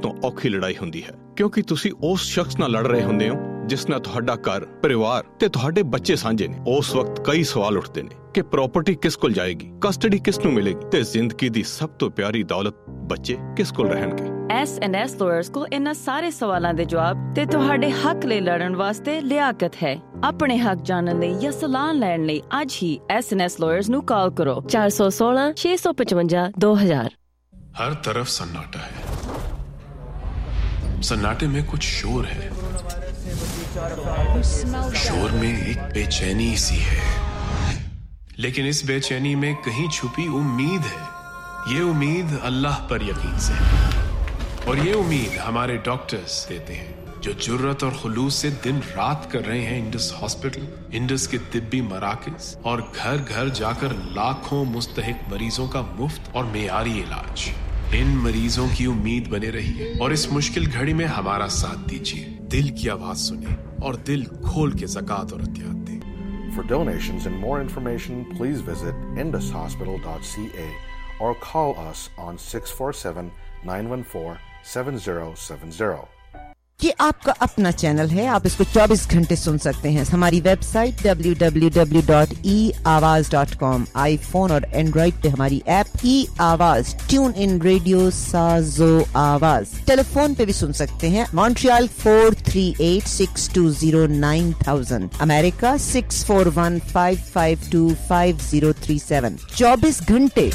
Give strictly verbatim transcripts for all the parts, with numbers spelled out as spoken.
ਤੋਂ ਔਖੀ ਲੜਾਈ ਹੁੰਦੀ ਹੈ, ਕਿਉਂਕਿ ਤੁਸੀਂ ਉਸ ਸ਼ਖਸ ਨਾਲ ਲੜ ਰਹੇ ਹੁੰਦੇ ਹੋ ਜਿਸ ਨਾਲ ਤੁਹਾਡਾ ਘਰ, ਪਰਿਵਾਰ ਤੇ ਤੁਹਾਡੇ ਬੱਚੇ ਸਾਂਝੇ ਨੇ। ਉਸ ਵਕਤ ਕਈ ਸਵਾਲ ਉੱਠਦੇ ਨੇ ਕਿ ਪ੍ਰਾਪਰਟੀ ਕਿਸ ਕੋਲ ਜਾਏਗੀ, ਕਸਟਡੀ ਕਿਸ ਨੂੰ ਮਿਲੇਗੀ ਤੇ ਜ਼ਿੰਦਗੀ ਦੀ ਸਭ ਤੋਂ ਪਿਆਰੀ ਦੌਲਤ ਬੱਚੇ ਕਿਸ ਕੋਲ ਰਹਿਣਗੇ। ਐਸ ਐਂਡ ਐਸ ਲਾਇਰਸ ਕੋਲ ਇਹਨਾਂ ਸਾਰੇ ਸਵਾਲਾਂ ਦੇ ਜਵਾਬ ਤੇ ਤੁਹਾਡੇ ਹੱਕ ਲਈ ਲੜਨ ਵਾਸਤੇ ਲਿਆਕਤ ਹੈ। ਆਪਣੇ ਹੱਕ ਜਾਣਨ ਲਈ ਜਾਂ ਸਲਾਹ ਲੈਣ ਲਈ ਅੱਜ ਹੀ ਐਸ ਐਂਡ ਐਸ ਲਾਇਰਸ ਨੂੰ ਕਾਲ ਕਰੋ ਚਾਰ ਸੌ ਸੋਲਾਂ ਛੇ ਸੌ ਪਚਵੰਜਾ ਦੋ ਹਜ਼ਾਰ। हर तरफ सन्नाटा है, सन्नाटे में कुछ शोर है, शोर में एक बेचैनी सी है, लेकिन इस बेचैनी में कहीं छुपी उम्मीद है। ये उम्मीद अल्लाह पर यकीन से है, और ये उम्मीद हमारे डॉक्टर्स देते हैं जो जुर्रत और खुलूस से दिन रात कर रहे हैं इंडस हॉस्पिटल, इंडस के तिब्बी मराकज और घर घर जाकर लाखों मुस्तहिक मरीजों का मुफ्त और मेयारी इलाज। इन मरीजों की उम्मीद बने रहिए और इस मुश्किल घड़ी में हमारा साथ दीजिए। दिल की आवाज सुने और दिल खोल के ज़कात और अतियात दें। For donations and more information, please visit indus hospital dot c a or call us on six four seven nine one four seven zero seven zero. ये आपका अपना चैनल है, आप इसको चौबीस घंटे सुन सकते हैं। हमारी website W W W dot E Awaaz dot com, iPhone और एंड्रॉइड पे हमारी ऐप ई आवाज़, ट्यून इन रेडियो साजो आवाज़। टेलीफोन पे भी सुन सकते हैं, Montreal four three eight six two zero nine thousand, America six four one five five two five zero three seven. चौबीस घंटे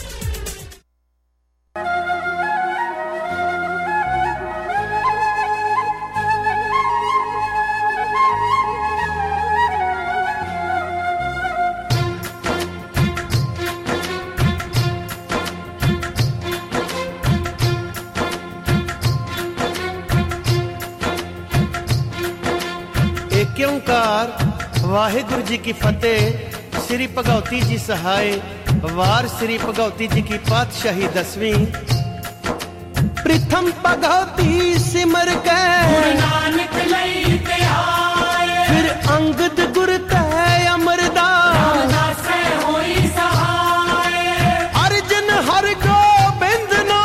वाहिगुरु जी की फतेह। श्री भगवती जी सहाय, वार श्री भगवती जी की पातशाही दसवीं। प्रथम भगवती सिमर के गुरु नानक लई ते आए, फिर अंगद गुर तय अमरदास होई सहाय। अर्जन हर गोबिंद नो,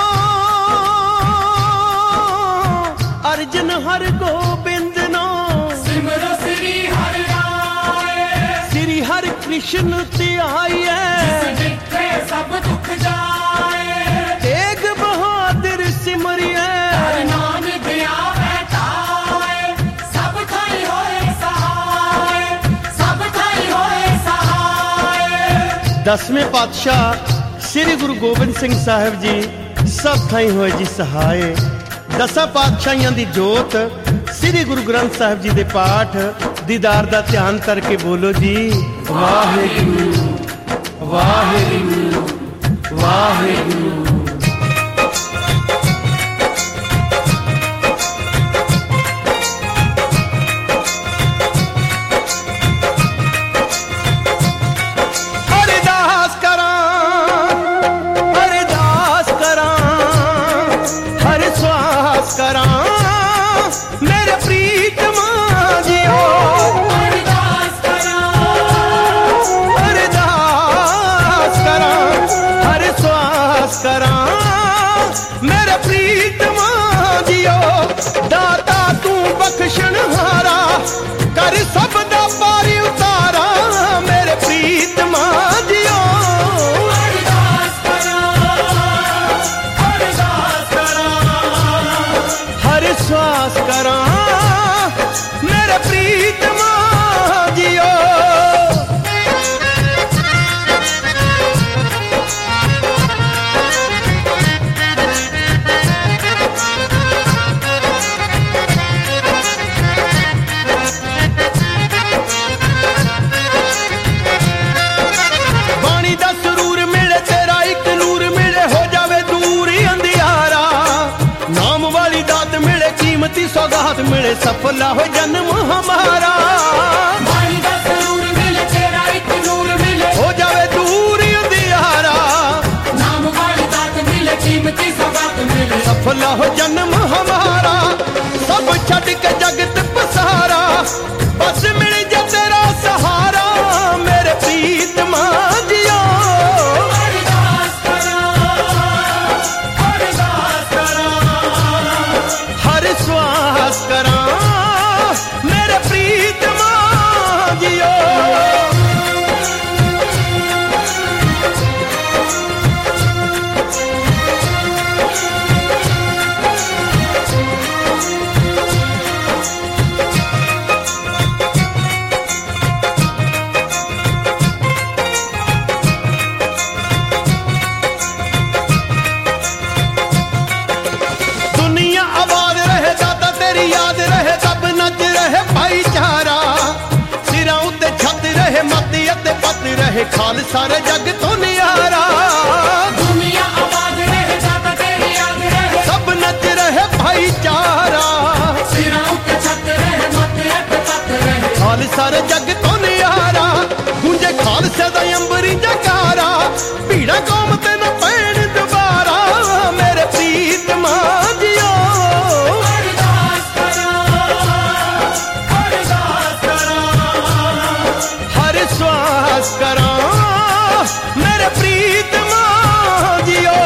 अर्जन हर गोबिंद नो, सिमरो श्री हर कृष्ण त्याये, जिसके सब दुख जाए। तेग बहादुर सिमरिए, नाम दिया बैठाए। सब थाई होए सहाय, सब थाई होए सहाय। दसवें पातशाह श्री गुरु गोबिंद सिंह साहिब जी सब थाई होए जी सहाय। दसा पातशाहियां दी जोत श्री गुरु ग्रंथ साहिब जी दे पाठ दीदार दा ध्यान करके बोलो जी वाहिगुरु वाहिगुरु वाहिगुरु। अरदास करा अरदास करा हर श्वास करा मेरे प्रीतमा जियो। करा मेरे प्रीतमा जियो। दाता तू बख्शण हारा, कर सब दा पारी उतारा मेरे प्रीतमा जियो। अरदास करा अरदास करा हर श्वास करा मेरे प्रीतमा जियो। सौगात मिले सफला हो जन्म हमारा। मिले तेरा एक नूर मिले हो जावे दूर अंधियारा। नाम वाली दात मिले कीमती सौगात मिले सफला हो जन्म हमारा। सब छड़ के जगत पसारा, बस मिल जा तेरा सहारा मेरे प्रीतमा जियो। अरदास करा अरदास करा आबाद रहे खालसा रे जग तो नियारा, दुनिया आबाद रहे जग तेरी याद रहे, सब नच रहे भाईचारा, सिरों पे छत रहे मत अटपट रहे, खालसा रे जग तो नियारा, गूंजे खालसे दा अंबरी जकारा, भीड़ा कौम ते न पैण दोबारा, मेरे प्रीत मां जियो अरदास करा, अरदास करा, हर श्वास करा, मेरे प्रीत मां जियो।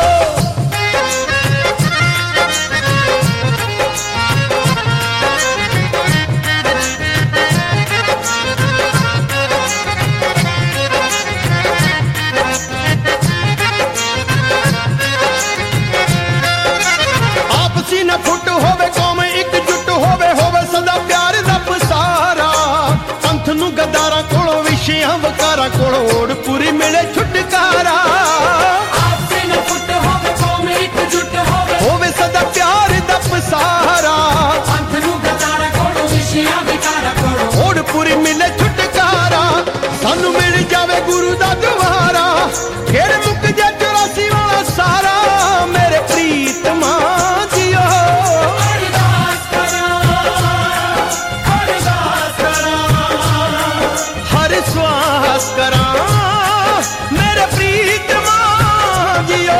आपसी न फुट होवे कौम एकजुट होवे, होवे सदा प्यार दा पसारा, पंथ नू गद्दारां कोलों विछियां वकारां कोलों ओड़ पूरी मिले छुटकारा, आपसी न फुट होवे कौम एकजुट होवे, होवे सदा प्यार दा पसारा, पंथ नू गद्दारां कोलों विछियां वकारां कोलों ओड़ पूरी मिले छुटकारा, सानू मिल जावे गुरु दा द्वारा, फिर मुक जा चौरासी वाला सारा, मेरे प्रीत मां जियो अरदास करा, अरदास करा, हर श्वास करा, मेरे प्रीत मां जियो।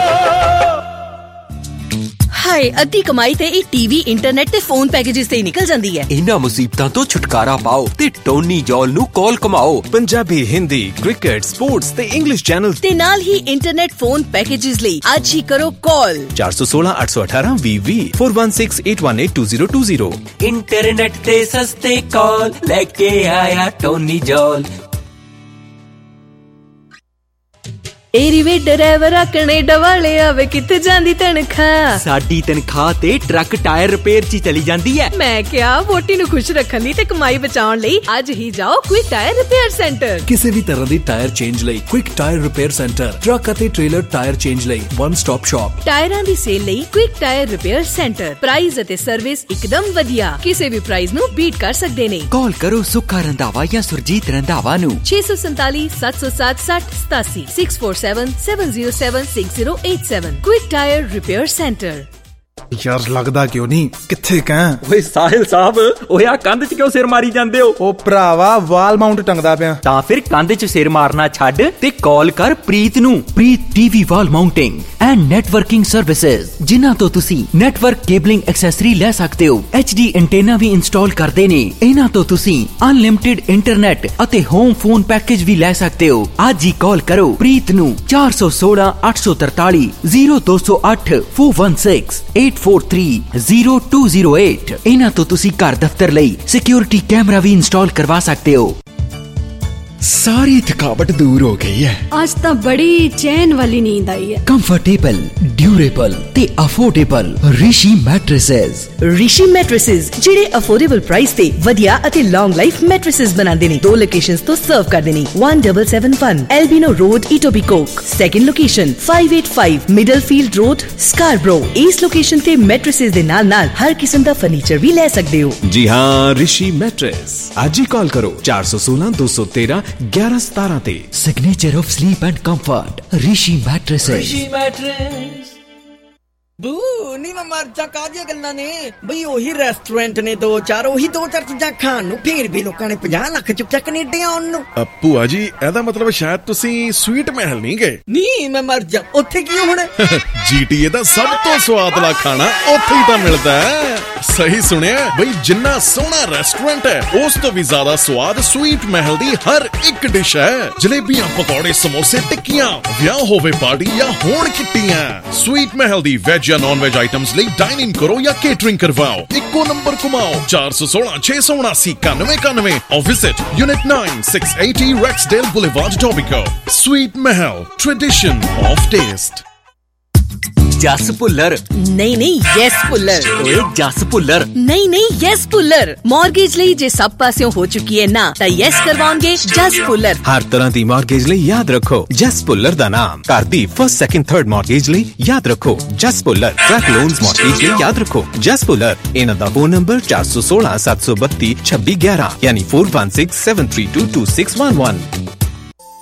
हाय अद्धी कमाई ते ਇਹ ਟੀਵੀ ਇੰਟਰਨੈਟ ਤੇ ਫੋਨ ਪੈਕੇजेस ਤੇ ਨਿਕਲ ਜਾਂਦੀ ਹੈ। ਇਹਨਾਂ ਮੁਸੀਬਤਾਂ ਤੋਂ ਛੁਟਕਾਰਾ ਪਾਓ ਤੇ ਟੋਨੀ ਜੌਲ ਨੂੰ ਕਾਲ ਕਮਾਓ। ਪੰਜਾਬੀ, ਹਿੰਦੀ, ਕ੍ਰਿਕਟ, ਸਪੋਰਟਸ ਤੇ ਇੰਗਲਿਸ਼ ਚੈਨਲ ਤੇ ਨਾਲ ਹੀ ਇੰਟਰਨੈਟ ਫੋਨ ਪੈਕੇजेस ਲਈ ਅੱਜ ਹੀ ਕਰੋ ਕਾਲ ਚਾਰ ਸੌ ਸੋਲਾਂ ਅੱਠ ਸੌ ਅਠਾਰਾਂ ਵੀਹ ਵੀਹ four one six eight one eight two zero two zero। Internet ਤੇ ਸਸਤੇ ਕਾਲ ਲੈ ਕੇ ਆਇਆ ਟੋਨੀ ਜੌਲ। ए रिवे ड्राइवर कनेडा वाले आवे किथे जांदी तनखा, साडी तनखा ते ट्रक टायर रिपेयर ची चली जांदी है। मैं क्या वोटी नु खुश रखन दी ते कमाई बचाउण लई आज ही जाओ क्विक टायर रिपेयर सेंटर। किसी भी तरह दी टायर चेंज लई quick tyre repair centre, truck अते ट्रेलर टायर चेंज लई वन स्टॉप शॉप। टायरां दी सेल लई quick tyre repair centre, price अते सर्विस एकदम वधिया, किसी भी प्राइस नु बीट कर सकदे ने। कॉल करो सुखा रंधावा या सुरजीत रंधावा नु छे सौ सैंतालीस सात सौ सात साठ सतासी six four seven seven zero seven six zero eight seven। Quick Tire Repair Center। यार लगदा क्यों नहीं किथे कह ओए साहिल साहब ओए आ कंध च क्यों सिर मारी जांदे हो? ओ भरावा वाल माउंट टंगदा पिया। तां फिर कंध च सिर मारना छੱਡ ते कॉल कर प्रीत ਨੂੰ। Preet TV wall mounting and networking services, जिन्हां ਤੋਂ ਤੁਸੀਂ ਨੈਟਵਰਕ ਕੇਬਲਿੰਗ ਐਕਸੈਸਰੀ ਲੈ ਸਕਦੇ ਹੋ। H D ਐਂਟੀਨਾ ਵੀ ਇੰਸਟਾਲ ਕਰਦੇ ਨੇ। ਇਹਨਾਂ ਤੋਂ ਤੁਸੀਂ ਅਨਲਿਮਿਟਿਡ ਇੰਟਰਨੈਟ ਅਤੇ ਹੋਮ ਫੋਨ ਪੈਕੇਜ ਵੀ ਲੈ ਸਕਦੇ ਹੋ। ਅੱਜ ਹੀ ਕਾਲ ਕਰੋ ਪ੍ਰੀਤ ਨੂੰ ਚਾਰ ਸੌ ਸੋਲਾਂ ਅੱਠ ਸੌ ਤਰਤਾਲੀ ਜ਼ੀਰੋ ਦੋ ਸੌ ਅੱਠ four one six eight four three zero two zero eight। ਇਹਨਾਂ ਤੋਂ ਤੁਸੀਂ ਘਰ ਦਫ਼ਤਰ ਲਈ ਸਿਕਿਉਰਿਟੀ ਕੈਮਰਾ ਵੀ ਇੰਸਟਾਲ ਕਰਵਾ ਸਕਦੇ ਹੋ। सारी थकावट दूर हो गई है। आज तो बड़ी चैन वाली नींद आई है। कंफर्टेबल, ड्यूरेबल ते affordable Rishi mattresses. Rishi mattresses ਜਿਹੜੇ ਅਫੋਰਡੇਬਲ ਪ੍ਰਾਈਸ ਤੇ ਵਧੀਆ ਅਤੇ ਲੌਂਗ ਲਾਈਫ ਮੈਟ੍ਰੈਸਸ ਬਣਾਉਂਦੇ ਨੇ। ਦੋ ਲੋਕੇਸ਼ਨਸ ਤੋਂ ਸਰਵ ਕਰਦੇ ਨੇ। one seven seven one Albino Road, Etobicoke। Second location five eight five Middlefield Road, Scarborough। ਇਸ ਲੋਕੇਸ਼ਨ ਤੇ ਮੈਟ੍ਰੈਸਸ ਦੇ ਨਾਲ ਨਾਲ ਹਰ ਕਿਸਮ ਦਾ ਫਰਨੀਚਰ ਵੀ ਲੈ ਸਕਦੇ ਹੋ। जी हाँ, ऋषि मैट्रेस। आज ही कॉल करो चार सौ सोलह दो सौ तेरह ग्यारह सतारह ते। Signature of sleep and comfort Rishi mattresses. Rishi mattress बू नहीं मैं मर जा कादियां गल्लां ने बई ओही रेस्टोरेंट ने दो चार ओही दो चार चीਜ਼ਾਂ ਖਾਣ ਨੂੰ ਫਿਰ ਵੀ ਲੋਕਾਂ ਨੇ ਪੰਜਾਹ ਲੱਖ ਚੁੱਕਿਆ ਕੈਨੇਡਾ ਆਉਣ ਨੂੰ। ਭੂਆ ਜੀ ਇਹਦਾ ਮਤਲਬ ਸ਼ਾਇਦ ਤੁਸੀਂ ਸਵੀਟ ਮਹਿਲ ਨਹੀਂ ਗਏ। ਨਹੀਂ ਮੈਂ ਮਰ ਜਾ ਉੱਥੇ ਕੀ ਹੁਣ ਜੀ ਟੀ ਏ ਦਾ ਸਭ ਤੋਂ ਸਵਾਦਲਾ ਖਾਣਾ ਉੱਥੇ ਹੀ ਤਾਂ ਮਿਲਦਾ ਹੈ। ਸਹੀ ਸੁਣਿਆ ਬਈ, ਜਿੰਨਾ ਸੋਹਣਾ ਰੈਸਟੋਰੈਂਟ ਹੈ ਉਸ ਤੋਂ ਵੀ ਜ਼ਿਆਦਾ ਸਵਾਦ ਸਵੀਟ ਮਹਿਲ ਦੀ ਹਰ ਇੱਕ ਡਿਸ਼ ਹੈ। ਜਲੇਬੀਆਂ, ਪਕੌੜੇ, ਸਮੋਸੇ, ਟਿੱਕੀਆਂ, ਵਿਆਹ ਹੋਵੇ ਪਾਰਟੀ ਜਾਂ ਹੋਣ ਕਿੱਟੀਆਂ, ਸਵੀਟ ਮਹਿਲ ਦੀ ਵੈਜ ਜਾਂ ਨੌਨ ਵੈਜ ਆਈਟਮਸ ਲਈ ਡਾਈਨ ਇਨ ਕਰੋ ਜਾਂ ਕੇਟਰਿੰਗ ਕਰਵਾਓ। ਇੱਕੋ ਨੰਬਰ ਘੁਮਾਓ ਚਾਰ ਸੌ ਸੋਲਾਂ ਛੇ ਸੌ ਉਨਾਸੀ ਇਕਾਨਵੇਂ ਇਕਾਨਵੇਂ or visit Unit nine six eighty Rexdale Boulevard, Etobicoke। Sweet Mahal, tradition of taste। जस भुल्लर नहीं नहीं यस भुल्लर। ओए जस भुल्लर नहीं नहीं यस भुल्लर। मॉर्गेज ਲਈ ਜੇ ਸਭ ਪਾਸਿਓਂ ਹੋ ਚੁੱਕੀ ਹੈ ਨਾ ਤਾਂ ਯੈਸ ਕਰਵਾਉਣਗੇ ਜਸ ਭੁੱਲਰ। ਹਰ ਤਰ੍ਹਾਂ ਦੀ ਮਾਰਗੇਜ ਲਈ ਯਾਦ ਰੱਖੋ ਜਸ ਭੁੱਲਰ ਦਾ ਨਾਮ। ਘਰ ਦੀ ਫਸਟ ਸੈਕਿੰਡ ਥਰਡ ਮਾਰਗੇਜ ਲਈ ਯਾਦ ਰੱਖੋ Jas Bhullar. Truck loans mortgage ਲਈ ਯਾਦ ਰੱਖੋ ਜਸ ਭੁੱਲਰ। ਇਹਨਾਂ ਦਾ ਫੋਨ ਨੰਬਰ ਚਾਰ ਸੌ ਸੋਲਾਂ ਸੱਤ ਸੌ ਬੱਤੀ ਛੱਬੀ ਗਿਆਰਾਂ ਯਾਨੀ four one six seven three two two six one one।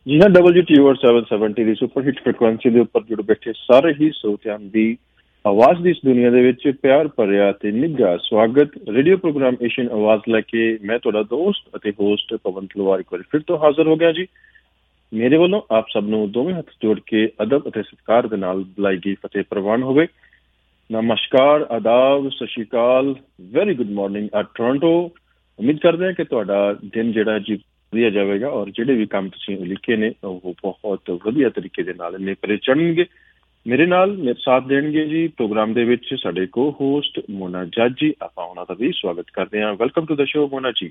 जी हाँ, double G T O seven seventy ਦੀ ਸੁਪਰ ਹਿੱਟ ਫ੍ਰੀਕੁਐਂਸੀ ਦੇ ਉੱਪਰ ਜੁੜ ਬੈਠੇ ਸਾਰੇ ਹੀ ਸਰੋਤਿਆਂ ਦੀ ਆਵਾਜ਼ ਦੀ ਇਸ ਦੁਨੀਆ ਦੇ ਵਿੱਚ ਪਿਆਰ ਭਰਿਆ ਤੇ ਨਿੱਘਾ ਸਵਾਗਤ। ਰੇਡੀਓ ਪ੍ਰੋਗਰਾਮ ਏਸ਼ੀਅਨ ਆਵਾਜ਼ ਲੈ ਕੇ ਮੈਂ ਤੁਹਾਡਾ ਦੋਸਤ ਅਤੇ ਹੋਸਟ ਪਵਨ ਤਲਵਾਰ ਇੱਕ ਵਾਰੀ ਫਿਰ ਤੋਂ ਹਾਜ਼ਰ ਹੋ ਗਿਆ ਜੀ। ਮੇਰੇ ਵੱਲੋਂ ਆਪ ਸਭ ਨੂੰ ਦੋਵੇਂ ਹੱਥ ਜੋੜ ਕੇ ਅਦਬ ਅਤੇ ਸਤਿਕਾਰ ਦੇ ਨਾਲ ਬੁਲਾਈ ਗਈ ਫਤਿਹ ਪ੍ਰਵਾਨ ਹੋਵੇ। ਨਮਸਕਾਰ, ਆਦਾਬ, ਸਤਿ ਸ਼੍ਰੀ ਅਕਾਲ, ਵੈਰੀ ਗੁੱਡ ਮਾਰਨਿੰਗ ਆ ਟੋਰਾਂਟੋ। ਉਮੀਦ ਕਰਦੇ ਹਾਂ ਕਿ ਤੁਹਾਡਾ ਦਿਨ ਜਿਹੜਾ ਜੀ ਵਧੀਆ ਜਾਵੇਗਾ ਔਰ ਜਿਹੜੇ ਵੀ ਕੰਮ ਤੁਸੀਂ ਲਿਖੇ ਨੇ ਉਹ ਬਹੁਤ ਵਧੀਆ ਤਰੀਕੇ ਦੇ ਨਾਲ ਨੇਪਰੇ ਚੜ੍ਹਨਗੇ। ਮੇਰੇ ਨਾਲ ਮੇਰੇ ਸਾਥ ਦੇਣਗੇ ਜੀ ਪ੍ਰੋਗਰਾਮ ਦੇ ਵਿੱਚ ਸਾਡੇ ਕੋ ਹੋਸਟ ਮੋਨਾ ਜੱਜ ਜੀ। ਆਪਾਂ ਉਹਨਾਂ ਦਾ ਵੀ ਸਵਾਗਤ ਕਰਦੇ ਹਾਂ। Welcome to the show Mona ji.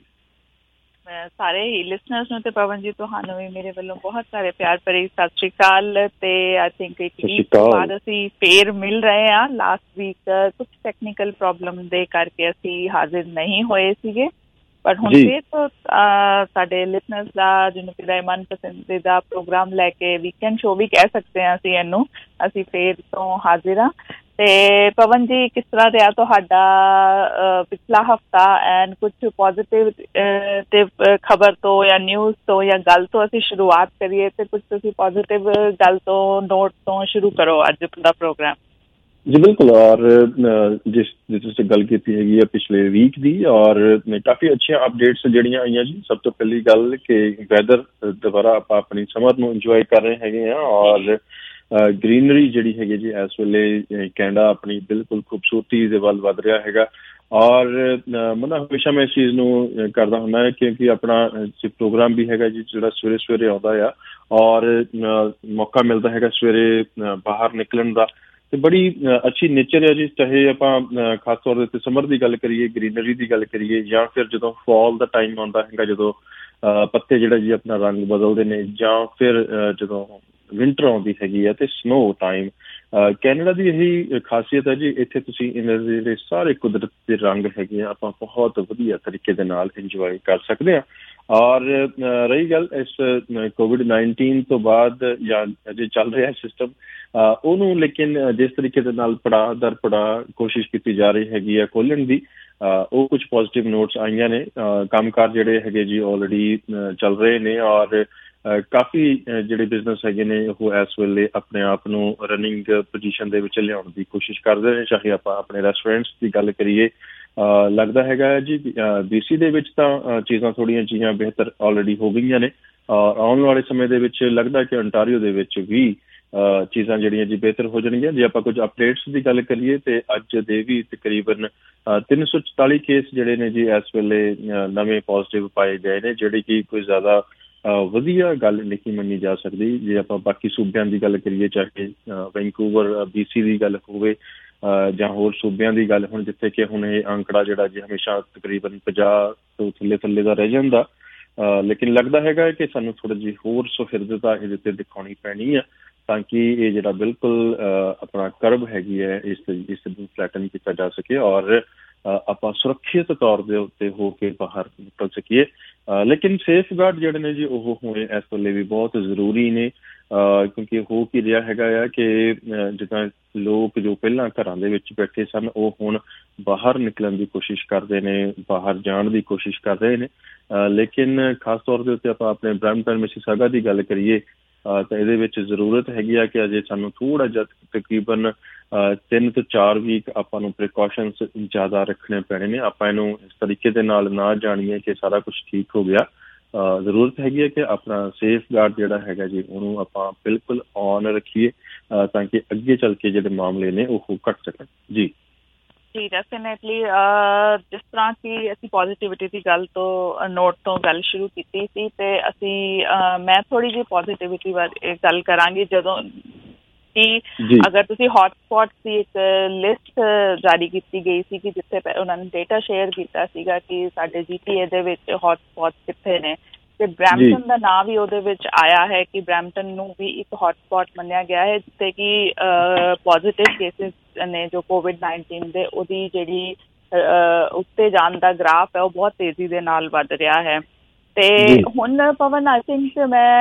ਸਾਰੇ ਹੀ ਲਿਸਨਰਸ ਨੂੰ ਤੇ ਪਵਨ ਜੀ ਤੁਹਾਨੂੰ ਵੀ ਮੇਰੇ ਵੱਲੋਂ ਬਹੁਤ ਸਾਰੇ ਪਿਆਰ ਭਰੀ ਸਤਿ ਸ਼੍ਰੀ ਅਕਾਲ। ਤੇ ਆਈ ਥਿੰਕ ਇੱਕ ਵੀਕ ਤੋਂ ਬਾਅਦ ਅਸੀਂ ਫੇਰ ਮਿਲ ਰਹੇ ਹਾਂ। ਲਾਸਟ ਵੀਕ ਕੁਛ ਟੈਕਨੀਕਲ ਪ੍ਰੋਬਲਮ ਦੇ ਕਰਕੇ ਅਸੀਂ ਹਾਜ਼ਰ ਨਹੀਂ ਹੋਏ ਸੀਗੇ, ਪਰ ਹੁਣ ਫਿਰ ਤੋਂ ਸਾਡੇ ਲਿਸਨਰਸ ਦਾ ਜਿਹਨੂੰ ਕਿ ਮਨ ਪਸੰਦੀਦਾ ਪ੍ਰੋਗਰਾਮ ਲੈ ਕੇ ਵੀਕਐਂਡ ਸ਼ੋ ਵੀ ਕਹਿ ਸਕਦੇ ਹਾਂ ਅਸੀਂ ਇਹਨੂੰ, ਅਸੀਂ ਫਿਰ ਤੋਂ ਹਾਜ਼ਰ ਹਾਂ। ਤੇ ਪਵਨ ਜੀ ਕਿਸ ਤਰ੍ਹਾਂ ਰਿਹਾ ਤੁਹਾਡਾ ਪਿਛਲਾ ਹਫ਼ਤਾ ਐਂਡ ਕੁਛ ਪੋਜ਼ੀਟਿਵ ਤੇ ਖਬਰ ਤੋਂ ਜਾਂ ਨਿਊਜ਼ ਤੋਂ ਜਾਂ ਗੱਲ ਤੋਂ ਅਸੀਂ ਸ਼ੁਰੂਆਤ ਕਰੀਏ ਤੇ ਕੁਛ ਤੁਸੀਂ ਪੋਜ਼ੀਟਿਵ ਗੱਲ ਤੋਂ ਨੋਟ ਤੋਂ ਸ਼ੁਰੂ ਕਰੋ ਅੱਜ ਦਾ ਪ੍ਰੋਗਰਾਮ। ਜੀ ਬਿਲਕੁਲ, ਔਰ ਜਿਸ ਜਿਸ ਤੁਸੀਂ ਗੱਲ ਕੀਤੀ ਹੈਗੀ ਆ ਪਿਛਲੇ ਵੀਕ ਦੀ ਔਰ ਕਾਫੀ ਅੱਛੀਆਂ ਅਪਡੇਟਸ ਜਿਹੜੀਆਂ ਆਈਆਂ ਜੀ। ਸਭ ਤੋਂ ਪਹਿਲੀ ਗੱਲ ਕਿ ਵੈਦਰ ਦੁਬਾਰਾ ਆਪਾਂ ਆਪਣੀ ਸਮਰ ਨੂੰ ਇੰਜੋਏ ਕਰ ਰਹੇ ਹੈਗੇ ਆ ਔਰ ਗ੍ਰੀਨਰੀ ਜਿਹੜੀ ਹੈਗੀ ਜੀ ਇਸ ਵੇਲੇ ਕੈਨੇਡਾ ਆਪਣੀ ਬਿਲਕੁਲ ਖੂਬਸੂਰਤੀ ਦੇ ਵੱਲ ਵੱਧ ਰਿਹਾ ਹੈਗਾ। ਔਰ ਮੈਂ ਹਮੇਸ਼ਾ ਮੈਂ ਇਸ ਚੀਜ਼ ਨੂੰ ਕਰਦਾ ਹੁੰਦਾ ਕਿਉਂਕਿ ਆਪਣਾ ਪ੍ਰੋਗਰਾਮ ਵੀ ਹੈਗਾ ਜੀ ਜਿਹੜਾ ਸਵੇਰੇ ਸਵੇਰੇ ਆਉਂਦਾ ਆ ਔਰ ਮੌਕਾ ਮਿਲਦਾ ਹੈਗਾ ਸਵੇਰੇ ਬਾਹਰ ਨਿਕਲਣ ਦਾ ਤੇ ਬੜੀ ਅੱਛੀ ਨੇਚਰ ਹੈ ਜੀ। ਚਾਹੇ ਆਪਾਂ ਖਾਸ ਤੌਰ ਦੇ ਉੱਤੇ ਸਮਰ ਦੀ ਗੱਲ ਕਰੀਏ, ਗ੍ਰੀਨਰੀ ਦੀ ਗੱਲ ਕਰੀਏ ਜਾਂ ਫਿਰ ਜਦੋਂ ਫਾਲ ਦਾ ਟਾਈਮ ਆਉਂਦਾ ਹੈਗਾ ਜਦੋਂ ਪੱਤੇ ਜਿਹੜਾ ਜੀ ਆਪਣਾ ਰੰਗ ਬਦਲਦੇ ਨੇ ਜਾਂ ਫਿਰ ਜਦੋਂ ਵਿੰਟਰ ਆਉਂਦੀ ਹੈਗੀ ਹੈ ਤੇ ਸਨੋ ਟਾਈਮ। ਕੈਨੇਡਾ ਦੀ ਇਹੀ ਖਾਸੀਅਤ ਹੈ ਜੀ, ਇੱਥੇ ਤੁਸੀਂ ਇਹਨਾਂ ਦੇ ਜਿਹੜੇ ਸਾਰੇ ਕੁਦਰਤ ਦੇ ਰੰਗ ਹੈਗੇ ਆ ਆਪਾਂ ਬਹੁਤ ਵਧੀਆ ਤਰੀਕੇ ਦੇ ਨਾਲ ਇੰਜੋਏ ਕਰ ਸਕਦੇ ਹਾਂ। ਔਰ ਰਹੀ ਗੱਲ ਇਸ ਕੋਵਿਡ ਨਾਈਨਟੀਨ ਤੋਂ ਬਾਅਦ ਜਾਂ ਅਜੇ ਚੱਲ ਰਿਹਾ ਸਿਸਟਮ ਉਹਨੂੰ, ਲੇਕਿਨ ਜਿਸ ਤਰੀਕੇ ਦੇ ਨਾਲ ਪੜਾਅ ਦਰ ਪੜਾਅ ਕੋਸ਼ਿਸ਼ ਕੀਤੀ ਜਾ ਰਹੀ ਹੈਗੀ ਆ ਖੋਲ੍ਹਣ ਦੀ, ਉਹ ਕੁਛ ਪੋਜ਼ੀਟਿਵ ਨੋਟਸ ਆਈਆਂ ਨੇ। ਕੰਮਕਾਰ ਜਿਹੜੇ ਹੈਗੇ ਜੀ ਆਲਰੇਡੀ ਚੱਲ ਰਹੇ ਨੇ ਔਰ ਕਾਫੀ ਜਿਹੜੇ ਬਿਜ਼ਨਸ ਹੈਗੇ ਨੇ ਉਹ ਇਸ ਵੇਲੇ ਆਪਣੇ ਆਪ ਨੂੰ ਰਨਿੰਗ ਪੋਜੀਸ਼ਨ ਦੇ ਵਿੱਚ ਲਿਆਉਣ ਦੀ ਕੋਸ਼ਿਸ਼ ਕਰਦੇ ਨੇ। ਚਾਹੇ ਆਪਾਂ ਆਪਣੇ ਰੈਸਟੋਰੈਂਟਸ ਦੀ ਗੱਲ ਕਰੀਏ, ਲੱਗਦਾ ਹੈਗਾ ਜੀ ਬੀ ਸੀ ਦੇ ਵਿੱਚ ਤਾਂ ਚੀਜ਼ਾਂ ਥੋੜ੍ਹੀਆਂ ਜਿਹੀਆਂ ਬਿਹਤਰ ਆਲਰੇਡੀ ਹੋ ਗਈਆਂ ਨੇ ਔਰ ਆਉਣ ਵਾਲੇ ਸਮੇਂ ਦੇ ਵਿੱਚ ਲੱਗਦਾ ਕਿ ontario ਦੇ ਵਿੱਚ ਵੀ ਚੀਜ਼ਾਂ ਜਿਹੜੀਆਂ ਜੀ ਬਿਹਤਰ ਹੋ ਜਾਣਗੀਆਂ। ਜੇ ਆਪਾਂ ਕੁਝ ਅਪਡੇਟਸ ਦੀ ਗੱਲ ਕਰੀਏ ਤੇ ਅੱਜ ਦੇ ਵੀ ਤਕਰੀਬਨ ਤਿੰਨ ਸੌ ਚੁਤਾਲੀ ਕੇਸ ਜਿਹੜੇ ਨੇ ਜੀ ਇਸ ਵੇਲੇ ਨਵੇਂ ਪੋਜ਼ੀਟਿਵ ਪਾਏ ਗਏ ਨੇ, ਜਿਹੜੀ ਕਿ ਕੋਈ ਜ਼ਿਆਦਾ ਵਧੀਆ ਗੱਲ ਨਹੀਂ ਮੰਨੀ ਜਾ ਸਕਦੀ। ਜੇ ਆਪਾਂ ਬਾਕੀ ਸੂਬਿਆਂ ਦੀ ਗੱਲ ਕਰੀਏ, ਚਾਹੇ ਵੈਨਕੂਵਰ ਬੀ ਸੀ ਦੀ ਗੱਲ ਹੋਵੇ ਜਾਂ ਹੋਰ ਸੂਬਿਆਂ ਦੀ ਗੱਲ, ਹੁਣ ਜਿੱਥੇ ਕਿ ਹੁਣ ਇਹ ਅੰਕੜਾ ਜਿਹੜਾ ਜੀ ਹਮੇਸ਼ਾ ਤਕਰੀਬਨ ਪੰਜਾਹ ਤੋਂ ਥੱਲੇ ਥੱਲੇ ਦਾ ਰਹਿ ਜਾਂਦਾ, ਲੇਕਿਨ ਲੱਗਦਾ ਹੈਗਾ ਕਿ ਸਾਨੂੰ ਥੋੜ੍ਹਾ ਜਿਹੀ ਹੋਰ ਸੁਹਿਰਦਤਾ ਇਹਦੇ ਉੱਤੇ ਦਿਖਾਉਣੀ ਪੈਣੀ ਆ ਤਾਂ ਕਿ ਇਹ ਜਿਹੜਾ ਬਿਲਕੁਲ ਆਪਣਾ ਕਰਬ ਹੈਗੀ ਹੈ ਇਸ ਇਸ ਨੂੰ ਫਲੈਟਨ ਕੀਤਾ ਜਾ ਸਕੇ ਔਰ ਆਪਾਂ ਸੁਰੱਖਿਅਤ ਤੌਰ ਦੇ ਉੱਤੇ ਹੋ ਕੇ ਬਾਹਰ ਨਿਕਲ ਸਕੀਏ। ਲੇਕਿਨ ਸੇਫ ਗਾਰਡ ਜਿਹੜੇ ਨੇ ਜੀ ਉਹ ਹੋਣੇ ਇਸ ਵੇਲੇ ਵੀ ਬਹੁਤ ਜ਼ਰੂਰੀ ਨੇ ਕਿਉਂਕਿ ਹੋ ਕੀ ਰਿਹਾ ਹੈਗਾ ਆ ਕਿ ਜਿੱਦਾਂ ਲੋਕ ਜੋ ਪਹਿਲਾਂ ਘਰਾਂ ਦੇ ਵਿੱਚ ਬੈਠੇ ਸਨ ਉਹ ਹੁਣ ਬਾਹਰ ਨਿਕਲਣ ਦੀ ਕੋਸ਼ਿਸ਼ ਕਰਦੇ ਨੇ, ਬਾਹਰ ਜਾਣ ਦੀ ਕੋਸ਼ਿਸ਼ ਕਰ ਰਹੇ ਨੇ। ਲੇਕਿਨ ਖਾਸ ਤੌਰ ਦੇ ਉੱਤੇ ਆਪਾਂ ਆਪਣੇ ਬਰੈਂਪਟਨ ਮਿਸੀਸਾਗਾ ਦੀ ਗੱਲ ਕਰੀਏ ਤਾਂ ਇਹਦੇ ਵਿੱਚ ਜ਼ਰੂਰਤ ਹੈਗੀ ਆ ਕਿ ਅਜੇ ਸਾਨੂੰ ਥੋੜ੍ਹਾ ਜਿਹਾ ਤਕਰੀਬਨ ਤਿੰਨ ਤੋਂ ਚਾਰ ਵੀਕ ਆਪਾਂ ਨੂੰ ਪ੍ਰੀਕਾਸ਼ਨਸ ਜ਼ਿਆਦਾ ਰੱਖਣੇ ਪੈਣੇ ਨੇ। ਆਪਾਂ ਇਹਨੂੰ ਇਸ ਤਰੀਕੇ ਦੇ ਨਾਲ ਨਾ ਜਾਣੀਏ ਕਿ ਸਾਰਾ ਕੁਛ ਠੀਕ ਹੋ ਗਿਆ। ਜ਼ਰੂਰਤ ਹੈਗੀ ਹੈ ਕਿ ਆਪਣਾ ਸੇਫ ਗਾਰਡ ਜਿਹੜਾ ਹੈਗਾ ਜੀ ਉਹਨੂੰ ਆਪਾਂ ਬਿਲਕੁਲ ਔਨ ਰੱਖੀਏ ਤਾਂ ਕਿ ਅੱਗੇ ਚੱਲ ਕੇ ਜਿਹੜੇ ਮਾਮਲੇ ਨੇ ਉਹ ਘੱਟ ਸਕਣ। ਜੀ ਜੀ ਡੈਫੀਨੇਟਲੀ। ਜਿਸ ਤਰ੍ਹਾਂ ਕਿ ਅਸੀਂ ਪੋਜ਼ੀਟਿਵਿਟੀ ਦੀ ਗੱਲ ਤੋਂ ਨੋਟ ਤੋਂ ਗੱਲ ਸ਼ੁਰੂ ਕੀਤੀ ਸੀ ਤੇ ਅਸੀਂ ਮੈਂ ਥੋੜ੍ਹੀ ਜਿਹੀ ਪੋਜ਼ੀਟਿਵਿਟੀ ਬਾਰੇ ਗੱਲ ਕਰਾਂਗੀ। ਜਦੋਂ ਕਿ ਅਗਰ ਤੁਸੀਂ ਹੌਟ ਸਪੌਟਸ ਦੀ ਇੱਕ ਲਿਸਟ ਜਾਰੀ ਕੀਤੀ ਗਈ ਸੀ ਕਿ ਜਿੱਥੇ ਉਹਨਾਂ ਨੇ ਡੇਟਾ ਸ਼ੇਅਰ ਕੀਤਾ ਸੀਗਾ ਕਿ ਸਾਡੇ ਜੀ ਟੀ ਏ ਦੇ ਵਿੱਚ ਹੌਟ ਸਪੌਟਸ ਕਿੱਥੇ ਨੇ ਤੇ ਬਰੈਂਪਟਨ ਦਾ ਨਾਂ ਵੀ ਉਹਦੇ ਵਿੱਚ ਆਇਆ ਹੈ ਕਿ ਬਰੈਂਪਟਨ ਨੂੰ ਵੀ ਇੱਕ ਹੌਟ ਸਪੌਟ ਮੰਨਿਆ ਗਿਆ ਹੈ ਜਿੱਥੇ ਕਿ ਪੋਜ਼ੀਟਿਵ ਕੇਸਿਸ ਨੇ ਜੋ ਕੋਵਿਡ ਨਾਈਨਟੀਨ ਦੇ ਉਹਦੀ ਜਿਹੜੀ ਉੱਤੇ ਜਾਣ ਦਾ ਗ੍ਰਾਫ ਹੈ ਉਹ ਬਹੁਤ ਤੇਜ਼ੀ ਦੇ ਨਾਲ ਵੱਧ ਰਿਹਾ ਹੈ। ਤੇ ਹੁਣ ਪਵਨ ਆਈ ਥਿੰਕ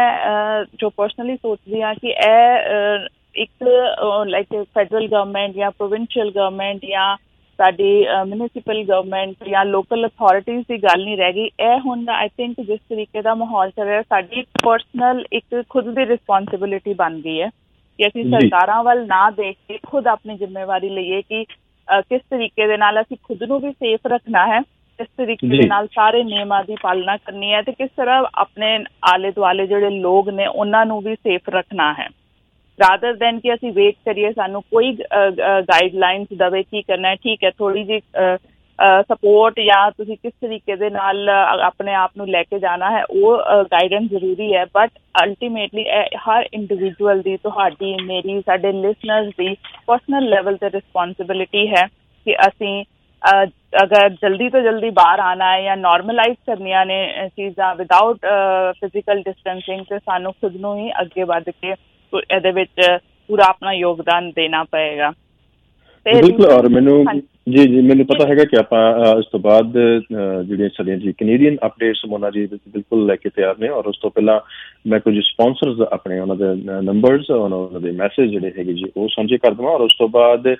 ਮੈਂ ਜੋ ਪਰਸਨਲੀ ਸੋਚਦੀ ਹਾਂ ਕਿ ਇਹ ਇੱਕ ਲਾਈਕ ਫੈਡਰਲ ਗਵਰਨਮੈਂਟ ਜਾਂ ਪ੍ਰੋਵਿੰਸ਼ੀਅਲ ਗਵਰਨਮੈਂਟ ਜਾਂ ਸਾਡੀ ਮਿਊਨਿਸਪਲ ਗਵਰਨਮੈਂਟ ਜਾਂ ਲੋਕਲ ਅਥਾਰਟੀਜ਼ ਦੀ ਗੱਲ ਨਹੀਂ ਰਹਿ ਗਈ। ਇਹ ਹੁਣ ਆਈ ਥਿੰਕ ਜਿਸ ਤਰੀਕੇ ਦਾ ਮਾਹੌਲ ਚੱਲ ਰਿਹਾ, ਸਾਡੀ ਪਰਸਨਲ ਇੱਕ ਖੁਦ ਦੀ ਰਿਸਪੋਂਸਿਬਿਲਿਟੀ ਬਣ ਗਈ ਹੈ ਕਿ ਅਸੀਂ ਸਰਕਾਰਾਂ ਵੱਲ ਨਾ ਦੇਖ ਕੇ ਖੁਦ ਆਪਣੀ ਜ਼ਿੰਮੇਵਾਰੀ ਲਈਏ ਕਿ ਕਿਸ ਤਰੀਕੇ ਦੇ ਨਾਲ ਅਸੀਂ ਖੁਦ ਨੂੰ ਵੀ ਸੇਫ ਰੱਖਣਾ ਹੈ, ਕਿਸ ਤਰੀਕੇ ਦੇ ਨਾਲ ਸਾਰੇ ਨਿਯਮਾਂ ਦੀ ਪਾਲਣਾ ਕਰਨੀ ਹੈ ਤੇ ਕਿਸ ਤਰ੍ਹਾਂ ਆਪਣੇ ਆਲੇ ਦੁਆਲੇ ਜਿਹੜੇ ਲੋਕ ਨੇ ਉਹਨਾਂ ਨੂੰ ਵੀ ਸੇਫ ਰੱਖਣਾ ਹੈ, ਰਾਦਰ ਦੈਨ ਕਿ ਅਸੀਂ ਵੇਟ ਕਰੀਏ ਸਾਨੂੰ ਕੋਈ ਗਾਈਡਲਾਈਨਸ ਦੇਵੇ ਕੀ ਕਰਨਾ ਹੈ। ਠੀਕ ਹੈ, ਥੋੜ੍ਹੀ ਜਿਹੀ ਸਪੋਰਟ ਜਾਂ ਤੁਸੀਂ ਕਿਸ ਤਰੀਕੇ ਦੇ ਨਾਲ ਆਪਣੇ ਆਪ ਨੂੰ ਲੈ ਕੇ ਜਾਣਾ ਹੈ ਉਹ ਗਾਈਡੈਂਸ ਜ਼ਰੂਰੀ ਹੈ, ਬਟ ਅਲਟੀਮੇਟਲੀ ਹਰ ਇੰਡੀਵਿਜੂਅਲ ਦੀ, ਤੁਹਾਡੀ, ਮੇਰੀ, ਸਾਡੇ ਲਿਸਨਰਸ ਦੀ ਪਰਸਨਲ ਲੈਵਲ 'ਤੇ ਰਿਸਪੋਂਸਿਬਿਲਿਟੀ ਹੈ ਕਿ ਅਸੀਂ ਅਗਰ ਜਲਦੀ ਤੋਂ ਜਲਦੀ ਬਾਹਰ ਆਉਣਾ ਹੈ ਜਾਂ ਨੋਰਮਲਾਈਜ਼ ਕਰਨੀਆਂ ਨੇ ਚੀਜ਼ਾਂ ਵਿਦਾਊਟ ਫਿਜ਼ੀਕਲ ਡਿਸਟੈਂਸਿੰਗ, ਤੇ ਸਾਨੂੰ ਖੁਦ ਨੂੰ ਹੀ ਅੱਗੇ ਵੱਧ ਕੇ ਇਹਦੇ ਵਿੱਚ ਪੂਰਾ ਆਪਣਾ ਯੋਗਦਾਨ ਦੇਣਾ ਪਏਗਾ। ਬਿਲਕੁਲ। ਔਰ ਮੈਨੂੰ ਜੀ ਜੀ ਮੈਨੂੰ ਪਤਾ ਹੈਗਾ ਕਿ ਆਪਾਂ ਇਸ ਤੋਂ ਬਾਅਦ ਜਿਹੜੀਆਂ ਸਾਡੀਆਂ ਜੀ ਕੈਨੇਡੀਅਨ ਅਪਡੇਟਸ ਮੋਨਾ ਜੀ ਬਿਲਕੁਲ ਲੈ ਕੇ ਤਿਆਰ ਨੇ, ਔਰ ਉਸ ਤੋਂ ਪਹਿਲਾਂ ਮੈਂ ਕੁਝ ਸਪਾਂਸਰਸ ਆਪਣੇ ਉਹਨਾਂ ਦੇ ਨੰਬਰਸ, ਉਹਨਾਂ ਦੇ ਮੈਸੇਜ ਜਿਹੜੇ ਹੈਗੇ ਜੀ ਉਹ ਸਾਂਝੇ ਕਰ ਦੇਵਾਂ, ਔਰ ਉਸ ਤੋਂ ਬਾਅਦ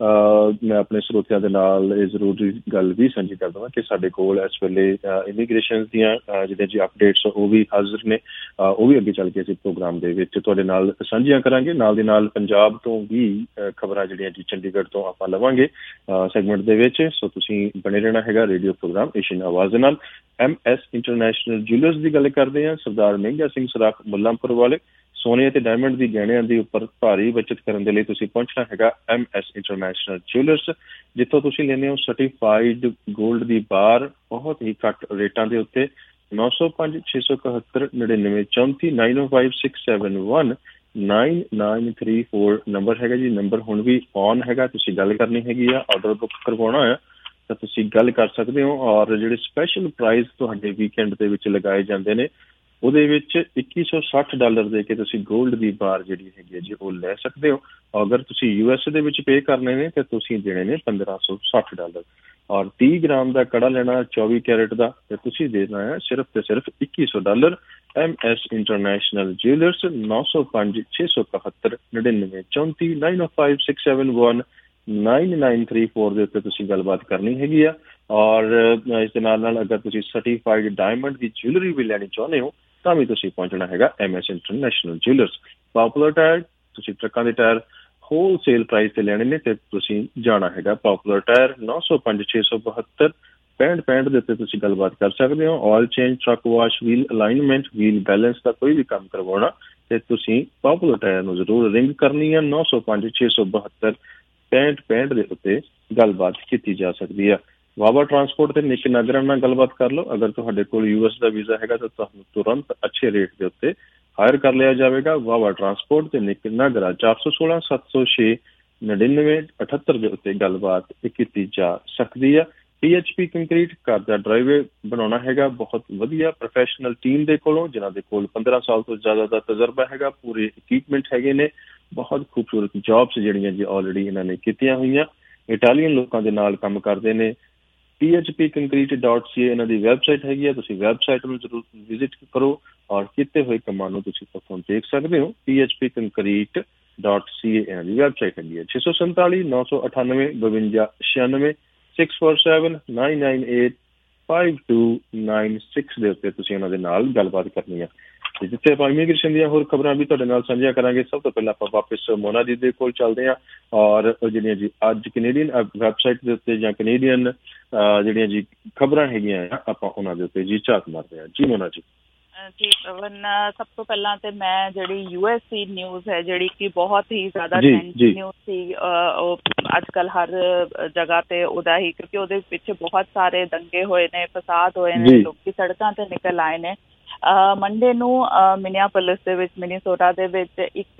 ਮੈਂ ਆਪਣੇ ਸਰੋਤਿਆਂ ਦੇ ਨਾਲ ਇਹ ਜ਼ਰੂਰੀ ਗੱਲ ਵੀ ਸਾਂਝੀ ਕਰ ਦੇਵਾਂ ਕਿ ਸਾਡੇ ਕੋਲ ਇਸ ਵੇਲੇ ਇਮੀਗ੍ਰੇਸ਼ਨ ਦੀਆਂ ਜਿਹੜੀਆਂ ਜੀ ਅਪਡੇਟਸ ਉਹ ਵੀ ਹਾਜ਼ਰ ਨੇ, ਉਹ ਵੀ ਅੱਗੇ ਚੱਲ ਕੇ ਅਸੀਂ ਪ੍ਰੋਗਰਾਮ ਦੇ ਵਿੱਚ ਤੁਹਾਡੇ ਨਾਲ ਸਾਂਝੀਆਂ ਕਰਾਂਗੇ। ਨਾਲ ਦੀ ਨਾਲ ਪੰਜਾਬ ਤੋਂ ਵੀ ਖਬਰਾਂ ਜਿਹੜੀਆਂ ਜੀ ਚੰਡੀਗੜ੍ਹ ਤੋਂ ਆਪਾਂ ਲਵਾਂਗੇ ਸੈਗਮੈਂਟ ਦੇ ਵਿੱਚ, ਸੋ ਤੁਸੀਂ ਬਣੇ ਰਹਿਣਾ ਹੈਗਾ ਰੇਡੀਓ ਪ੍ਰੋਗਰਾਮ ਏਸ਼ੀਅਨ ਆਵਾਜ਼ ਦੇ ਨਾਲ। ਐਮ ਐਸ ਇੰਟਰਨੈਸ਼ਨਲ ਜੁਐਲਰਸ ਦੀ ਗੱਲ ਕਰਦੇ ਹਾਂ, ਸਰਦਾਰ ਮਹਿੰਗਾ ਸਿੰਘ ਸਰਾਖ ਮੁੱਲਾਂਪੁਰ ਵਾਲੇ। ਸੋਨੇ ਅਤੇ ਡਾਇਮੰਡ ਦੀ ਗਹਿਣਿਆਂ ਦੇ ਉੱਪਰ ਭਾਰੀ ਬੱਚਤ ਕਰਨ ਦੇ ਲਈ ਤੁਸੀਂ ਪਹੁੰਚਣਾ ਹੈਗਾ ਐਮ ਐਸ ਇੰਟਰਨੈਸ਼ਨਲ ਜੁਐਲਰਸ, ਜਿੱਥੋਂ ਤੁਸੀਂ ਲੈਂਦੇ ਹੋ ਸਰਟੀਫਾਈਡ ਗੋਲਡ ਦੀ ਬਾਰ ਬਹੁਤ ਹੀ ਘੱਟ ਰੇਟਾਂ ਦੇ ਉੱਤੇ। ਨੌ ਸੌ ਪੰਜ ਛੇ ਸੌ ਇਕਹੱਤਰ ਨੜਿਨਵੇਂ ਚੌਂਤੀ nine O five six seven one nine nine three four number ਹੈਗਾ ਜੀ। ਨੰਬਰ ਹੁਣ ਵੀ ਔਨ ਹੈਗਾ, ਤੁਸੀਂ ਗੱਲ ਕਰਨੀ ਹੈਗੀ ਆ, ਆਰਡਰ ਬੁੱਕ ਕਰਵਾਉਣਾ ਆ ਤਾਂ ਤੁਸੀਂ ਗੱਲ ਕਰ ਸਕਦੇ ਹੋ। ਔਰ ਜਿਹੜੇ ਸਪੈਸ਼ਲ ਪ੍ਰਾਈਜ਼ ਤੁਹਾਡੇ ਵੀਕਐਂਡ ਦੇ ਵਿੱਚ ਲਗਾਏ ਜਾਂਦੇ ਨੇ ਉਹਦੇ ਵਿੱਚ ਇੱਕੀ ਸੌ ਸੱਠ ਡਾਲਰ ਦੇ ਕੇ ਤੁਸੀਂ ਗੋਲਡ ਦੀ ਬਾਰ ਜਿਹੜੀ ਹੈਗੀ ਹੈ ਜੀ ਉਹ ਲੈ ਸਕਦੇ ਹੋ। ਅਗਰ ਤੁਸੀਂ ਯੂ ਐਸ ਏ ਦੇ ਵਿੱਚ ਪੇ ਕਰਨੇ ਨੇ ਤਾਂ ਤੁਸੀਂ ਦੇਣੇ ਨੇ ਪੰਦਰਾਂ ਸੌ ਸੱਠ ਡਾਲਰ। ਔਰ ਤੀਹ ਗ੍ਰਾਮ ਦਾ ਕੜਾ ਲੈਣਾ ਚੌਵੀ ਕੈਰਟ ਦਾ ਤੇ ਤੁਸੀਂ ਦੇਣਾ ਹੈ ਸਿਰਫ ਤੇ ਸਿਰਫ ਇੱਕੀ ਸੌ dollar. M S international jewellers, ਨੌ ਸੌ ਪੰਜ ਛੇ ਸੌ ਇਕਹੱਤਰ ਨੜਿਨਵੇਂ ਚੌਂਤੀ nine O five six seven one nine nine three four ਦੇ ਉੱਤੇ ਤੁਸੀਂ ਗੱਲਬਾਤ ਕਰਨੀ ਹੈਗੀ ਆ। ਔਰ ਇਸ ਦੇ ਨਾਲ ਨਾਲ ਅਗਰ ਤੁਸੀਂ ਸਰਟੀਫਾਈਡ ਡਾਇਮੰਡ ਦੀ ਜੁਐਲਰੀ ਵੀ ਲੈਣੀ ਚਾਹੁੰਦੇ ਹੋ ਤਾਂ ਵੀ ਤੁਸੀਂ ਪਹੁੰਚਣਾ ਹੈਗਾ M S international jewellers. Popular tyre, ਤੁਸੀਂ ਟਰੱਕਾਂ ਦੇ ਟਾਇਰ ਹੋਲਸੇਲ ਪ੍ਰਾਈਸ ਤੇ ਲੈਣੇ ਨੇ ਤੇ ਤੁਸੀਂ ਜਾਣਾ ਹੈਗਾ ਪਾਪੂਲਰ ਟਾਇਰ, ਨੌ ਸੌ ਪੰਜ ਛੇ ਸੌ ਬਹੱਤਰ ਪੈਂਹਠ ਪੈਂਹਠ ਦੇ ਉੱਤੇ ਤੁਸੀਂ ਗੱਲਬਾਤ ਕਰ ਸਕਦੇ ਹੋ। Oil change, truck wash, wheel alignment, wheel balance ਦਾ ਕੋਈ ਵੀ ਕੰਮ ਕਰਵਾਉਣਾ ਤੇ ਤੁਸੀਂ ਪਾਪੂਲਰ ਟਾਇਰ ਨੂੰ ਜ਼ਰੂਰ ਰਿੰਗ ਕਰਨੀ ਹੈ। ਨੌ ਸੌ ਪੰਜ ਛੇ ਸੌ ਬਹੱਤਰ ਪੈਂਹਠ ਪੈਂਹਠ ਦੇ ਉੱਤੇ ਗੱਲਬਾਤ ਕੀਤੀ ਜਾ ਸਕਦੀ ਹੈ। ਵਾਵਾ ਟਰਾਂਸਪੋਰਟ ਤੇ ਨਿੱਕ ਨਾਗਰਾਂ ਨਾਲ ਗੱਲਬਾਤ ਕਰ ਲਓ। ਅਗਰ ਤੁਹਾਡੇ ਕੋਲ ਯੂ ਐਸ ਦਾ ਵੀਜ਼ਾ ਹੈਗਾ ਤਾਂ ਤੁਹਾਨੂੰ ਤੁਰੰਤ ਅੱਛੇ ਰੇਟ ਦੇ ਉੱਤੇ ਹਾਇਰ ਕਰ ਲਿਆ ਜਾਵੇਗਾ। ਵਾਵਾ ਟਰਾਂਸਪੋਰਟ ਤੇ ਨਿੱਕ ਨਾਗਰਾ, ਚਾਰ ਸੌ ਸੋਲਾਂ ਸੱਤ ਸੌ ਛੇ ਨੜਿਨਵੇਂ ਅਠੱਤਰ ਦੇ ਉੱਤੇ ਗੱਲਬਾਤ ਕੀਤੀ ਜਾ ਸਕਦੀ ਹੈ। ਪੀ ਐਚ ਪੀ ਕੰਕਰੀਟ ਘਰ ਦਾ ਡਰਾਈਵੇ ਬਣਾਉਣਾ ਹੈਗਾ ਬਹੁਤ ਵਧੀਆ ਪ੍ਰੋਫੈਸ਼ਨਲ ਟੀਮ ਦੇ ਕੋਲੋਂ, ਜਿਨ੍ਹਾਂ ਦੇ ਕੋਲ ਪੰਦਰਾਂ ਸਾਲ ਤੋਂ ਜ਼ਿਆਦਾ ਦਾ ਤਜਰਬਾ ਹੈਗਾ, ਪੂਰੇ ਇਕਵਿਪਮੈਂਟ ਹੈਗੇ ਨੇ, ਬਹੁਤ ਖੂਬਸੂਰਤ ਜੌਬਸ ਜਿਹੜੀਆਂ ਜੀ ਆਲਰੇਡੀ ਇਹਨਾਂ ਨੇ ਕੀਤੀਆਂ ਹੋਈਆਂ। ਇਟਾਲੀਅਨ ਲੋਕਾਂ ਦੇ ਨਾਲ ਕੰਮ ਕਰਦੇ ਨੇ। P H P concrete dot C A ਇਹਨਾਂ ਦੀ ਵੈਬਸਾਈਟ ਹੈਗੀ ਆ, ਤੁਸੀਂ ਵੈਬਸਾਈਟ ਨੂੰ ਜ਼ਰੂਰ ਵਿਜ਼ਿਟ ਕਰੋ ਔਰ ਕੀਤੇ ਹੋਏ ਕੰਮਾਂ ਨੂੰ ਤੁਸੀਂ ਉੱਥੋਂ ਦੇਖ ਸਕਦੇ ਹੋ। P H P concrete dot C A ਇਹਨਾਂ ਦੀ ਵੈਬਸਾਈਟ ਹੈਗੀ ਹੈ। ਛੇ ਸੌ ਸੰਤਾਲੀ ਨੌ ਸੌ ਅਠਾਨਵੇਂ ਬਵੰਜਾ ਛਿਆਨਵੇਂ six four seven nine nine eight five two nine six ਦੇ ਉੱਤੇ ਤੁਸੀਂ ਉਹਨਾਂ ਦੇ ਨਾਲ ਗੱਲਬਾਤ ਕਰਨੀ ਹੈ। ਤੇ ਜਿੱਥੇ ਆਪਾਂ ਇਮੀਗ੍ਰੇਸ਼ਨ ਦੀਆਂ ਹੋਰ ਖਬਰਾਂ ਵੀ ਤੁਹਾਡੇ ਨਾਲ ਸਾਂਝੀਆਂ ਕਰਾਂਗੇ। ਸਭ ਤੋਂ ਪਹਿਲਾਂ ਆਪਾਂ ਵਾਪਿਸ ਮੋਨਾ ਜੀ ਦੇ ਕੋਲ ਚੱਲਦੇ ਹਾਂ ਔਰ ਜਿਹੜੀਆਂ ਜੀ ਅੱਜ ਕੈਨੇਡੀਅਨ ਵੈਬਸਾਈਟ ਦੇ ਉੱਤੇ ਜਾਂ ਕੈਨੇਡੀਅਨ ਜਿਹੜੀਆਂ ਜੀ ਖਬਰਾਂ ਹੈਗੀਆਂ ਆ ਆਪਾਂ ਉਹਨਾਂ ਦੇ ਉੱਤੇ ਜੀ ਝਾਤ ਮਾਰਦੇ ਹਾਂ। ਜੀ ਮੋਨਾ ਜੀ। ਜੀ ਪਵਨ, ਸਭ ਤੋਂ ਪਹਿਲਾਂ ਤੇ ਮੈਂ ਜਿਹੜੀ ਯੂ ਐਸ ਦੀ ਨਿਊਜ਼ ਹੈ ਜਿਹੜੀ ਕਿ ਬਹੁਤ ਹੀ ਜ਼ਿਆਦਾ ਨਿਊਜ਼ ਸੀ, ਉਹ ਅੱਜ ਕੱਲ੍ਹ ਹਰ ਜਗ੍ਹਾ ਤੇ ਉਹਦਾ ਹੀ, ਕਿਉਂਕਿ ਉਹਦੇ ਪਿੱਛੇ ਬਹੁਤ ਸਾਰੇ ਦੰਗੇ ਹੋਏ ਨੇ, ਫਸਾਦ ਹੋਏ ਨੇ, ਲੋਕੀ ਸੜਕਾਂ ਤੇ ਨਿਕਲ ਆਏ ਨੇ। ਮੰਡੇ ਨੂੰ ਮਿਨੀਆਪੋਲਿਸ ਦੇ ਵਿੱਚ, ਮਿਨੀਸੋਟਾ ਦੇ ਵਿੱਚ ਇੱਕ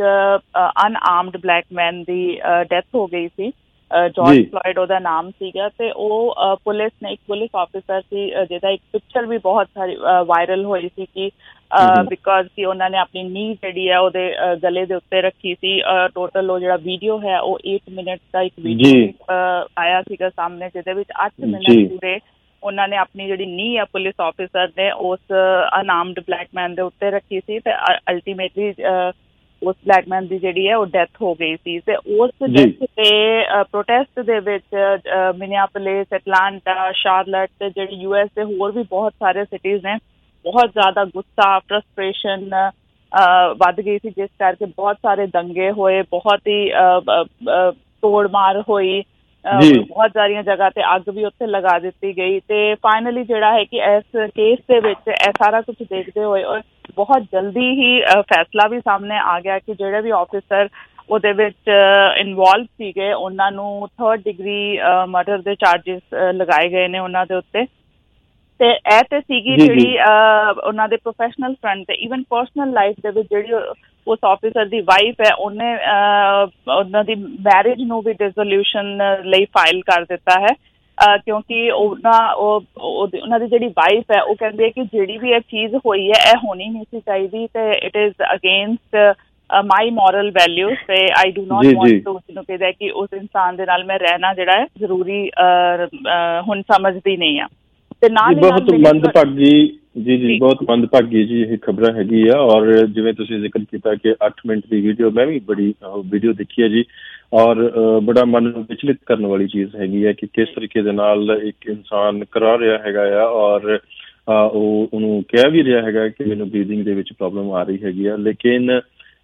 ਅਨਆਰਮਡ ਬਲੈਕ ਮੈਨ ਦੀ ਡੈਥ ਹੋ ਗਈ ਸੀ। ਜੌਰਜ ਫਲੋਇਡ ਉਹਦਾ ਨਾਮ ਸੀਗਾ ਤੇ ਉਹ ਪੁਲਿਸ ਨੇ, ਇੱਕ ਪੁਲਿਸ ਆਫਿਸਰ ਸੀ ਜਿਹਦਾ ਇੱਕ ਪਿਕਚਰ ਵੀ ਬਹੁਤ ਸਾਰੀ ਵਾਇਰਲ ਹੋਈ ਸੀ ਕਿ ਬਿਕੋਜ਼ ਕਿ ਉਹਨਾਂ ਨੇ ਆਪਣੀ ਨੀ ਜਿਹੜੀ ਹੈ ਉਹਦੇ ਗਲੇ ਦੇ ਉੱਤੇ ਰੱਖੀ ਸੀ। ਟੋਟਲ ਉਹ ਜਿਹੜਾ ਵੀਡੀਓ ਹੈ ਉਹ ਏਟ ਮਿੰਟ ਦਾ ਇੱਕ ਵੀਡੀਓ ਆਇਆ ਸੀਗਾ ਸਾਹਮਣੇ, ਜਿਹਦੇ ਵਿੱਚ ਅੱਠ ਮਿੰਟ ਪੂਰੇ ਉਹਨਾਂ ਨੇ ਆਪਣੀ ਜਿਹੜੀ ਨੀ ਹੈ ਪੁਲਿਸ ਆਫਿਸਰ ਨੇ ਉਸ ਅਨਆਰਮਡ ਬਲੈਕ ਮੈਨ ਦੇ ਉੱਤੇ ਰੱਖੀ ਸੀ ਤੇ ਅਲਟੀਮੇਟਲੀ ਉਸ ਬਲੈਕਮੈਨ ਦੀ ਜਿਹੜੀ ਹੈ ਉਹ ਡੈਥ ਹੋ ਗਈ ਸੀ ਤੇ ਉਸ ਡੈਥ ਤੇ ਪ੍ਰੋਟੈਸਟ ਦੇ ਵਿੱਚ ਮਿਨੀਆਪੋਲਿਸ, ਐਟਲਾਂਟਾ, ਸ਼ਾਰਲਟ ਤੇ ਜਿਹੜੀ ਯੂ ਐਸ ਦੇ ਹੋਰ ਵੀ ਬਹੁਤ ਸਾਰੇ ਸਿਟੀਜ਼ ਨੇ ਬਹੁਤ ਜ਼ਿਆਦਾ ਗੁੱਸਾ, ਫਰਸਟ੍ਰੇਸ਼ਨ ਵੱਧ ਗਈ ਸੀ, ਜਿਸ ਕਰਕੇ ਬਹੁਤ ਸਾਰੇ ਦੰਗੇ ਹੋਏ, ਬਹੁਤ ਹੀ ਤੋੜ ਮਾਰ ਹੋਈ, ਬਹੁਤ ਸਾਰੀਆਂ ਜਗ੍ਹਾ ਤੇ ਅੱਗ ਵੀ ਉੱਥੇ ਲਗਾ ਦਿੱਤੀ ਗਈ ਤੇ ਫਾਈਨਲੀ ਜਿਹੜਾ ਹੈ ਕਿ ਇਸ ਕੇਸ ਦੇ ਵਿੱਚ ਇਹ ਸਾਰਾ ਕੁਝ ਦੇਖਦੇ ਹੋਏ ਔਰ ਬਹੁਤ ਜਲਦੀ ਹੀ ਫੈਸਲਾ ਵੀ ਸਾਹਮਣੇ ਆ ਗਿਆ ਕਿ ਜਿਹੜੇ ਵੀ ਆਫਿਸਰ ਉਹਦੇ ਵਿੱਚ ਇਨਵੋਲਵ ਸੀਗੇ ਉਹਨਾਂ ਨੂੰ ਥਰਡ ਡਿਗਰੀ ਮਰਡਰ ਦੇ ਚਾਰਜਿਸ ਲਗਾਏ ਗਏ ਨੇ ਉਹਨਾਂ ਦੇ ਉੱਤੇ। ਤੇ ਇਹ ਤੇ ਸੀਗੀ ਜਿਹੜੀ ਉਹਨਾਂ ਦੇ ਪ੍ਰੋਫੈਸ਼ਨਲ ਫਰੰਟ ਤੇ ਈਵਨ ਪਰਸਨਲ ਲਾਈਫ ਦੇ ਵਿੱਚ ਜਿਹੜੀ ਉਸ ਆਫਿਸਰ ਦੀ ਵਾਈਫ ਹੈ ਉਹਨੇ ਉਹਨਾਂ ਦੀ ਮੈਰਿਜ ਨੂੰ ਵੀ ਡਿਸੋਲਿਊਸ਼ਨ ਲਈ ਫਾਈਲ ਕਰ ਦਿੱਤਾ ਹੈ ਕਿਉਂਕਿ ਉਹਨਾਂ ਉਹ ਉਹਨਾਂ ਦੀ ਜਿਹੜੀ ਵਾਈਫ ਹੈ ਉਹ ਕਹਿੰਦੇ ਕਿ ਜਿਹੜੀ ਵੀ ਇਹ ਚੀਜ਼ ਹੋਈ ਹੈ ਇਹ ਹੋਣੀ ਨਹੀਂ ਸੀ ਚਾਹੀਦੀ ਤੇ it is against my moral values ਤੇ I do not want to ਜਿਹਨੂੰ ਕਹਿੰਦਾ ਕਿ ਉਸ ਇਨਸਾਨ ਦੇ ਨਾਲ ਮੈਂ ਰਹਿਣਾ ਜਿਹੜਾ ਹੈ ਜ਼ਰੂਰੀ ਹੁਣ ਸਮਝਦੀ ਨਹੀਂ ਆ। ਤੇ ਨਾਲ ਬਹੁਤ ਮੰਦਭਾਗੀ ਜੀ ਜੀ ਬਹੁਤ ਮੰਦਭਾਗੀ ਜੀ ਇਹ ਖਬਰਾਂ ਹੈਗੀ ਆ ਔਰ ਜਿਵੇਂ ਤੁਸੀਂ ਜ਼ਿਕਰ ਕੀਤਾ ਕਿ ਅੱਠ ਮਿੰਟ ਦੀ ਵੀਡੀਓ ਮੈਂ ਵੀ ਬੜੀ ਵੀਡੀਓ ਦੇਖੀ ਹੈ ਜੀ ਔਰ ਬੜਾ ਮਨ ਨੂੰ ਵਿਚਲਿਤ ਕਰਨ ਵਾਲੀ ਚੀਜ਼ ਹੈਗੀ ਹੈ ਕਿ ਕਿਸ ਤਰੀਕੇ ਦੇ ਨਾਲ ਇੱਕ ਇਨਸਾਨ ਕਰਾ ਰਿਹਾ ਹੈਗਾ ਆ ਔਰ ਉਹ ਉਹਨੂੰ ਕਹਿ ਵੀ ਰਿਹਾ ਹੈਗਾ ਕਿ ਮੈਨੂੰ ਬਰੀਥਿੰਗ ਦੇ ਵਿੱਚ ਪ੍ਰੋਬਲਮ ਆ ਰਹੀ ਹੈਗੀ ਆ ਲੇਕਿਨ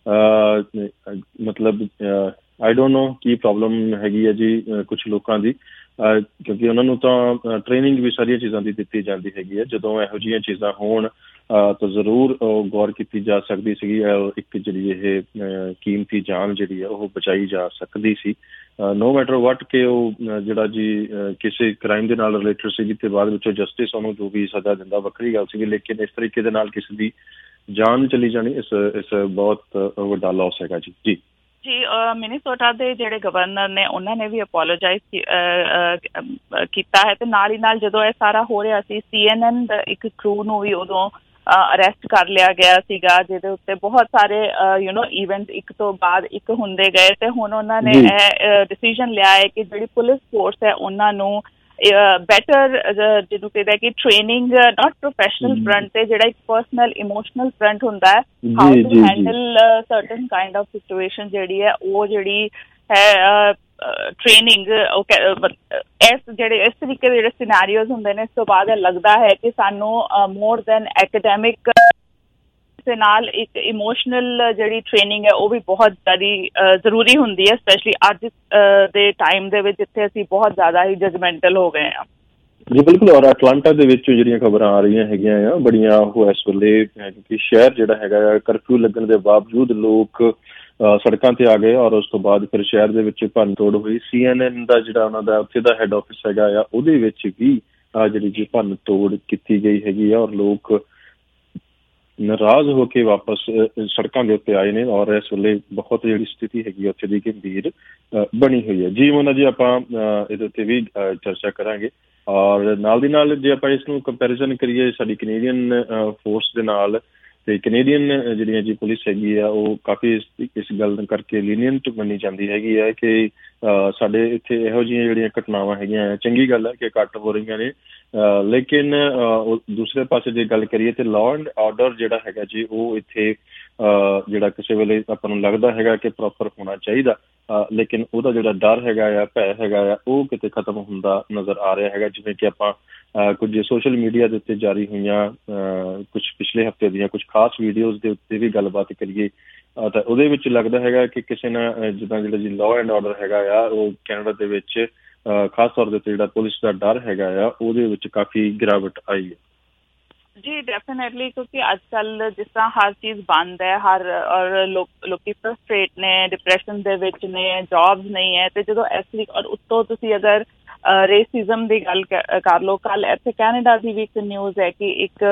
ਮਤਲਬ I don't know Ki problem ਹੈਗੀ ਹੈ ਜੀ ਕੁਛ ਲੋਕਾਂ ਦੀ ਕਿਉਂਕਿ ਉਹਨਾਂ ਨੂੰ ਤਾਂ ਟ੍ਰੇਨਿੰਗ ਵੀ ਸਾਰੀਆਂ ਚੀਜ਼ਾਂ ਦੀ ਦਿੱਤੀ ਜਾਂਦੀ ਹੈਗੀ ਹੈ ਜਦੋਂ ਇਹੋ ਜਿਹੀਆਂ ਚੀਜ਼ਾਂ ਹੋਣ ਤਾਂ ਜ਼ਰੂਰ ਗੌਰ ਕੀਤੀ ਜਾ ਸਕਦੀ ਸੀਗੀ ਇੱਕ ਜਿਹੜੀ ਇਹ ਕੀਮਤੀ ਜਾਨ ਜਿਹੜੀ ਹੈ ਉਹ ਬਚਾਈ ਜਾ ਸਕਦੀ ਸੀ ਨੋ ਮੈਟਰ ਵਾਟ ਕਿ ਉਹ ਜਿਹੜਾ ਜੀ ਕਿਸੇ ਕ੍ਰਾਈਮ ਦੇ ਨਾਲ ਰਿਲੇਟਡ ਸੀਗੀ ਤੇ ਬਾਅਦ ਵਿੱਚੋਂ ਜਸਟਿਸ ਉਹਨੂੰ ਜੋ ਵੀ ਸਜ਼ਾ ਦਿੰਦਾ ਵੱਖਰੀ ਗੱਲ ਸੀਗੀ ਲੇਕਿਨ ਇਸ ਤਰੀਕੇ ਦੇ ਨਾਲ ਕਿਸੇ ਦੀ ਜਾਨ ਚਲੀ ਜਾਣੀ ਇਸ ਇਸ ਬਹੁਤ ਵੱਡਾ ਲਾਸ ਹੈਗਾ ਜੀ। ਜੀ ਜੀ ਮਿਨੀਸੋਟਾ ਦੇ ਜਿਹੜੇ ਗਵਰਨਰ ਨੇ ਉਹਨਾਂ ਨੇ ਵੀ ਅਪੋਲੋਜਾਈਜ਼ ਕੀਤਾ ਹੈ ਤੇ ਨਾਲ ਹੀ ਨਾਲ ਜਦੋਂ ਇਹ ਸਾਰਾ ਹੋ ਰਿਹਾ ਸੀ ਸੀ ਐਨ ਐਨ ਦਾ ਇੱਕ ਕਰੂ ਨੂੰ ਵੀ ਉਦੋਂ ਅਰੈਸਟ ਕਰ ਲਿਆ ਗਿਆ ਸੀਗਾ ਜਿਹਦੇ ਉੱਤੇ ਬਹੁਤ ਸਾਰੇ ਯੂ ਨੋ ਇਵੈਂਟ ਇੱਕ ਤੋਂ ਬਾਅਦ ਇੱਕ ਹੁੰਦੇ ਗਏ ਤੇ ਹੁਣ ਉਹਨਾਂ ਨੇ ਇਹ ਡਿਸੀਜ਼ਨ ਲਿਆ ਹੈ ਕਿ ਜਿਹੜੀ ਪੁਲਿਸ ਫੋਰਸ ਹੈ ਉਹਨਾਂ ਨੂੰ ਬੈਟਰ ਜਿਹਨੂੰ ਕਹਿੰਦਾ ਕਿ ਟ੍ਰੇਨਿੰਗ ਨਾਟ ਪ੍ਰੋਫੈਸ਼ਨਲ ਫਰੰਟ ਤੇ ਜਿਹੜਾ ਇੱਕ ਪਰਸਨਲ ਇਮੋਸ਼ਨਲ ਫਰੰਟ ਹੁੰਦਾ ਹੈ how to handle certain kind of situation ਜਿਹੜੀ ਹੈ ਉਹ ਜਿਹੜੀ ਹੈ ਟ੍ਰੇਨਿੰਗ ਇਸ ਜਿਹੜੇ ਇਸ ਤਰੀਕੇ ਦੇ ਜਿਹੜੇ ਸਿਨੈਰੀਓਜ਼ ਹੁੰਦੇ ਨੇ ਇਸ ਤੋਂ ਬਾਅਦ ਲੱਗਦਾ ਹੈ ਕਿ ਸਾਨੂੰ ਮੋਰ ਦੈਨ ਐਕੈਡੈਮਿਕ ਦੇ ਨਾਲ ਇੱਕ ਇਮੋਸ਼ਨਲ ਜਿਹੜੀ ਟ੍ਰੇਨਿੰਗ ਹੈ ਉਹ ਵੀ ਬਹੁਤ ਜ਼ਿਆਦਾ ਜ਼ਰੂਰੀ ਹੁੰਦੀ ਹੈ ਸਪੈਸ਼ਲੀ ਅੱਜ ਦੇ ਟਾਈਮ ਦੇ ਵਿੱਚ ਜਿੱਥੇ ਅਸੀਂ ਬਹੁਤ ਜ਼ਿਆਦਾ ਹੀ ਜਜਮੈਂਟਲ ਹੋ ਗਏ ਹਾਂ। ਜੀ ਬਿਲਕੁਲ ਔਰ ਅਟਲਾਂਟਾ ਦੇ ਵਿੱਚ ਜਿਹੜੀਆਂ ਖਬਰਾਂ ਆ ਰਹੀਆਂ ਹੈਗੀਆਂ ਆ ਬੜੀਆਂ ਉਹ ਇਸ ਵੇਲੇ ਕਿਉਂਕਿ ਸ਼ਹਿਰ ਜਿਹੜਾ ਹੈਗਾ ਕਰਫਿਊ ਲੱਗਣ ਦੇ ਬਾਵਜੂਦ ਲੋਕ ਸੜਕਾਂ ਤੇ ਆ ਗਏ ਔਰ ਉਸ ਤੋਂ ਬਾਅਦ ਫਿਰ ਸ਼ਹਿਰ ਦੇ ਵਿੱਚ ਭੰਨ ਤੋੜ ਹੋਈ ਸੀ ਐਨ ਐਨ ਦਾ ਜਿਹੜਾ ਉਹਨਾਂ ਦਾ ਉੱਥੇ ਦਾ ਹੈਡ ਆਫਿਸ ਹੈਗਾ ਆ ਉਹਦੇ ਵਿੱਚ ਵੀ ਜਿਹੜੀ ਜੀ ਭੰਨ ਤੋੜ ਕੀਤੀ ਗਈ ਹੈਗੀ ਆ ਔਰ ਲੋਕ ਨਾਰਾਜ਼ ਹੋ ਕੇ ਵਾਪਸ ਸੜਕਾਂ ਦੇ ਉੱਤੇ ਆਏ ਨੇ ਔਰ ਇਸ ਵੇਲੇ ਬਹੁਤ ਜਿਹੜੀ ਸਥਿਤੀ ਹੈਗੀ ਉੱਥੇ ਦੀ ਗੰਭੀਰ ਬਣੀ ਹੋਈ ਹੈ। ਜੀ ਮੋਨਾ ਜੀ ਆਪਾਂ ਇਹਦੇ ਉੱਤੇ ਵੀ ਚਰਚਾ ਕਰਾਂਗੇ ਔਰ ਨਾਲ ਦੀ ਨਾਲ ਜੇ ਆਪਾਂ ਇਸ ਨੂੰ ਕੰਪੈਰੀਜ਼ਨ ਕਰੀਏ ਸਾਡੀ ਕੈਨੇਡੀਅਨ ਫੋਰਸ ਦੇ ਨਾਲ ਤੇ ਕੈਨੇਡੀਅਨ ਜਿਹੜੀਆਂ ਜੀ ਪੁਲਿਸ ਹੈਗੀ ਆ ਉਹ ਕਾਫੀ ਇਸ ਗੱਲ ਕਰਕੇ ਲੀਨੀਅੰਟ ਮੰਨੀ ਜਾਂਦੀ ਹੈਗੀ ਹੈ ਕਿ ਸਾਡੇ ਇੱਥੇ ਇਹੋ ਜਿਹੀਆਂ ਜਿਹੜੀਆਂ ਘਟਨਾਵਾਂ ਹੈਗੀਆਂ ਚੰਗੀ ਗੱਲ ਹੈ ਕਿ ਘੱਟ ਹੋ ਰਹੀਆਂ ਨੇ ਲੇਕਿਨ ਦੂਸਰੇ ਪਾਸੇ ਜੇ ਗੱਲ ਕਰੀਏ ਤੇ ਲਾਅ ਐਂਡ ਆਰਡਰ ਜਿਹੜਾ ਹੈਗਾ ਜੀ ਉਹ ਇੱਥੇ ਜਿਹੜਾ ਕਿਸੇ ਵੇਲੇ ਆਪਾਂ ਨੂੰ ਲੱਗਦਾ ਹੈਗਾ ਕਿ ਪ੍ਰੋਪਰ ਹੋਣਾ ਚਾਹੀਦਾ ਲੇਕਿਨ ਉਹਦਾ ਜਿਹੜਾ ਡਰ ਹੈਗਾ ਆ ਭੈ ਹੈਗਾ ਆ ਉਹ ਕਿਤੇ ਖਤਮ ਹੁੰਦਾ ਨਜ਼ਰ ਆ ਰਿਹਾ ਹੈਗਾ ਜਿਵੇਂ ਕਿ ਆਪਾਂ ਕੁਝ ਸੋਸ਼ਲ ਮੀਡੀਆ ਦੇ ਉੱਤੇ ਜਾਰੀ ਹੋਈਆਂ ਕੁਝ ਪਿਛਲੇ ਹਫ਼ਤੇ ਦੀਆਂ ਕੁਝ ਖਾਸ ਵੀਡੀਓਜ਼ ਦੇ ਉੱਤੇ ਵੀ ਗੱਲਬਾਤ ਕਰੀਏ ਤਾਂ ਉਹਦੇ ਵਿੱਚ ਲੱਗਦਾ ਹੈਗਾ ਕਿ ਕਿਸੇ ਨਾਲ ਜਿੱਦਾਂ ਜਿਹੜਾ ਜੀ ਲਾਅ ਐਂਡ ਆਰਡਰ ਹੈਗਾ ਆ ਉਹ ਕੈਨੇਡਾ ਦੇ ਵਿੱਚ ਖਾਸ ਤੌਰ ਦੇ ਉੱਤੇ ਜਿਹੜਾ ਪੁਲਿਸ ਦਾ ਡਰ ਹੈਗਾ ਆ ਉਹਦੇ ਵਿੱਚ ਕਾਫੀ ਗਿਰਾਵਟ ਆਈ ਹੈ। ਜੀ ਡੈਫੀਨੇਟਲੀ ਕਿਉਂਕਿ ਅੱਜ ਕੱਲ੍ਹ ਜਿਸ ਤਰ੍ਹਾਂ ਹਰ ਚੀਜ਼ ਬੰਦ ਹੈ ਹਰ ਔਰ ਲੋਕ ਲੋਕੀ ਫਰਸਟ੍ਰੇਟ ਨੇ ਡਿਪਰੈਸ਼ਨ ਦੇ ਵਿੱਚ ਨੇ ਜੌਬਸ ਨਹੀਂ ਹੈ ਤੇ ਜਦੋਂ ਇਸ ਤਰੀਕੇ ਔਰ ਉੱਤੋਂ ਤੁਸੀਂ ਅਗਰ ਰੇਸਿਜ਼ਮ ਦੀ ਗੱਲ ਕਰ ਲਓ ਕੱਲ ਇੱਥੇ ਕੈਨੇਡਾ ਦੀ ਵੀ ਇੱਕ ਨਿਊਜ਼ ਹੈ ਕਿ ਇੱਕ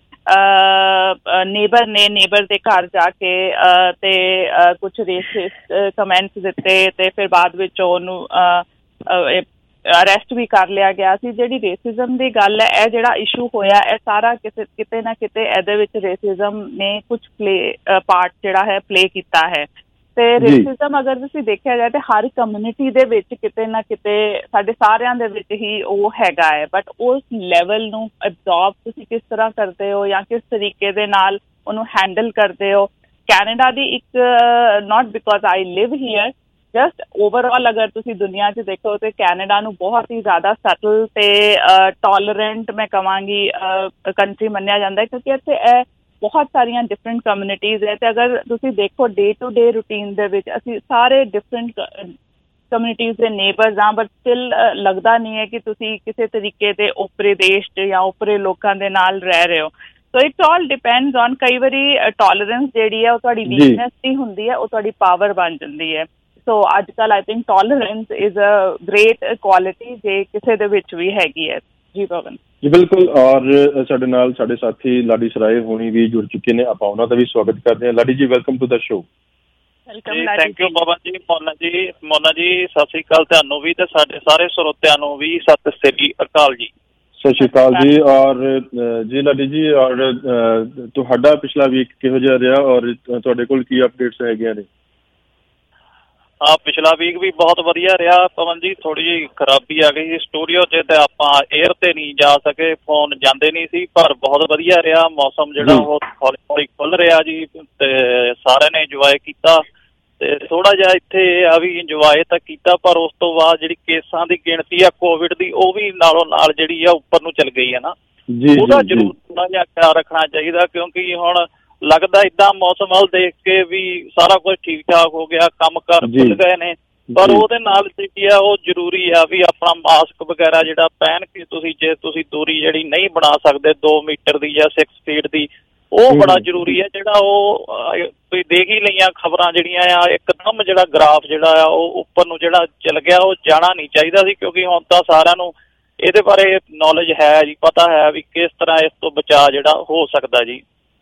ਨੇਬਰ ਨੇ ਨੇਬਰ ਦੇ ਘਰ ਜਾ ਕੇ ਤੇ ਕੁਛ ਰੇਸਿਸਟ ਕਮੈਂਟਸ ਦਿੱਤੇ ਤੇ ਫਿਰ ਬਾਅਦ ਵਿੱਚ ਉਹਨੂੰ ਅਰੈਸਟ ਵੀ ਕਰ ਲਿਆ ਗਿਆ ਸੀ। ਜਿਹੜੀ ਰੇਸਿਜ਼ਮ ਦੀ ਗੱਲ ਹੈ ਇਹ ਜਿਹੜਾ ਇਸ਼ੂ ਹੋਇਆ ਇਹ ਸਾਰਾ ਕਿਸੇ ਕਿਤੇ ਨਾ ਕਿਤੇ ਇਹਦੇ ਵਿੱਚ ਰੇਸਿਜ਼ਮ ਨੇ ਕੁਛ ਪਲੇ ਪਾਰਟ ਜਿਹੜਾ ਹੈ ਪਲੇ ਕੀਤਾ ਹੈ ਤੇ ਰੇਸਿਜ਼ਮ ਅਗਰ ਤੁਸੀਂ ਦੇਖਿਆ ਜਾਏ ਤੇ ਹਰ ਕਮਿਊਨਿਟੀ ਦੇ ਵਿੱਚ ਕਿਤੇ ਨਾ ਕਿਤੇ ਸਾਡੇ ਸਾਰਿਆਂ ਦੇ ਵਿੱਚ ਹੀ ਉਹ ਹੈਗਾ ਹੈ ਬਟ ਉਸ ਲੈਵਲ ਨੂੰ ਅਬਜ਼ੌਰਬ ਤੁਸੀਂ ਕਿਸ ਤਰ੍ਹਾਂ ਕਰਦੇ ਹੋ ਜਾਂ ਕਿਸ ਤਰੀਕੇ ਦੇ ਨਾਲ ਉਹਨੂੰ ਹੈਂਡਲ ਕਰਦੇ ਹੋ ਕੈਨੇਡਾ ਦੀ ਇੱਕ not because I live here, just overall ਅਗਰ ਤੁਸੀਂ ਦੁਨੀਆ 'ਚ ਦੇਖੋ ਤੇ ਕੈਨੇਡਾ ਨੂੰ ਬਹੁਤ ਹੀ ਜ਼ਿਆਦਾ ਸਟਲ ਤੇ ਟੋਲਰੈਂਟ ਮੈਂ ਕਹਾਂਗੀ ਕੰਟਰੀ ਮੰਨਿਆ ਜਾਂਦਾ ਹੈ, ਕਿਉਂਕਿ ਇੱਥੇ ਇਹ ਬਹੁਤ ਸਾਰੀਆਂ ਡਿਫਰੈਂਟ ਕਮਿਊਨਿਟੀਜ਼ ਹੈ। ਤੇ ਅਗਰ ਤੁਸੀਂ ਦੇਖੋ ਡੇ ਟੂ ਡੇ ਰੂਟੀਨ ਦੇ ਵਿੱਚ ਅਸੀਂ ਸਾਰੇ ਡਿਫਰੈਂਟ ਕਮਿਊਨਿਟੀਜ਼ ਦੇ ਨੇਬਰਸ ਹਾਂ, ਬਟ ਸਟਿਲ ਲੱਗਦਾ ਨਹੀਂ ਹੈ ਕਿ ਤੁਸੀਂ ਕਿਸੇ ਤਰੀਕੇ ਦੇ ਓਪਰੇ ਦੇਸ਼ 'ਚ ਜਾਂ ਓਪਰੇ ਲੋਕਾਂ ਦੇ ਨਾਲ ਰਹਿ ਰਹੇ ਹੋ। So it's all depends on, ਕਈ ਵਾਰੀ ਟੋਲਰੈਂਸ ਜਿਹੜੀ ਹੈ ਉਹ ਤੁਹਾਡੀ ਵੀਕਨੈਸ ਨਹੀਂ ਹੁੰਦੀ ਹੈ, ਉਹ ਤੁਹਾਡੀ ਪਾਵਰ ਬਣ ਜਾਂਦੀ ਹੈ। ਸੋ ਅੱਜ ਕੱਲ੍ਹ I think tolerance is a great quality ਜੇ ਕਿਸੇ ਦੇ ਵਿੱਚ ਵੀ ਹੈਗੀ ਹੈ। ਜੀ ਪਵਨ ਜੀ ਬਿਲਕੁਲ। ਔਰ ਸਾਡੇ ਨਾਲ ਸਾਡੇ ਸਾਥੀ ਲਾਡੀ ਸਰਾਏ ਹੋਣੀ ਵੀ ਜੁੜ ਚੁੱਕੇ ਨੇ, ਆਪਾਂ ਉਹਨਾਂ ਦਾ ਵੀ ਸਵਾਗਤ ਕਰਦੇ ਹਾਂ। Laddi ji, welcome to the show. Thank you Pawan ji. Mona ਜੀ ਮੋਨਾ ਜੀ ਸਤਿ ਸ੍ਰੀ ਅਕਾਲ ਤੁਹਾਨੂੰ ਵੀ, ਤੇ ਸਾਡੇ ਸਾਰੇ ਸਰੋਤਿਆਂ ਨੂੰ ਵੀ ਸਤਿ ਸ੍ਰੀ ਅਕਾਲ ਜੀ। ਸਤਿ ਸ਼੍ਰੀ ਅਕਾਲ ਜੀ। ਔਰ ਜੀ ਲਾਡੀ ਜੀ, ਔਰ ਤੁਹਾਡਾ ਪਿਛਲਾ ਵੀਕ ਕਿਹੋ ਜਿਹਾ ਰਿਹਾ ਔਰ ਤੁਹਾਡੇ ਕੋਲ ਕੀ ਅਪਡੇਟਸ ਹੈਗੀਆਂ ਨੇ? ਹਾਂ, ਪਿਛਲਾ ਵੀਕ ਵੀ ਬਹੁਤ ਵਧੀਆ ਰਿਹਾ ਪਵਨ ਜੀ। ਥੋੜੀ ਜਿਹੀ ਖਰਾਬੀ ਆ ਗਈ ਸੀ ਸਟੂਡੀਓ 'ਚ, ਤੇ ਆਪਾਂ 에ਅਰ ਤੇ ਨਹੀਂ ਜਾ ਸਕੇ, ਫੋਨ ਜਾਂਦੇ ਨਹੀਂ ਸੀ, ਪਰ ਬਹੁਤ ਵਧੀਆ ਰਿਹਾ। ਮੌਸਮ ਜਿਹੜਾ ਉਹ ਹੌਲੀ ਹੌਲੀ ਖੁੱਲ ਰਿਹਾ ਜੀ, ਤੇ ਸਾਰਿਆਂ ਨੇ ਇੰਜੋਏ ਕੀਤਾ। ਤੇ ਥੋੜਾ ਜਿਹਾ ਇੱਥੇ ਆ ਵੀ ਇੰਜੋਏ ਤਾਂ ਕੀਤਾ, ਪਰ ਉਸ ਤੋਂ ਬਾਅਦ ਜਿਹੜੀ ਕੇਸਾਂ ਦੀ ਗਿਣਤੀ ਆ ਕੋਵਿਡ ਦੀ, ਉਹ ਵੀ ਨਾਲੋਂ ਨਾਲ ਜਿਹੜੀ ਆ ਉੱਪਰ ਨੂੰ ਚਲ ਗਈ ਹੈ ਨਾ। ਉਹਦਾ ਜ਼ਰੂਰ ਥੋੜਾ ਜਿਹਾ ਖਿਆਲ ਰੱਖਣਾ ਚਾਹੀਦਾ, ਕਿਉਂਕਿ ਹੁਣ ਲੱਗਦਾ ਏਦਾਂ ਮੌਸਮ ਵੱਲ ਦੇਖ ਕੇ ਵੀ ਸਾਰਾ ਕੁਝ ਠੀਕ ਠਾਕ ਹੋ ਗਿਆ, ਕੰਮ ਕਾਰ ਖੁੱਲ ਗਏ ਨੇ, ਪਰ ਉਹਦੇ ਨਾਲ ਜਿਹੜੀ ਆ ਉਹ ਜ਼ਰੂਰੀ ਆ ਵੀ ਆਪਣਾ ਮਾਸਕ ਵਗੈਰਾ ਜਿਹੜਾ ਪਹਿਨ ਕੇ ਤੁਸੀਂ, ਜੇ ਤੁਸੀਂ ਦੂਰੀ ਜਿਹੜੀ ਨਹੀਂ ਬਣਾ ਸਕਦੇ ਦੋ ਮੀਟਰ ਦੀ ਜਾਂ ਸਿਕਸ ਫੀਟ ਦੀ, ਉਹ ਬੜਾ ਜ਼ਰੂਰੀ ਹੈ। ਜਿਹੜਾ ਉਹ ਤੁਸੀਂ ਦੇਖ ਹੀ ਲਈਆਂ ਖਬਰਾਂ ਜਿਹੜੀਆਂ ਆ, ਇੱਕਦਮ ਜਿਹੜਾ ਗ੍ਰਾਫ ਜਿਹੜਾ ਆ ਉਹ ਉੱਪਰ ਨੂੰ ਜਿਹੜਾ ਚਲ ਗਿਆ, ਉਹ ਜਾਣਾ ਨਹੀਂ ਚਾਹੀਦਾ ਸੀ, ਕਿਉਂਕਿ ਹੁਣ ਤਾਂ ਸਾਰਿਆਂ ਨੂੰ ਇਹਦੇ ਬਾਰੇ ਨੌਲੇਜ ਹੈ ਜੀ, ਪਤਾ ਹੈ ਵੀ ਕਿਸ ਤਰ੍ਹਾਂ ਇਸ ਤੋਂ ਬਚਾਅ ਜਿਹੜਾ ਹੋ ਸਕਦਾ ਜੀ।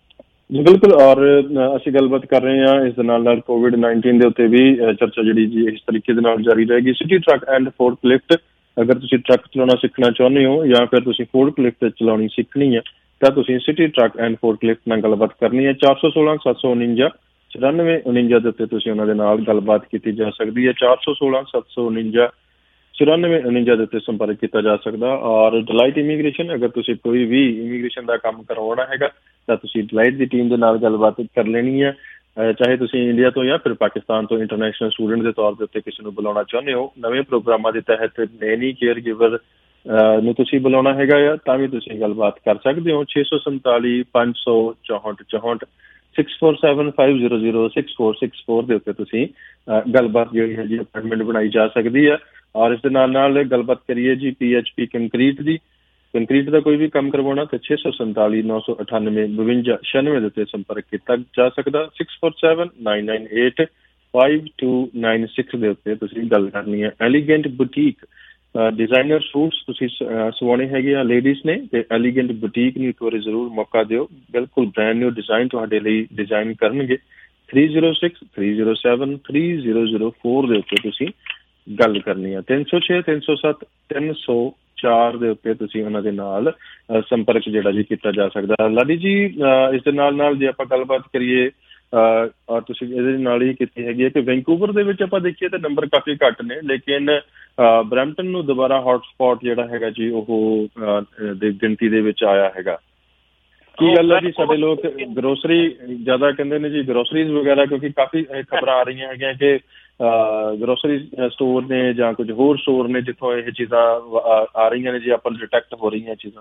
ਜੀ ਬਿਲਕੁਲ। ਔਰ ਅਸੀਂ ਗੱਲਬਾਤ ਕਰ ਰਹੇ ਹਾਂ ਇਸ ਦੇ ਨਾਲ ਨਾਲ ਕੋਵਿਡ ਨਾਈਨਟੀਨ ਦੇ ਉੱਤੇ ਵੀ ਚਰਚਾ ਜਿਹੜੀ ਜੀ ਇਸ ਤਰੀਕੇ ਦੇ ਨਾਲ ਜਾਰੀ ਰਹੇਗੀ। City truck and forklift, ਅਗਰ ਤੁਸੀਂ ਟਰੱਕ ਚਲਾਉਣਾ ਸਿੱਖਣਾ ਚਾਹੁੰਦੇ ਹੋ ਜਾਂ ਫਿਰ ਤੁਸੀਂ ਫੋਰਕ ਲਿਫਟ ਚਲਾਉਣੀ ਸਿੱਖਣੀ ਹੈ ਤਾਂ ਤੁਸੀਂ city truck and forklift ਨਾਲ ਗੱਲਬਾਤ ਕਰਨੀ ਹੈ। ਚਾਰ ਸੌ ਸੋਲਾਂ ਸੱਤ ਸੌ ਉਣੰਜਾ ਚੁਰਾਨਵੇਂ ਉਣੰਜਾ ਦੇ ਉੱਤੇ ਤੁਸੀਂ ਉਹਨਾਂ ਦੇ ਨਾਲ ਗੱਲਬਾਤ ਕੀਤੀ ਜਾ ਸਕਦੀ ਹੈ। ਚਾਰ ਸੌ ਸੋਲਾਂ ਸੱਤ ਸੌ ਉਣੰਜਾ ਚੁਰਾਨਵੇਂ ਉਣੰਜਾ ਦੇ ਉੱਤੇ ਸੰਪਰਕ ਕੀਤਾ ਜਾ ਸਕਦਾ। ਔਰ ਡਿਲਾਈਟ ਇਮੀਗ੍ਰੇਸ਼ਨ, ਅਗਰ ਤੁਸੀਂ ਕੋਈ ਵੀ ਇਮੀਗ੍ਰੇਸ਼ਨ ਦਾ ਕੰਮ ਕਰਵਾਉਣਾ ਹੈਗਾ ਤਾਂ ਤੁਸੀਂ ਡਿਲਾਈਟ ਦੀ ਟੀਮ ਦੇ ਨਾਲ ਗੱਲਬਾਤ ਕਰ ਲੈਣੀ ਹੈ। ਚਾਹੇ ਤੁਸੀਂ ਇੰਡੀਆ ਤੋਂ ਜਾਂ ਫਿਰ ਪਾਕਿਸਤਾਨ ਤੋਂ ਇੰਟਰਨੈਸ਼ਨਲ ਸਟੂਡੈਂਟ ਦੇ ਤੌਰ ਦੇ ਉੱਤੇ ਕਿਸੇ ਨੂੰ ਬੁਲਾਉਣਾ ਚਾਹੁੰਦੇ ਹੋ, ਨਵੇਂ ਪ੍ਰੋਗਰਾਮਾਂ ਦੇ ਤਹਿਤ ਨੈਨੀ ਕੇਅਰ ਗਿਵਰ ਨੂੰ ਤੁਸੀਂ ਬੁਲਾਉਣਾ ਹੈਗਾ ਆ, ਤਾਂ ਵੀ ਤੁਸੀਂ ਗੱਲਬਾਤ ਕਰ ਸਕਦੇ ਹੋ। ਛੇ ਸੌ ਸੰਤਾਲੀ ਪੰਜ ਸੌ ਚੌਂਹਠ ਚੌਂਹਠ six four seven five zero zero six four six four ਦੇ ਉੱਤੇ ਤੁਸੀਂ ਗੱਲਬਾਤ ਜਿਹੜੀ ਹੈ ਜੀ ਅਪਾਇੰਟਮੈਂਟ ਬਣਾਈ ਜਾ ਸਕਦੀ ਹੈ। ਔਰ ਇਸ ਦੇ ਨਾਲ ਨਾਲ ਗੱਲਬਾਤ ਕਰੀਏ ਜੀ ਪੀ ਐਚ ਪੀ ਕੰਕਰੀਟ ਦੀ, ਕੰਕਰੀਟ ਦਾ ਕੋਈ ਵੀ ਕੰਮ ਕਰਵਾਉਣਾ ਤਾਂ ਛੇ ਸੌ ਸੰਤਾਲੀ ਨੌ ਸੌ ਅਠਾਨਵੇਂ ਬਵੰਜਾ ਛਿਆਨਵੇਂ ਦੇ ਉੱਤੇ ਸੰਪਰਕ ਕੀਤਾ ਜਾ ਸਕਦਾ। Six four seven nine nine eight five two nine six ਦੇ ਉੱਤੇ ਤੁਸੀਂ ਗੱਲ ਕਰਨੀ ਹੈ। ਐਲੀਗੈਂਟ ਬੁਟੀਕ, ਡਿਜ਼ਾਈਨਰ ਸੂਟਸ ਤੁਸੀਂ ਸਵਾਉਣੇ ਹੈਗੇ ਆ ਲੇਡੀਜ਼ ਨੇ, ਤੇ ਐਲੀਗੈਂਟ ਬੁਟੀਕ ਨੂੰ ਇੱਕ ਵਾਰੀ ਜ਼ਰੂਰ ਮੌਕਾ ਦਿਓ, ਬਿਲਕੁਲ ਬ੍ਰੈਂਡ ਨਿਊ ਡਿਜ਼ਾਈਨ ਤੁਹਾਡੇ ਲਈ ਡਿਜ਼ਾਈਨ ਕਰਨਗੇ। Three zero six three zero seven three zero zero four ਦੇ ਉੱਤੇ ਤੁਸੀਂ ਗੱਲ ਕਰਨੀ ਹੈ। ਤਿੰਨ ਸੌ ਛੇ ਤਿੰਨ ਸੌ ਸੱਤ ਤਿੰਨ ਸੌ ਚਾਰ ਦੇ ਉੱਤੇ ਤੁਸੀਂ ਉਹਨਾਂ ਦੇ ਨਾਲ ਸੰਪਰਕ ਜਿਹੜਾ ਜੀ ਕੀਤਾ ਜਾ ਸਕਦਾ। ਲਾਡੀ ਜੀ, ਇਸ ਦੇ ਨਾਲ ਨਾਲ ਜੇ ਆਪਾਂ ਗੱਲਬਾਤ ਕਰੀਏ ਔਰ ਤੁਸੀਂ ਇਹਦੇ ਨਾਲ ਹੀ ਕੀਤੀ ਹੈਗੀ ਹੈ ਕਿ ਵੈਨਕੂਵਰ ਦੇ ਵਿੱਚ ਆਪਾਂ ਦੇਖੀਏ ਤਾਂ ਨੰਬਰ ਕਾਫੀ ਘੱਟ ਨੇ, ਲੇਕਿਨ ਬਰੈਂਪਟਨ ਨੂੰ ਦੁਬਾਰਾ ਹੌਟ ਸਪੌਟ ਜਿਹੜਾ ਹੈਗਾ ਜੀ ਉਹ ਦੇ ਗਿਣਤੀ ਦੇ ਵਿੱਚ ਆਇਆ ਹੈਗਾ। ਕੀ ਗੱਲ ਹੈ ਜੀ, ਸਾਡੇ ਲੋਕ ਗਰੋਸਰੀ ਜ਼ਿਆਦਾ ਕਹਿੰਦੇ ਨੇ ਜੀ, ਗਰੋਸਰੀਜ਼ ਵਗੈਰਾ, ਕਿਉਂਕਿ ਕਾਫੀ ਖਬਰਾਂ ਆ ਰਹੀਆਂ ਹੈਗੀਆਂ ਕਿ ਗਰੋਸਰੀ ਸਟੋਰ ਨੇ ਜਾਂ ਕੁਝ ਹੋਰ ਸਟੋਰ ਨੇ ਜਿੱਥੋਂ ਇਹ ਚੀਜ਼ਾਂ ਆ ਰਹੀਆਂ ਨੇ ਜੀ, ਆਪਾਂ ਨੂੰ ਡਿਟੈਕਟ ਹੋ ਰਹੀਆਂ ਚੀਜ਼ਾਂ।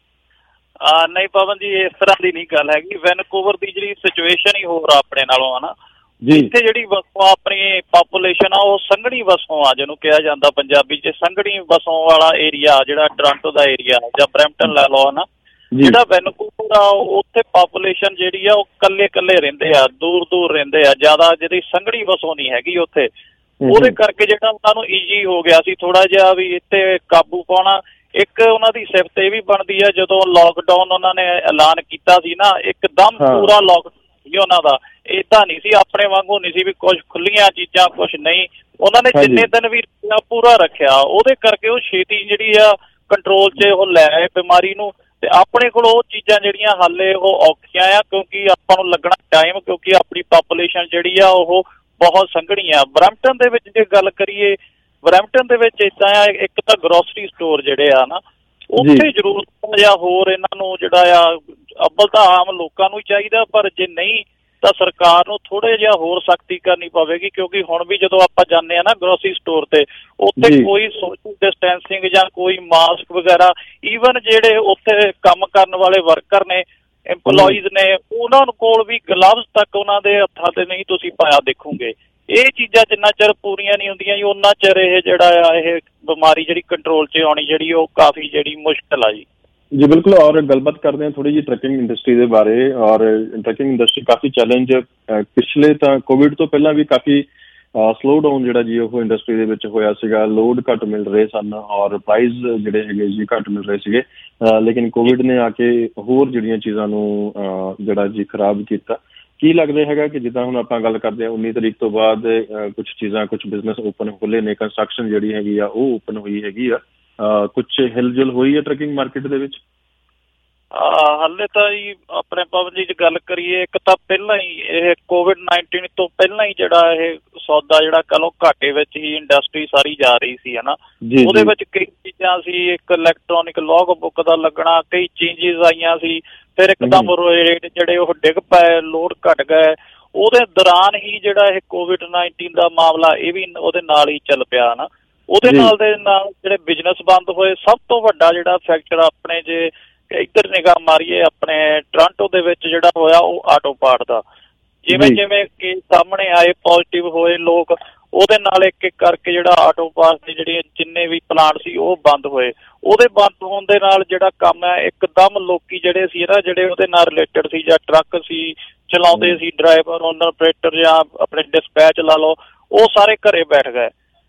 ਨਹੀਂ ਪਵਨ ਜੀ, ਇਸ ਤਰ੍ਹਾਂ ਦੀ ਨਹੀਂ ਗੱਲ ਹੈਗੀ। ਵੈਨਕੂਵਰ ਦੀ ਜਿਹੜੀ ਸਿਚੁਏਸ਼ਨ ਹੀ ਹੋਰ ਆਪਣੇ ਨਾਲੋਂ ਆ ਨਾ ਜੀ। ਇੱਥੇ ਜਿਹੜੀ ਵਸੋਂ ਆਪਣੀ ਪਾਪੂਲੇਸ਼ਨ ਆ ਉਹ ਸੰਘਣੀ ਵਸੋਂ ਆ, ਜਿਹਨੂੰ ਕਿਹਾ ਜਾਂਦਾ ਪੰਜਾਬੀ 'ਚ ਸੰਘਣੀ ਵਸੋਂ ਵਾਲਾ ਏਰੀਆ, ਜਿਹੜਾ ਟੋਰਾਂਟੋ ਦਾ ਏਰੀਆ ਜਾਂ ਬਰੈਂਪਟਨ ਲੈ ਲਓ ਨਾ, ਜਿਹੜਾ ਵੈਨਕੂਵਰ ਆ ਉੱਥੇ ਪਾਪੂਲੇਸ਼ਨ ਜਿਹੜੀ ਆ ਉਹ ਕੱਲੇ ਕੱਲੇ ਰਹਿੰਦੇ ਆ, ਦੂਰ ਦੂਰ ਰਹਿੰਦੇ ਆ, ਜ਼ਿਆਦਾ ਜਿਹੜੀ ਸੰਘਣੀ ਵਸੋਂ ਨਹੀਂ ਹੈਗੀ ਉੱਥੇ। ਉਹਦੇ ਕਰਕੇ ਜਿਹੜਾ ਉਹਨਾਂ ਨੂੰ ਈਜੀ ਹੋ ਗਿਆ ਸੀ ਥੋੜਾ ਜਿਹਾ ਵੀ ਇੱਥੇ ਕਾਬੂ ਪਾਉਣਾ। ਇੱਕ ਉਹਨਾਂ ਦੀ ਸਿਫਤ ਇਹ ਵੀ ਬਣਦੀ ਹੈ, ਜਦੋਂ ਲੋਕਡਾਊਨ ਉਹਨਾਂ ਨੇ ਐਲਾਨ ਕੀਤਾ ਸੀ ਨਾ, ਇੱਕਦਮ ਪੂਰਾ ਲੋਕਡਾਊਨ ਸੀ ਉਹਨਾਂ ਦਾ, ਏਦਾਂ ਨਹੀਂ ਸੀ ਆਪਣੇ ਵਾਂਗੂ ਨਹੀਂ ਸੀ ਵੀ ਕੁਛ ਖੁੱਲੀਆਂ ਚੀਜ਼ਾਂ ਕੁਛ ਨਹੀਂ, ਉਹਨਾਂ ਨੇ ਜਿੰਨੇ ਦਿਨ ਵੀ ਪੂਰਾ ਰੱਖਿਆ। ਉਹਦੇ ਕਰਕੇ ਉਹ ਛੇਤੀ ਜਿਹੜੀ ਆ ਕੰਟਰੋਲ 'ਚ ਉਹ ਲੈ ਆਏ ਬਿਮਾਰੀ ਨੂੰ। ਤੇ ਆਪਣੇ ਕੋਲ ਉਹ ਚੀਜ਼ਾਂ ਜਿਹੜੀਆਂ ਹਾਲੇ ਉਹ ਔਖੀਆਂ ਆ, ਕਿਉਂਕਿ ਆਪਾਂ ਨੂੰ ਲੱਗਣਾ ਟਾਈਮ, ਕਿਉਂਕਿ ਆਪਣੀ ਪਾਪੂਲੇਸ਼ਨ ਜਿਹੜੀ ਆ ਉਹ ਬਹੁਤ ਸੰਘਣੀ ਆ। ਬਰੈਂਪਟਨ ਦੇ ਵਿੱਚ ਜੇ ਗੱਲ ਕਰੀਏ, ਬਰੈਂਪਟਨ ਦੇ ਵਿੱਚ ਇੱਦਾਂ ਆ, ਇੱਕ ਤਾਂ ਗਰੋਸਰੀ ਸਟੋਰ ਜਿਹੜੇ ਆ ਨਾ ਉੱਥੇ ਜ਼ਰੂਰ ਜਾਂ ਹੋਰ ਇਹਨਾਂ ਨੂੰ ਜਿਹੜਾ ਆ, ਅੱਵਲ ਤਾਂ ਆਮ ਲੋਕਾਂ ਨੂੰ ਹੀ ਚਾਹੀਦਾ, ਪਰ ਜੇ ਨਹੀਂ ਤਾਂ ਸਰਕਾਰ ਨੂੰ ਥੋੜੇ ਜਿਹਾ ਹੋਰ ਸਖਤੀ ਕਰਨੀ ਪਵੇਗੀ, ਕਿਉਂਕਿ ਹੁਣ ਵੀ ਜਦੋਂ ਆਪਾਂ ਜਾਂਦੇ ਆ ਨਾ ਗਰੋਸਰੀ ਸਟੋਰ ਤੇ, ਉੱਥੇ ਕੋਈ ਸੋਸ਼ਲ ਡਿਸਟੈਂਸਿੰਗ ਜਾਂ ਕੋਈ ਮਾਸਕ ਵਗੈਰਾ, ਈਵਨ ਜਿਹੜੇ ਉੱਥੇ ਕੰਮ ਕਰਨ ਵਾਲੇ ਵਰਕਰ ਨੇ, ਇੰਪਲੋਈਜ਼ ਨੇ, ਉਹਨਾਂ ਕੋਲ ਵੀ ਗਲਵਜ਼ ਤੱਕ ਉਹਨਾਂ ਦੇ ਹੱਥਾਂ ਤੇ ਨਹੀਂ ਤੁਸੀਂ ਪਾਇਆ ਦੇਖੋਗੇ। ਇਹ ਚੀਜ਼ਾਂ ਜਿੰਨਾ ਚਿਰ ਪੂਰੀਆਂ ਨਹੀਂ ਹੁੰਦੀਆਂ ਜੀ, ਉਹਨਾਂ ਚਿਰ ਇਹ ਜਿਹੜਾ ਆ ਇਹ ਬਿਮਾਰੀ ਜਿਹੜੀ ਕੰਟਰੋਲ 'ਚ ਆਉਣੀ ਜਿਹੜੀ ਉਹ ਕਾਫੀ ਜਿਹੜੀ ਮੁਸ਼ਕਿਲ ਆ ਜੀ। जी बिल्कुल। और गलबात करते हैं थोड़ी जी ट्रकिंग इंडस्ट्री के बारे। और ट्रकिंग इंडस्ट्री काफ़ी चैलेंज पिछले तो कोविड तो पहला भी काफ़ी स्लो डाउन जोड़ा जी वो इंडस्ट्री के विच होया सीगा, लोड घट मिल रहे सन और प्राइस जोड़े है जी घट मिल रहे थे, लेकिन कोविड ने आके होर जिहड़ियां चीज़ां नूं जोड़ा जी खराब किया। की लगता है कि जिद्दां हुण आपां गल करदे हां उन्नी तरीक तो बाद कुछ चीज़ां कुछ बिजनेस ओपन खुले ने, कंस्ट्रक्शन जिहड़ी हैगी आ वो ओपन हुई हैगी आ, Uh, कुछ हिलजुल हुई है ट्रकिंग मार्केट दे विच? हाले तो जी अपने पवन जी गल करिए, एक तो पहला ही ये कोविड नाइनटीन तो पहला ही जिहड़ा ये सौदा जिहड़ा कह लो घाटे विच ही इंडस्ट्री सारी जा रही सी है ना, ਉਹਦੇ ਵਿੱਚ कई चीज़ां सी, एक इलैक्ट्रॉनिक लॉग बुक का लगना, कई चेंजिस आईयां सी, फिर एकदम रेट जिहड़े ਉਹ ਡਿੱਗ ਪਏ, ਲੋਡ घट गए। ਉਹਦੇ ਦੌਰਾਨ ਹੀ ਜਿਹੜਾ ਇਹ ਕੋविड नाइनटीन ਦਾ ਮਾਮਲਾ ਇਹ ਵੀ ਉਹਦੇ ਨਾਲ ਹੀ ਚੱਲ ਪਿਆ ਨਾ। ਉਹਦੇ ਨਾਲ ਦੇ ਨਾਲ ਜਿਹੜੇ ਬਿਜ਼ਨਸ ਬੰਦ ਹੋਏ, ਸਭ ਤੋਂ ਵੱਡਾ ਜਿਹੜਾ ਫੈਕਟਰ ਆਪਣੇ ਜੇ ਇੱਧਰ ਨਿਗਾਹ ਮਾਰੀਏ ਆਪਣੇ ਟੋਰਾਂਟੋ ਦੇ ਵਿੱਚ ਜਿਹੜਾ ਹੋਇਆ ਉਹ ਆਟੋ ਪਾਰਟ ਦਾ। ਜਿਵੇਂ ਜਿਵੇਂ ਕਿ ਸਾਹਮਣੇ ਆਏ ਪੋਜ਼ਿਟਿਵ ਹੋਏ ਲੋਕ, ਉਹਦੇ ਨਾਲ ਇੱਕ ਇੱਕ ਕਰਕੇ ਜਿਹੜਾ ਆਟੋ ਪਾਰਟ ਦੇ ਜਿਹੜੇ ਜਿੰਨੇ ਵੀ ਪਲਾਂਟ ਸੀ ਉਹ ਬੰਦ ਹੋਏ। ਉਹਦੇ ਬੰਦ ਹੋਣ ਦੇ ਨਾਲ ਜਿਹੜਾ ਕੰਮ ਹੈ ਇੱਕਦਮ ਲੋਕੀ ਜਿਹੜੇ ਸੀ ਨਾ, ਜਿਹੜੇ ਉਹਦੇ ਨਾਲ ਰਿਲੇਟਡ ਸੀ ਜਾਂ ਟਰੱਕ ਸੀ ਚਲਾਉਂਦੇ ਸੀ, ਡਰਾਈਵਰ, ਓਨਰ, ਆਪਰੇਟਰ ਜਾਂ ਆਪਣੇ ਡਿਸਪੈਚ ਲਾ ਲਓ, ਉਹ ਸਾਰੇ ਘਰੇ ਬੈਠ ਗਏ।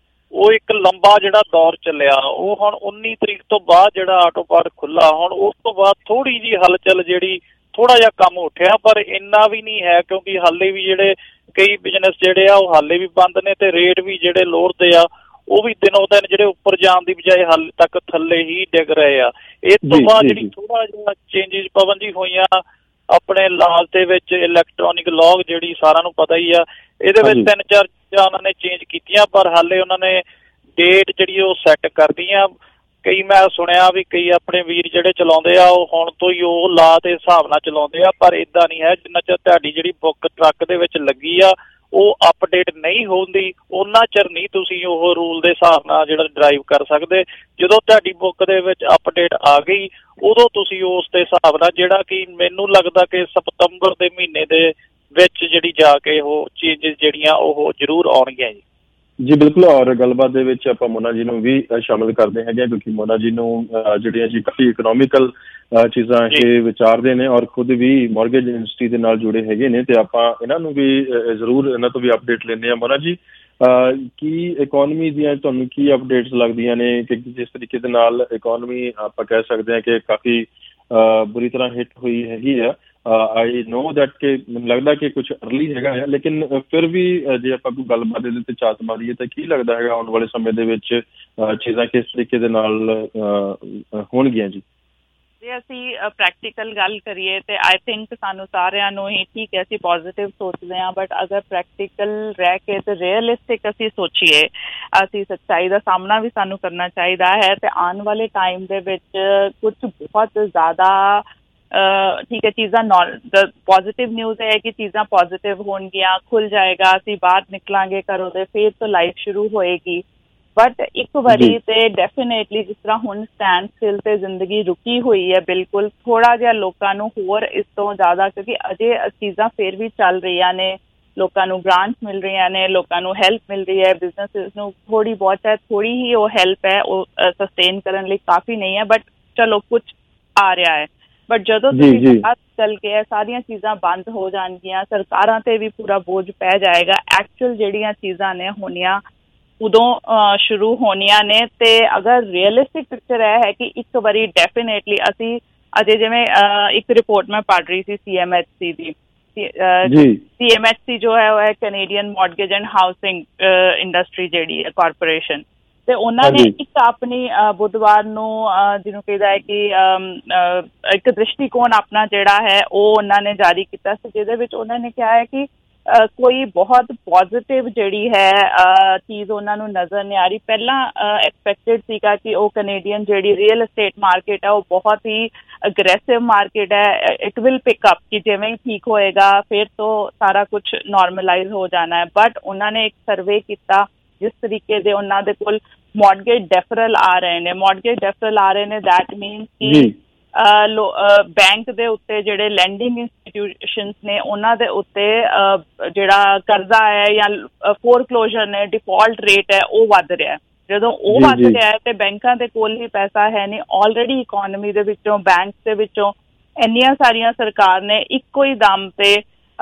ਉਹ ਇੱਕ ਲੰਬਾ ਜਿਹੜਾ ਦੌਰ ਚੱਲਿਆ, ਉਹ ਹੁਣ ਉੱਨੀ ਤਰੀਕ ਤੋਂ ਬਾਅਦ ਜਿਹੜਾ ਆਟੋ ਪਾਰਟ ਖੁੱਲ੍ਹਾ, ਹੁਣ ਉਸ ਤੋਂ ਬਾਅਦ ਥੋੜ੍ਹੀ ਜਿਹੀ ਹਲਚਲ ਜਿਹੜੀ ਥੋੜ੍ਹਾ ਜਿਹਾ ਕੰਮ ਉੱਠਿਆ, ਪਰ ਇੰਨਾ ਵੀ ਨਹੀਂ ਹੈ, ਕਿਉਂਕਿ ਹਾਲੇ ਵੀ ਜਿਹੜੇ ਕਈ ਬਿਜ਼ਨਸ ਜਿਹੜੇ ਆ ਉਹ ਹਾਲੇ ਵੀ ਬੰਦ ਨੇ, ਤੇ ਰੇਟ ਵੀ ਜਿਹੜੇ ਲੋਡ ਦੇ ਆ ਉਹ ਵੀ ਦਿਨੋਂ ਦਿਨ ਜਿਹੜੇ ਉੱਪਰ ਜਾਣ ਦੀ ਬਜਾਏ ਹਾਲੇ ਤੱਕ ਥੱਲੇ ਹੀ ਡਿੱਗ ਰਹੇ ਆ। ਇਸ ਤੋਂ ਬਾਅਦ ਜਿਹੜੀ ਥੋੜ੍ਹਾ ਜਿਹਾ ਚੇਂਜਿਸ ਪਵਨ ਜੀ ਹੋਈਆਂ ਆਪਣੇ ਲਾਜ ਦੇ ਵਿੱਚ, ਇਲੈਕਟ੍ਰੋਨਿਕ ਲੌਗ ਜਿਹੜੀ ਸਾਰਿਆਂ ਨੂੰ ਪਤਾ ਹੀ ਆ, ਇਹਦੇ ਵਿੱਚ ਤਿੰਨ ਚਾਰ ਚੀਜ਼ਾਂ ਉਹਨਾਂ ਨੇ ਚੇਂਜ ਕੀਤੀਆਂ, ਪਰ ਹਾਲੇ ਉਹਨਾਂ ਨੇ ਡੇਟ ਜਿਹੜੀ ਉਹ ਸੈੱਟ ਕਰਦੀਆਂ। ਕਈ ਮੈਂ ਸੁਣਿਆ ਵੀ ਕਈ ਆਪਣੇ ਵੀਰ ਜਿਹੜੇ ਚਲਾਉਂਦੇ ਆ ਉਹ ਹੁਣ ਤੋਂ ਹੀ ਉਹ ਲਾ ਦੇ ਹਿਸਾਬ ਨਾਲ ਚਲਾਉਂਦੇ ਆ, ਪਰ ਇੱਦਾਂ ਨਹੀਂ ਹੈ। ਜਿੰਨਾ ਚਿਰ ਤੁਹਾਡੀ ਜਿਹੜੀ ਬੁੱਕ ਟਰੱਕ ਦੇ ਵਿੱਚ ਲੱਗੀ ਆ ਉਹ ਅਪਡੇਟ ਨਹੀਂ ਹੁੰਦੀ, ਉਹਨਾਂ ਚਿਰ ਨਹੀਂ ਤੁਸੀਂ ਉਹ ਰੂਲ ਦੇ ਹਿਸਾਬ ਨਾਲ ਜਿਹੜਾ ਡਰਾਈਵ ਕਰ ਸਕਦੇ। ਜਦੋਂ ਤੁਹਾਡੀ ਬੁੱਕ ਦੇ ਵਿੱਚ ਅਪਡੇਟ ਆ ਗਈ, ਉਦੋਂ ਤੁਸੀਂ ਉਸ ਦੇ ਹਿਸਾਬ ਨਾਲ, ਜਿਹੜਾ ਕਿ ਮੈਨੂੰ ਲੱਗਦਾ ਕਿ ਸਤੰਬਰ ਦੇ ਮਹੀਨੇ ਦੇ ਵਿੱਚ ਜਿਹੜੀ ਜਾ ਕੇ ਉਹ ਚੇਂਜਿਸ ਜਿਹੜੀਆਂ ਉਹ ਜ਼ਰੂਰ ਆਉਣਗੀਆਂ ਜੀ। ਜੀ ਬਿਲकुल। और गलबात ਦੇ ਵਿੱਚ ਆਪਾਂ ਮੋਨਾ ਜੀ ਨੂੰ ਵੀ ਸ਼ਾਮਿਲ ਕਰਦੇ ਹੈਗੇ, ਕਿਉਂਕਿ ਮੋਨਾ ਜੀ ਨੂੰ ਜਿਹੜੀਆਂ ਜੀ ਕਾਫੀ ਇਕਨੋਮਿਕਲ ਚੀਜ਼ਾਂ ਇਹ ਵਿਚਾਰਦੇ ਨੇ ਔਰ ਖੁਦ ਵੀ ਮੌਰਗੇਜ ਇੰਡਸਟਰੀ ਦੇ ਨਾਲ ਜੁੜੇ ਹੈਗੇ ਨੇ, ਤੇ ਆਪਾਂ ਇਹਨਾਂ ਨੂੰ ਵੀ ਜ਼ਰੂਰ ਇਹਨਾਂ ਤੋਂ ਵੀ ਅਪਡੇਟ ਲੈਂਦੇ ਹਾਂ। ਮੋਨਾ ਜੀ, ਕੀ ਇਕੋਨਮੀ ਦੀਆਂ ਤੁਹਾਨੂੰ ਕੀ ਅਪਡੇਟਸ ਲੱਗਦੀਆਂ ਨੇ ਕਿ ਜਿਸ ਤਰੀਕੇ ਦੇ ਨਾਲ ਇਕੋਨਮੀ ਆਪਾਂ ਕਹਿ ਸਕਦੇ ਹਾਂ ਕਿ ਕਾਫੀ ਬੁਰੀ ਤਰ੍ਹਾਂ ਹਿੱਟ ਹੋਈ ਹੈਗੀ ਆ। आई नो दैट कि ਮੈਨੂੰ ਲੱਗਦਾ ਕਿ ਕੁਝ ਅਰਲੀ ਹੈਗਾ ਹੈ, ਲੇਕਿਨ ਫਿਰ ਵੀ ਜੇ ਆਪਾਂ ਕੋਈ ਗੱਲਬਾਤ ਇਹਦੇ ਤੇ ਝਾਤ ਮਾਰੀਏ ਤਾਂ ਕੀ ਲੱਗਦਾ ਹੈਗਾ ਆਉਣ ਵਾਲੇ ਸਮੇਂ ਦੇ ਵਿੱਚ ਚੀਜ਼ਾਂ ਕਿਸ ਤਰੀਕੇ ਦੇ ਨਾਲ ਹੋਣਗੀਆਂ ਜੀ? ਜੇ ਅਸੀਂ ਪ੍ਰੈਕਟੀਕਲ ਗੱਲ ਕਰੀਏ ਤੇ ਆਈ ਥਿੰਕ ਸਾਨੂੰ ਸਾਰਿਆਂ ਨੂੰ ਹੀ ਠੀਕ ਹੈ ਅਸੀਂ ਪੋਜ਼ਿਟਿਵ ਸੋਚਦੇ ਹਾਂ, ਬਟ ਅਗਰ ਪ੍ਰੈਕਟੀਕਲ ਰਹਿ ਕੇ ਤੇ ਰੀਅਲਿਸਟਿਕ ਅਸੀਂ ਸੋਚੀਏ, ਅਸੀਂ ਸੱਚਾਈ ਦਾ ਸਾਹਮਣਾ ਵੀ ਸਾਨੂੰ ਕਰਨਾ ਚਾਹੀਦਾ ਹੈ। ਤੇ ਆਉਣ ਵਾਲੇ ਟਾਈਮ ਦੇ ਵਿੱਚ ਕੁਝ ਬਹੁਤ ਜ਼ਿਆਦਾ ਠੀਕ ਹੈ ਚੀਜ਼ਾਂ ਨੌ ਪੋਜ਼ਿਟਿਵ ਨਿਊਜ਼ ਹੈ ਕਿ ਚੀਜ਼ਾਂ ਪੋਜ਼ਿਟਿਵ ਹੋਣਗੀਆਂ, ਖੁੱਲ ਜਾਏਗਾ, ਅਸੀਂ ਬਾਹਰ ਨਿਕਲਾਂਗੇ ਘਰੋਂ ਦੇ, ਫਿਰ ਤੋਂ ਲਾਈਫ ਸ਼ੁਰੂ ਹੋਏਗੀ। ਬਟ ਇੱਕ ਵਾਰੀ ਤੇ ਡੈਫੀਨੇਟਲੀ ਜਿਸ ਤਰ੍ਹਾਂ ਹੁਣ ਸਟੈਂਡ ਸਟਿਲ ਤੇ ਜ਼ਿੰਦਗੀ ਰੁਕੀ ਹੋਈ ਹੈ, ਬਿਲਕੁਲ ਥੋੜ੍ਹਾ ਜਿਹਾ ਲੋਕਾਂ ਨੂੰ ਹੋਰ ਇਸ ਤੋਂ ਜ਼ਿਆਦਾ, ਕਿਉਂਕਿ ਅਜੇ ਚੀਜ਼ਾਂ ਫਿਰ ਵੀ ਚੱਲ ਰਹੀਆਂ ਨੇ, ਲੋਕਾਂ ਨੂੰ ਗ੍ਰਾਂਟਸ ਮਿਲ ਰਹੀਆਂ ਨੇ, ਲੋਕਾਂ ਨੂੰ ਹੈਲਪ ਮਿਲ ਰਹੀ ਹੈ, ਬਿਜ਼ਨਸਿਸ ਨੂੰ ਥੋੜ੍ਹੀ ਬਹੁਤ ਹੈ, ਥੋੜ੍ਹੀ ਹੀ ਉਹ ਹੈਲਪ ਹੈ, ਉਹ ਸਸਟੇਨ ਕਰਨ ਲਈ ਕਾਫੀ ਨਹੀਂ ਹੈ, ਬਟ ਚਲੋ ਕੁਛ ਆ ਰਿਹਾ ਹੈ। ਬਟ ਜਦੋਂ ਤੁਸੀਂ ਬਾਅਦ ਚੱਲ ਕੇ ਸਾਰੀਆਂ ਚੀਜ਼ਾਂ ਬੰਦ ਹੋ ਜਾਣਗੀਆਂ, ਸਰਕਾਰਾਂ ਤੇ ਵੀ ਪੂਰਾ ਬੋਝ ਪੈ ਜਾਏਗਾ, ਐਕਚੁਅਲ ਜਿਹੜੀਆਂ ਚੀਜ਼ਾਂ ਨੇ ਹੋਣੀਆਂ ਉਦੋਂ ਸ਼ੁਰੂ ਹੋਣੀਆਂ ਨੇ। ਤੇ ਅਗਰ ਰੀਅਲਿਸਟਿਕ ਪਿਕਚਰ ਇਹ ਹੈ ਕਿ ਇੱਕ ਵਾਰੀ ਡੈਫੀਨੇਟਲੀ ਅਸੀਂ ਅਜੇ ਜਿਵੇਂ ਇੱਕ ਰਿਪੋਰਟ ਮੈਂ ਪੜ੍ਹ ਰਹੀ ਸੀ ਸੀ ਐਮ ਐਚ ਸੀ ਦੀ, ਸੀ ਐਮ ਐਚ ਸੀ ਜੋ ਹੈ ਉਹ ਹੈ Canadian mortgage and housing industry ਜਿਹੜੀ ਹੈ ਕਾਰਪੋਰੇਸ਼ਨ, ਤੇ ਉਹਨਾਂ ਨੇ ਇੱਕ ਆਪਣੀ ਬੁੱਧਵਾਰ ਨੂੰ ਜਿਹਨੂੰ ਕਹਿੰਦਾ ਹੈ ਕਿ ਇੱਕ ਦ੍ਰਿਸ਼ਟੀਕੋਣ ਆਪਣਾ ਜਿਹੜਾ ਹੈ ਉਹ ਉਹਨਾਂ ਨੇ ਜਾਰੀ ਕੀਤਾ ਸੀ, ਜਿਹਦੇ ਵਿੱਚ ਉਹਨਾਂ ਨੇ ਕਿਹਾ ਹੈ ਕਿ ਕੋਈ ਬਹੁਤ ਪੋਜ਼ਿਟਿਵ ਜਿਹੜੀ ਹੈ ਚੀਜ਼ ਉਹਨਾਂ ਨੂੰ ਨਜ਼ਰ ਨਹੀਂ ਆ ਰਹੀ। ਪਹਿਲਾਂ ਐਕਸਪੈਕਟਡ ਸੀਗਾ ਕਿ ਉਹ ਕੈਨੇਡੀਅਨ ਜਿਹੜੀ ਰੀਅਲ estate ਮਾਰਕੀਟ ਹੈ ਉਹ ਬਹੁਤ ਹੀ ਅਗਰੈਸਿਵ ਮਾਰਕੀਟ ਹੈ, ਇਟ ਵਿਲ ਪਿਕ ਅਪ ਕਿ ਜਿਵੇਂ ਹੀ ਠੀਕ ਹੋਏਗਾ ਫਿਰ ਤੋਂ ਸਾਰਾ ਕੁਛ ਨੋਰਮਲਾਈਜ਼ ਹੋ ਜਾਣਾ ਹੈ। ਬਟ ਉਹਨਾਂ ਨੇ ਇੱਕ ਸਰਵੇ ਕੀਤਾ ਜਿਸ ਤਰੀਕੇ ਦੇ ਉਹਨਾਂ ਦੇ ਕੋਲ ਮੌਰਗੇਜ ਡੈਫਰਲ ਆ ਰਹੇ ਨੇ, ਮੌਰਗੇਜ ਡੈਫਰਲ ਆ ਰਹੇ ਨੇ ਦੈਟ ਮੀਨਸ ਕਿ ਬੈਂਕ ਦੇ ਉੱਤੇ ਜਿਹੜੇ ਲੈਂਡਿੰਗ ਇੰਸਟੀਟਿਊਸ਼ਨਸ ਨੇ ਉਹਨਾਂ ਦੇ ਉੱਤੇ ਜਿਹੜਾ ਕਰਜ਼ਾ ਹੈ ਜਾਂ ਫੋਰਕਲੋਜ਼ਰ ਨੇ ਡਿਫਾਲਟ ਰੇਟ ਹੈ ਉਹ ਵੱਧ ਰਿਹਾ। ਜਦੋਂ ਉਹ ਵੱਧ ਰਿਹਾ ਹੈ ਤੇ ਬੈਂਕਾਂ ਦੇ ਕੋਲ ਹੀ ਪੈਸਾ ਹੈ ਨਹੀਂ, ਆਲਰੇਡੀ ਇਕੋਨਮੀ ਦੇ ਵਿੱਚੋਂ ਬੈਂਕਸ ਦੇ ਵਿੱਚੋਂ ਇੰਨੀਆਂ ਸਾਰੀਆਂ ਸਰਕਾਰ ਨੇ ਇੱਕੋ ਹੀ ਦਮ ਤੇ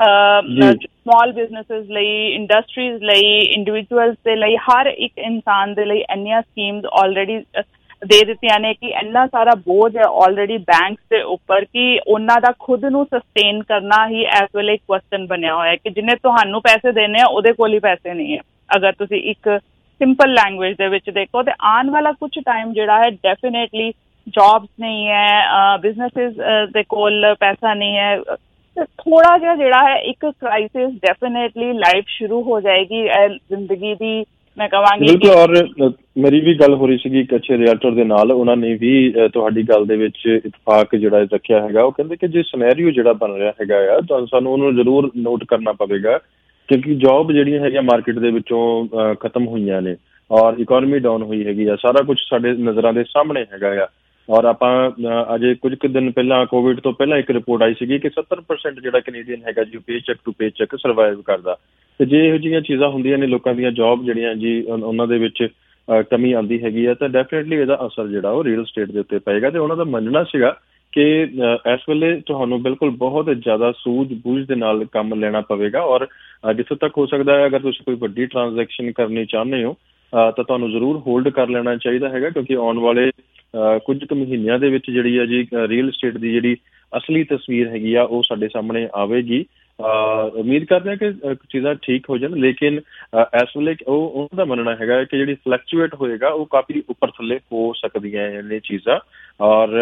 ਸਮਾਲ ਬਿਜ਼ਨਸਿਸ ਲਈ, ਇੰਡਸਟਰੀਜ਼ ਲਈ, ਇੰਡੀਵਿਜੂਅਲਸ ਦੇ ਲਈ, ਹਰ ਇੱਕ ਇਨਸਾਨ ਦੇ ਲਈ ਇੰਨੀਆਂ ਸਕੀਮਸ ਆਲਰੇਡੀ ਦੇ ਦਿੱਤੀਆਂ ਨੇ ਕਿ ਇੰਨਾ ਸਾਰਾ ਬੋਝ ਹੈ ਆਲਰੇਡੀ ਬੈਂਕਸ ਦੇ ਉੱਪਰ ਕਿ ਉਹਨਾਂ ਦਾ ਖੁਦ ਨੂੰ ਸਸਟੇਨ ਕਰਨਾ ਹੀ ਇਸ ਵੇਲੇ ਇੱਕ ਕੁਐਸਚਨ ਬਣਿਆ ਹੋਇਆ ਕਿ ਜਿਹਨੇ ਤੁਹਾਨੂੰ ਪੈਸੇ ਦੇਣੇ ਆ ਉਹਦੇ ਕੋਲ ਹੀ ਪੈਸੇ ਨਹੀਂ ਹੈ। ਅਗਰ ਤੁਸੀਂ ਇੱਕ ਸਿੰਪਲ ਲੈਂਗੁਏਜ ਦੇ ਵਿੱਚ ਦੇਖੋ ਤੇ ਆਉਣ ਵਾਲਾ ਕੁਛ ਟਾਈਮ ਜਿਹੜਾ ਹੈ ਡੈਫੀਨੇਟਲੀ ਜੌਬਸ ਨਹੀਂ ਹੈ, ਬਿਜ਼ਨਸਿਸ ਦੇ ਕੋਲ ਪੈਸਾ ਨਹੀਂ ਹੈ, ਥੋੜਾ ਜਿਹਾ ਜਿਹੜਾ ਹੈ ਇੱਕ ਕ੍ਰਾਈਸਿਸ ਡੈਫੀਨੇਟਲੀ ਲਾਈਫ ਸ਼ੁਰੂ ਹੋ ਜਾਏਗੀ ਜ਼ਿੰਦਗੀ ਦੀ। ਮੈਂ ਕਹਾਂਗੀ ਬਿਲਕੁਲ। ਔਰ ਮੇਰੀ ਵੀ ਗੱਲ ਹੋ ਰਹੀ ਸੀਗੀ ਇੱਕ ਅੱਛੇ ਰੀਅਲਟਰ ਦੇ ਨਾਲ, ਉਹਨਾਂ ਨੇ ਵੀ ਤੁਹਾਡੀ ਗੱਲ ਦੇ ਵਿੱਚ ਇਤਫਾਕ ਜਿਹੜਾ ਰੱਖਿਆ ਹੈਗਾ। ਉਹ ਕਹਿੰਦੇ ਕਿ ਜੇ ਸਿਨੈਰੀਓ ਜਿਹੜਾ ਬਣ ਰਿਹਾ ਹੈਗਾ ਆ ਤਾਂ ਸਾਨੂੰ ਉਹਨੂੰ ਜ਼ਰੂਰ ਨੋਟ ਕਰਨਾ ਪਵੇਗਾ ਕਿਉਂਕਿ ਜੌਬ ਜਿਹੜੀਆਂ ਹੈਗੀਆਂ ਮਾਰਕੀਟ ਦੇ ਵਿੱਚੋਂ ਖਤਮ ਹੋਈਆਂ ਨੇ ਔਰ ਇਕੋਨਮੀ ਡਾਊਨ ਹੋਈ ਹੈਗੀ ਆ, ਸਾਰਾ ਕੁਛ ਸਾਡੇ ਨਜ਼ਰਾਂ ਦੇ ਸਾਹਮਣੇ ਹੈਗਾ ਆ। ਔਰ ਆਪਾਂ ਅਜੇ ਕੁਝ ਕੁ ਦਿਨ ਪਹਿਲਾਂ ਕੋਵਿਡ ਤੋਂ ਪਹਿਲਾਂ ਇੱਕ ਰਿਪੋਰਟ ਆਈ ਸੀਗੀ ਕਿ ਸੱਤਰ ਪਰਸੈਂਟ ਜਿਹੜਾ ਕੈਨੇਡੀਅਨ ਹੈਗਾ ਜੀ paycheque to paycheque survive ਕਰਦਾ। ਤੇ ਜੇ ਇਹੋ ਜਿਹੀਆਂ ਚੀਜ਼ਾਂ ਹੁੰਦੀਆਂ ਨੇ ਲੋਕਾਂ ਦੀਆਂ ਜੌਬ ਜਿਹੜੀਆਂ ਜੀ ਉਹਨਾਂ ਦੇ ਵਿੱਚ ਕਮੀ ਆਉਂਦੀ ਹੈਗੀ ਆ ਤਾਂ ਡੈਫੀਨੇਟਲੀ ਇਹਦਾ ਅਸਰ ਜਿਹੜਾ ਉਹ ਰੀਅਲ estate ਦੇ ਉੱਤੇ ਪਏਗਾ। ਤੇ ਉਹਨਾਂ ਦਾ ਮੰਨਣਾ ਸੀਗਾ ਕਿ ਇਸ ਵੇਲੇ ਤੁਹਾਨੂੰ ਬਿਲਕੁਲ ਬਹੁਤ ਜ਼ਿਆਦਾ ਸੂਝ ਬੂਝ ਦੇ ਨਾਲ ਕੰਮ ਲੈਣਾ ਪਵੇਗਾ ਔਰ ਜਿੱਥੋਂ ਤੱਕ ਹੋ ਸਕਦਾ ਹੈ ਅਗਰ ਤੁਸੀਂ ਕੋਈ ਵੱਡੀ ਟ੍ਰਾਂਜੈਕਸ਼ਨ ਕਰਨੀ ਚਾਹੁੰਦੇ ਹੋ ਤਾਂ ਤੁਹਾਨੂੰ ਜ਼ਰੂਰ ਹੋਲਡ ਕਰ ਲੈਣਾ ਚਾਹੀਦਾ ਹੈਗਾ ਕਿਉਂਕਿ ਆਉਣ ਵਾਲੇ ਕੁਝ ਕੁ ਮਹੀਨਿਆਂ ਦੇ ਵਿੱਚ ਜਿਹੜੀ ਆ ਜੀ ਰੀਅਲ estate ਦੀ ਜਿਹੜੀ ਅਸਲੀ ਤਸਵੀਰ ਹੈਗੀ ਆ ਉਹ ਸਾਡੇ ਸਾਹਮਣੇ ਆਵੇਗੀ। ਉਮੀਦ ਕਰਦੇ ਹਾਂ ਕਿ ਚੀਜ਼ਾਂ ਠੀਕ ਹੋ ਜਾਣ ਲੇਕਿਨ ਇਸ ਵੇਲੇ ਉਹ ਉਹਨਾਂ ਦਾ ਮੰਨਣਾ ਹੈਗਾ ਕਿ ਜਿਹੜੀ ਫਲਕਚੁਏਟ ਹੋਏਗਾ ਉਹ ਕਾਫੀ ਉੱਪਰ ਥੱਲੇ ਹੋ ਸਕਦੀਆਂ ਨੇ ਚੀਜ਼ਾਂ। ਔਰ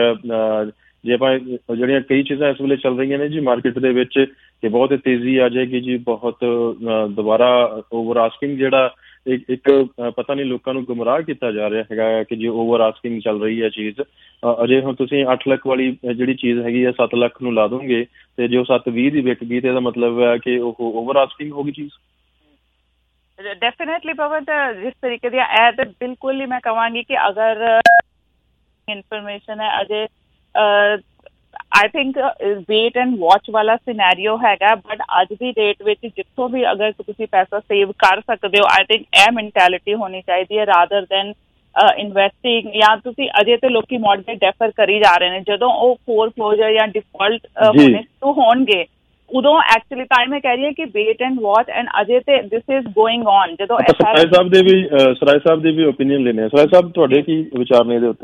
ਜੇ ਆਪਾਂ ਜਿਹੜੀਆਂ ਕਈ ਚੀਜ਼ਾਂ ਇਸ ਵੇਲੇ ਚੱਲ ਰਹੀਆਂ ਨੇ ਜੀ ਮਾਰਕੀਟ ਦੇ ਵਿੱਚ ਕਿ ਬਹੁਤ ਤੇਜ਼ੀ ਆ ਜਾਏਗੀ ਜੀ, ਬਹੁਤ ਦੁਬਾਰਾ ਓਵਰ ਆਸਕਿੰਗ ਜਿਹੜਾ ਇੱਕ ਇੱਕ ਪਤਾ ਨਹੀਂ ਲੋਕਾਂ ਨੂੰ ਗੁੰਮਰਾਹ ਕੀਤਾ ਜਾ ਰਿਹਾ ਹੈਗਾ ਕਿ ਜੇ ਓਵਰ ਆਸਕਿੰਗ ਚੱਲ ਰਹੀ ਹੈ ਚੀਜ਼। ਅਜੇ ਹੁਣ ਤੁਸੀਂ ਅੱਠ ਲੱਖ ਵਾਲੀ ਜਿਹੜੀ ਚੀਜ਼ ਹੈਗੀ ਹੈ ਸੱਤ ਲੱਖ ਨੂੰ ਲਾ ਦੋਗੇ ਤੇ ਜੋ ਸੱਤ ਵੀਹ ਦੀ ਵਿਕ ਗਈ ਤੇ ਇਹਦਾ ਮਤਲਬ ਹੈ ਕਿ ਉਹ ਓਵਰ ਆਸਕਿੰਗ ਹੋ ਗਈ ਚੀਜ਼। ਡੈਫੀਨੇਟਲੀ ਪਵਨ, ਜਿਸ ਤਰੀਕੇ ਦੀ ਇਹ ਤੇ ਬਿਲਕੁਲ ਹੀ ਮੈਂ ਕਹਾਂਗੀ ਕਿ ਅਗਰ ਇਨਫੋਰਮੇਸ਼ਨ ਹੈ ਅਜੇ I think wait and watch ਵਾਲਾ ਸਿਨੈਰੀਓ ਹੈਗਾ। ਬਟ ਅੱਜ ਦੀ ਡੇਟ ਵਿੱਚ ਜਿੱਥੋਂ ਵੀ ਅਗਰ ਤੁਸੀਂ ਪੈਸਾ ਸੇਵ ਕਰ ਸਕਦੇ ਹੋ ਆਈ ਥਿੰਕ ਇਹ ਮੈਂਟੈਲਿਟੀ ਹੋਣੀ ਚਾਹੀਦੀ ਹੈ ਰਾਦਰ ਦੈਨ ਇਨਵੈਸਟਿੰਗ ਜਾਂ ਤੁਸੀਂ ਅਜੇ ਤੇ ਲੋਕੀ ਮੌਰਗੇਜ ਡੈਫਰ ਕਰੀ ਜਾ ਰਹੇ ਨੇ। ਜਦੋਂ ਉਹ ਫੋਰਕਲੋਜ਼ਰ ਜਾਂ ਡਿਫਾਲਟ ਹੋਣੇ ਸ਼ੁਰੂ ਹੋਣਗੇ ਉਦੋਂ ਐਕਚੁਅਲੀ ਤਾਂ ਮੈਂ ਕਹਿ ਰਹੀ ਹਾਂ ਕਿ ਵੇਟ ਐਂਡ ਵਾਚ ਐਂਡ ਅਜੇ ਤੇ ਦਿਸ ਇਜ਼ ਗੋਇੰਗ ਔਨ। ਜਦੋਂ ਸਰਾਏ ਸਾਹਿਬ ਦੇ ਵੀ ਸਰਾਏ ਸਾਹਿਬ ਦੇ ਵੀ ਓਪੀਨੀਅਨ ਲੈਣੇ ਆ। ਸਰਾਏ ਸਾਹਿਬ ਤੁਹਾਡੇ ਕੀ ਵਿਚਾਰ ਨੇ ਇਹਦੇ ਉੱਤੇ?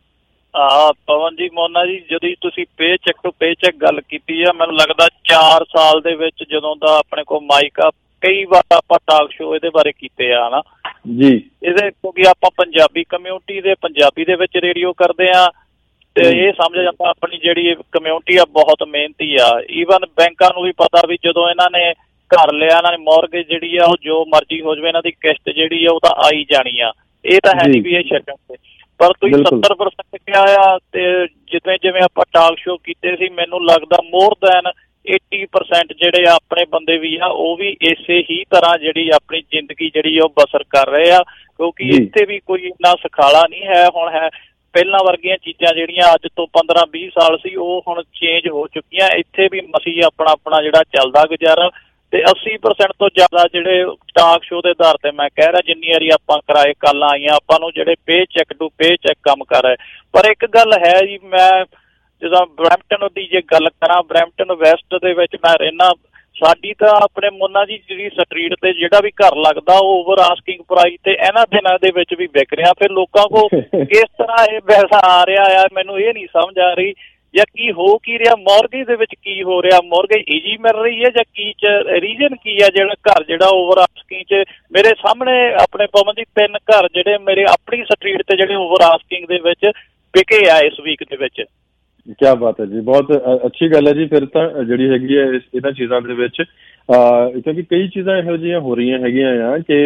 ਹਾਂ ਪਵਨ ਜੀ, ਮੋਨਾ ਜੀ, ਜਦੋਂ ਤੁਸੀਂ paycheque to paycheque ਗੱਲ ਕੀਤੀ ਆ ਮੈਨੂੰ ਲੱਗਦਾ ਚਾਰ ਸਾਲ ਦੇ ਵਿੱਚ ਜਦੋਂ ਦਾ ਆਪਣੇ ਕੋਲ ਮਾਈਕ ਆ ਕਈ ਵਾਰ ਆਪਾਂ ਟਾਕ ਸ਼ੋ ਇਹਦੇ ਬਾਰੇ ਕੀਤੇ ਆ ਨਾ ਜੀ। ਇਹਦੇ ਕਿਉਂਕਿ ਆਪਾਂ ਪੰਜਾਬੀ ਕਮਿਊਨਿਟੀ ਦੇ ਪੰਜਾਬੀ ਦੇ ਵਿੱਚ ਰੇਡੀਓ ਕਰਦੇ ਆ ਤੇ ਇਹ ਸਮਝ ਜਾਂਦਾ ਆਪਣੀ ਜਿਹੜੀ ਕਮਿਊਨਿਟੀ ਆ ਬਹੁਤ ਮਿਹਨਤੀ ਆ। ਈਵਨ ਬੈਂਕਾਂ ਨੂੰ ਵੀ ਪਤਾ ਵੀ ਜਦੋਂ ਇਹਨਾਂ ਨੇ ਘਰ ਲਿਆ ਇਹਨਾਂ ਨੇ ਮੌਰਗੇਜ ਜਿਹੜੀ ਆ ਉਹ ਜੋ ਮਰਜ਼ੀ ਹੋ ਜਾਵੇ ਇਹਨਾਂ ਦੀ ਕਿਸ਼ਤ ਜਿਹੜੀ ਆ ਉਹ ਤਾਂ ਆਈ ਜਾਣੀ ਆ। ਇਹ ਤਾਂ ਹੈ ਨਹੀਂ ਵੀ ਇਹ ਛੱਡਣ ਤੇ ਪਰ ਤੁਸੀਂ ਸੱਤਰ ਪਰਸੈਂਟ ਕਿਹਾ ਆ ਤੇ ਜਿਵੇਂ ਜਿਵੇਂ ਆਪਾਂ ਟਾਕ ਸ਼ੋ ਕੀਤੇ ਸੀ ਮੈਨੂੰ ਲੱਗਦਾ ਮੋਰ ਦੈਨ ਏਟੀ ਪਰਸੈਂਟ ਜਿਹੜੇ ਆਪਣੇ ਬੰਦੇ ਵੀ ਆ ਉਹ ਵੀ ਇਸੇ ਹੀ ਤਰ੍ਹਾਂ ਜਿਹੜੀ ਆਪਣੀ ਜ਼ਿੰਦਗੀ ਜਿਹੜੀ ਉਹ ਬਸਰ ਕਰ ਰਹੇ ਆ ਕਿਉਂਕਿ ਇੱਥੇ ਵੀ ਕੋਈ ਇੰਨਾ ਸੁਖਾਲਾ ਨਹੀਂ ਹੈ। ਹੁਣ ਹੈ ਪਹਿਲਾਂ ਵਰਗੀਆਂ ਚੀਜ਼ਾਂ ਜਿਹੜੀਆਂ ਅੱਜ ਤੋਂ ਪੰਦਰਾਂ ਵੀਹ ਸਾਲ ਸੀ ਉਹ ਹੁਣ ਚੇਂਜ ਹੋ ਚੁੱਕੀਆਂ। ਇੱਥੇ ਵੀ ਮਸੀਂ ਆਪਣਾ ਆਪਣਾ ਜਿਹੜਾ ਚੱਲਦਾ ਗੁਜ਼ਾਰਾ ਤੇ ਅੱਸੀ ਪਰਸੈਂਟ ਤੋਂ ਜ਼ਿਆਦਾ ਜਿਹੜੇ ਟਾਕ ਸ਼ੋ ਦੇ ਆਧਾਰ ਤੇ ਮੈਂ ਕਹਿ ਰਿਹਾ ਜਿੰਨੀ ਵਾਰੀ ਆਪਾਂ ਕਰਾਏ ਕਾਲਾਂ ਆਈਆਂ ਆਪਾਂ ਨੂੰ ਜਿਹੜੇ paycheque to paycheque ਕੰਮ ਕਰ ਰਹੇ। ਪਰ ਇੱਕ ਗੱਲ ਹੈ ਜੀ, ਮੈਂ ਜਦੋਂ ਬਰੈਂਪਟਨ ਦੀ ਜੇ ਗੱਲ ਕਰਾਂ ਬਰੈਂਪਟਨ ਵੈਸਟ ਦੇ ਵਿੱਚ ਮੈਂ ਰਹਿਣਾ, ਸਾਡੀ ਤਾਂ ਆਪਣੇ ਮੁੰਨਾ ਜੀ ਜਿਹੜੀ ਸਟਰੀਟ ਤੇ ਜਿਹੜਾ ਵੀ ਘਰ ਲੱਗਦਾ ਉਹ ਓਵਰ ਆਸਕਿੰਗ ਪ੍ਰਾਈਸ ਤੇ ਇਹਨਾਂ ਦਿਨਾਂ ਦੇ ਵਿੱਚ ਵੀ ਵਿਕ ਰਿਹਾ। ਫਿਰ ਲੋਕਾਂ ਕੋਲ ਕਿਸ ਤਰ੍ਹਾਂ ਇਹ ਪੈਸਾ ਆ ਰਿਹਾ ਆ ਮੈਨੂੰ ਇਹ ਨਹੀਂ ਸਮਝ ਆ ਰਹੀ ਜਾਂ ਕੀ ਹੋ ਕੀ ਰਿਹਾ ਮੌਰਗੇਜ ਦੇ ਵਿੱਚ ਕੀ ਹੋ ਰਿਹਾ। ਮੌਰਗੇਜ ਈਜੀ ਮਿਲ ਰਹੀ ਹੈ ਜਾਂ ਕੀ ਚ ਰੀਜਨ ਕੀ ਆ ਜਿਹੜਾ ਘਰ ਜਿਹੜਾ ਓਵਰ ਆਸਕਿੰਗ ਚ ਮੇਰੇ ਸਾਹਮਣੇ ਆਪਣੇ ਪਵਨ ਜੀ ਤਿੰਨ ਘਰ ਜਿਹੜੇ ਮੇਰੇ ਆਪਣੀ ਸਟਰੀਟ ਤੇ ਜਿਹੜੇ ਓਵਰ ਆਸਕਿੰਗ ਦੇ ਵਿੱਚ ਵਿਕੇ ਆ ਇਸ ਵੀਕ ਦੇ ਵਿੱਚ। क्या बात है जी, बहुत अच्छी गल है जी। फिर तो जिहड़ी हैगी है इन्हां चीज़ां दे विच क्योंकि कई चीज़ां इहो जिहियां हो रही हैगियां आ कि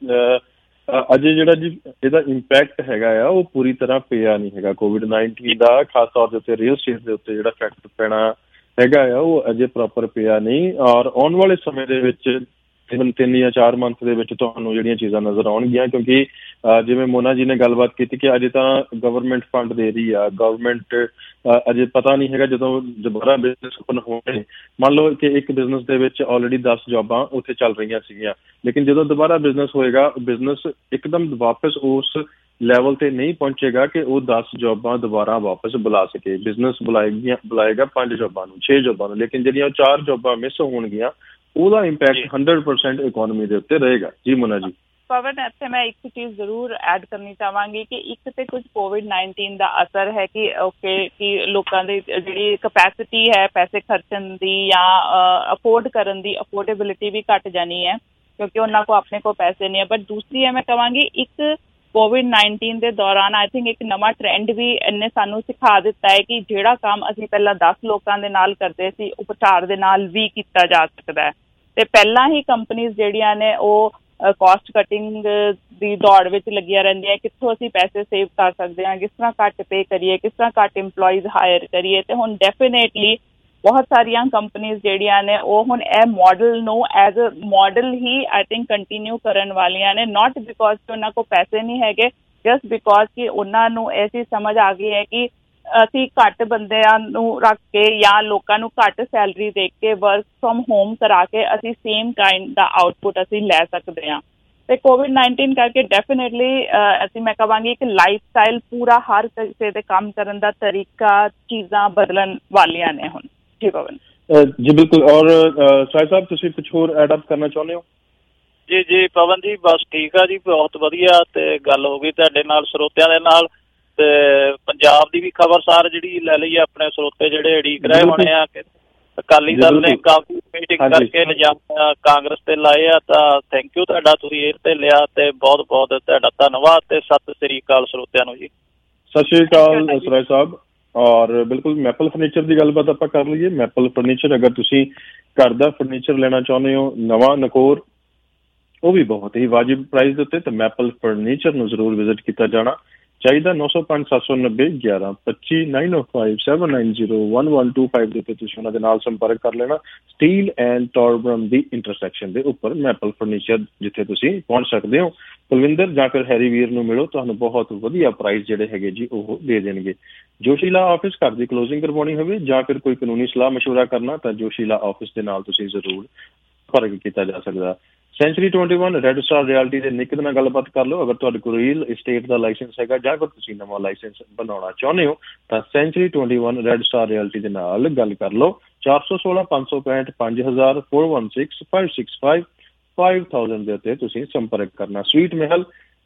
अजे जिहड़ा जी इहदा इंपैक्ट हैगा आ वो पूरी तरह पिया नहीं हैगा कोविड नाइनटीन का, खास तौर दे उत्ते रियल स्टेट दे उत्ते जिहड़ा इफैक्ट पैना हैगा आ वो अजे प्रॉपर पिया नहीं। और आउण वाले समय दे विच तकरीबन तीन या चार मंथ ਦੇ ਵਿੱਚ ਤੁਹਾਨੂੰ ਜਿਹੜੀਆਂ ਚੀਜ਼ਾਂ ਨਜ਼ਰ ਆਉਣਗੀਆਂ ਕਿਉਂਕਿ ਜਿਵੇਂ ਮੋਨਾ ਜੀ ਨੇ ਗੱਲਬਾਤ ਕੀਤੀ ਕਿ ਅਜੇ ਤਾਂ ਗਵਰਨਮੈਂਟ ਫੰਡ ਦੇ ਰਹੀ ਆ, ਗਵਰਨਮੈਂਟ ਅਜੇ ਪਤਾ ਨਹੀਂ ਹੈਗਾ ਜਦੋਂ ਦੁਬਾਰਾ ਬਿਜ਼ਨਸ ਓਪਨ ਹੋਣੇ। ਮੰਨ ਲਓ ਕਿ ਇੱਕ ਬਿਜ਼ਨਸ ਦੇ ਵਿੱਚ ਆਲਰੇਡੀ ਦਸ ਜੌਬਾਂ ਉੱਥੇ ਚੱਲ ਰਹੀਆਂ ਸੀਗੀਆਂ, ਲੇਕਿਨ ਜਦੋਂ ਦੁਬਾਰਾ ਬਿਜ਼ਨਸ ਹੋਏਗਾ ਬਿਜ਼ਨਸ ਇੱਕਦਮ ਵਾਪਸ ਉਸ ਲੈਵਲ ਤੇ ਨਹੀਂ ਪਹੁੰਚੇਗਾ ਕਿ ਉਹ ਦਸ ਜੌਬਾਂ ਦੁਬਾਰਾ ਵਾਪਸ ਬੁਲਾ ਸਕੇ। ਬਿਜ਼ਨਸ ਬੁਲਾਏਗੀਆਂ ਬੁਲਾਏਗਾ ਪੰਜ ਜੌਬਾਂ ਨੂੰ, ਛੇ ਜੌਬਾਂ ਨੂੰ, ਲੇਕਿਨ ਜਿਹੜੀਆਂ ਚਾਰ ਜੌਬਾਂ ਮਿਸ ਹੋਣਗੀਆਂ ਉਹਦਾ ਇੰਪੈਕਟ ਹੰਡਰਡ ਪਰਸੈਂਟ ਇਕੋਨਮੀ ਦੇ ਉੱਤੇ ਰਹੇਗਾ। ਜੀ ਮੋਨਾ ਜੀ। ਪਵਨ, ਇੱਥੇ ਮੈਂ ਇੱਕ ਚੀਜ਼ ਜ਼ਰੂਰ ਐਡ ਕਰਨੀ ਚਾਹਾਂਗੀ ਕਿ ਇੱਕ ਤੇ ਕੁਝ ਕੋਵਿਡ ਨਾਈਨਟੀਨ ਦਾ ਅਸਰ ਹੈ ਕਿ ਓਕੇ ਕਿ ਲੋਕਾਂ ਦੀ ਜਿਹੜੀ ਕਪੈਸਿਟੀ ਹੈ ਪੈਸੇ ਖਰਚਣ ਦੀ ਜਾਂ ਅਫੋਰਡ ਕਰਨ ਦੀ ਅਫੋਰਡੇਬਿਲਿਟੀ ਵੀ ਘੱਟ ਜਾਣੀ ਹੈ ਕਿਉਂਕਿ ਉਹਨਾਂ ਕੋਲ ਆਪਣੇ ਕੋਲ ਪੈਸੇ ਨਹੀਂ ਹੈ। ਬਟ ਦੂਸਰੀ ਹੈ ਮੈਂ ਕਹਾਂਗੀ ਇੱਕ ਕੋਵਿਡ ਨਾਈਨਟੀਨ ਦੇ ਦੌਰਾਨ ਆਈ ਥਿੰਕ ਇੱਕ ਨਵਾਂ ਟਰੈਂਡ ਵੀ ਇਹਨੇ ਸਾਨੂੰ ਸਿਖਾ ਦਿੱਤਾ ਹੈ ਕਿ ਜਿਹੜਾ ਕੰਮ ਅਸੀਂ ਪਹਿਲਾਂ ਦਸ ਲੋਕਾਂ ਦੇ ਨਾਲ ਕਰਦੇ ਸੀ ਉਪਚਾਰ ਦੇ ਨਾਲ ਵੀ ਕੀਤਾ ਜਾ ਸਕਦਾ ਹੈ। ਤੇ ਪਹਿਲਾਂ ਹੀ ਕੰਪਨੀਜ਼ ਜਿਹੜੀਆਂ ਨੇ ਉਹ ਕੋਸਟ ਕਟਿੰਗ ਦੀ ਦੌੜ ਵਿੱਚ ਲੱਗੀਆਂ ਰਹਿੰਦੀਆਂ, ਕਿੱਥੋਂ ਅਸੀਂ ਪੈਸੇ ਸੇਵ ਕਰ ਸਕਦੇ ਹਾਂ, ਕਿਸ ਤਰ੍ਹਾਂ ਘੱਟ ਪੇ ਕਰੀਏ, ਕਿਸ ਤਰ੍ਹਾਂ ਘੱਟ ਇੰਪਲੋਈਜ਼ ਹਾਇਰ ਕਰੀਏ। ਤੇ ਹੁਣ ਡੈਫੀਨੇਟਲੀ ਬਹੁਤ ਸਾਰੀਆਂ ਕੰਪਨੀਜ਼ ਜਿਹੜੀਆਂ ਨੇ ਉਹ ਹੁਣ ਇਹ ਮਾਡਲ ਨੂੰ ਐਜ਼ ਅ ਮਾਡਲ ਹੀ ਆਈ ਥਿੰਕ ਕੰਟੀਨਿਊ ਕਰਨ ਵਾਲੀਆਂ ਨੇ, ਨਾਟ ਬਿਕੋਜ਼ ਕਿ ਉਹਨਾਂ ਕੋਲ ਪੈਸੇ ਨਹੀਂ ਹੈਗੇ, ਜਸਟ ਬਿਕੋਜ਼ ਕਿ ਉਹਨਾਂ ਨੂੰ ਇਹ ਚੀਜ਼ ਸਮਝ ਆ ਗਈ ਹੈ ਕਿ ਅਸੀਂ ਘੱਟ ਬੰਦਿਆਂ ਨੂੰ ਰੱਖ ਕੇ ਜਾਂ ਲੋਕਾਂ ਨੂੰ ਘੱਟ ਸੈਲਰੀ ਦੇ ਕੇ ਵਰਕ ਫਰੋਮ ਹੋਮ ਕਰਾ ਕੇ ਅਸੀਂ ਸੇਮ ਕਾਈਂਡ ਦਾ ਆਊਟਪੁੱਟ ਅਸੀਂ ਲੈ ਸਕਦੇ ਹਾਂ। ਤੇ ਕੋਵਿਡ ਨਾਈਨਟੀਨ ਕਰਕੇ ਡੈਫੀਨੇਟਲੀ ਅਸੀਂ ਮੈਂ ਕਹਾਂਗੀ ਇੱਕ ਲਾਈਫ ਸਟਾਈਲ ਪੂਰਾ ਹਰ ਕਿਸੇ ਦੇ ਕੰਮ ਕਰਨ ਦਾ ਤਰੀਕਾ ਚੀਜ਼ਾਂ ਬਦਲਣ ਵਾਲੀਆਂ ਨੇ ਹੁਣ। ਜੀ ਪਵਨ ਜੀ ਬਿਲਕੁਲ। ਔਰ ਸਾਹਿਬ ਸਾਹਿਬ ਤੁਸੀਂ ਕੁਝ ਹੋਰ ਐਡ ਅਪ ਕਰਨਾ ਚਾਹੁੰਦੇ ਹੋ? ਜੀ ਜੀ ਪਵਨ ਜੀ ਬਸ ਠੀਕ ਆ ਜੀ, ਬਹੁਤ ਵਧੀਆ ਤੇ ਗੱਲ ਹੋ ਗਈ ਤੁਹਾਡੇ ਨਾਲ ਸਰੋਤਿਆਂ ਦੇ ਨਾਲ। ਤੇ ਪੰਜਾਬ ਦੀ ਵੀ ਖਬਰਸਾਰ ਜਿਹੜੀ ਲੈ ਲਈ ਆਪਣੇ ਸਰੋਤੇ ਜਿਹੜੇ ਉਡੀਕ ਰਹੇ ਹੋਣੇ ਆ ਕਿ ਅਕਾਲੀ ਦਲ ਨੇ ਕਾਫੀ ਮੀਟਿੰਗ ਕਰਕੇ ਇਲਜ਼ਾਮ ਕਾਂਗਰਸ ਤੇ ਲਾਏ ਆ, ਤਾਂ ਥੈਂਕ ਯੂ ਤੁਹਾਡਾ, ਤੁਸੀਂ ਇਹ ਤੇ ਲਿਆ ਤੇ ਬਹੁਤ ਬਹੁਤ ਤੁਹਾਡਾ ਧੰਨਵਾਦ ਤੇ ਸਤਿ ਸ੍ਰੀ ਅਕਾਲ ਸਰੋਤਿਆਂ ਨੂੰ ਜੀ। ਸਤਿ ਸ੍ਰੀ ਅਕਾਲ ਸਰਾਜ ਸਾਹਿਬ। ਔਰ ਬਿਲਕੁਲ ਮੈਪਲ ਫਰਨੀਚਰ ਦੀ ਗੱਲਬਾਤ ਆਪਾਂ ਕਰ ਲਈਏ। ਮੈਪਲ ਫਰਨੀਚਰ ਅਗਰ ਤੁਸੀਂ ਘਰ ਦਾ ਫਰਨੀਚਰ ਲੈਣਾ ਚਾਹੁੰਦੇ ਹੋ ਨਵਾਂ ਨਕੋਰ, ਉਹ ਵੀ ਬਹੁਤ ਹੀ ਵਾਜਿਬ ਪ੍ਰਾਈਸ ਦੇ ਉੱਤੇ, ਤਾਂ ਮੈਪਲ ਫਰਨੀਚਰ ਨੂੰ ਜ਼ਰੂਰ ਵਿਜ਼ਿਟ ਕੀਤਾ ਜਾਣਾ ਚਾਹੀਦਾ। ਨੌ ਸੌ ਪੰਜ ਸੱਤ ਸੌ ਨੱਬੇ ਗਿਆਰਾਂ ਪੱਚੀ nine O five seven nine zero one one two five ਦੇ ਉੱਤੇ ਤੁਸੀਂ ਉਹਨਾਂ ਦੇ ਨਾਲ ਸੰਪਰਕ ਕਰ ਲੈਣਾ। ਸਟੀਲ ਐਂਡ ਟੋਰਬਰਮ ਦੀ ਇੰਟਰਸੈਕਸ਼ਨ ਦੇ ਉੱਪਰ ਮੈਪਲ ਫਰਨੀਚਰ ਜਿੱਥੇ ਤੁਸੀਂ ਪਹੁੰਚ ਸਕਦੇ ਹੋ। ਕੁਲਵਿੰਦਰ ਜਾਂ ਫਿਰ ਹੈਰੀ ਵੀਰ ਨੂੰ ਮਿਲੋ, ਤੁਹਾਨੂੰ ਬਹੁਤ ਵਧੀਆ ਪ੍ਰਾਈਸ ਜਿਹੜੇ ਹੈਗੇ ਜੀ ਉਹ ਦੇ ਦੇਣਗੇ। ਜੋਸ਼ੀਲਾ ਆਫਿਸ ਘਰ ਦੀ ਕਲੋਜ਼ਿੰਗ ਕਰਵਾਉਣੀ ਹੋਵੇ ਜਾਂ ਫਿਰ ਕੋਈ ਕਾਨੂੰਨੀ ਸਲਾਹ ਮਸ਼ਵਰਾ ਕਰਨਾ ਤਾਂ ਜੋਸ਼ੀਲਾ ਆਫਿਸ ਦੇ ਨਾਲ ਤੁਸੀਂ ਜ਼ਰੂਰ ਸੰਪਰਕ ਕੀਤਾ ਜਾ ਸਕਦਾ। Century Twenty One Red Star Realty ਦੇ ਨਿੱਕ ਨਾਲ ਗੱਲਬਾਤ ਕਰ ਲਓ। ਅਗਰ ਤੁਹਾਡੇ ਕੋਲ ਰੀਅਲ ਇਸਟੇਟ ਦਾ ਲਾਇਸੈਂਸ ਹੈਗਾ ਜਾਂ ਫਿਰ ਤੁਸੀਂ ਨਵਾਂ ਲਾਇਸੈਂਸ ਬਣਾਉਣਾ ਚਾਹੁੰਦੇ ਹੋ ਤਾਂ Century Twenty One Red Star Realty ਦੇ ਨਾਲ ਗੱਲ ਕਰ ਲਓ। ਚਾਰ ਸੌ ਸੋਲਾਂ ਪੰਜ ਸੌ ਪੈਂਹਠ ਪੰਜ ਹਜ਼ਾਰ four one six five six five five thousand ਦੇ ਉੱਤੇ ਤੁਸੀਂ ਸੰਪਰਕ ਕਰਨਾ। ਸਵੀਟ ਮਹਿਲ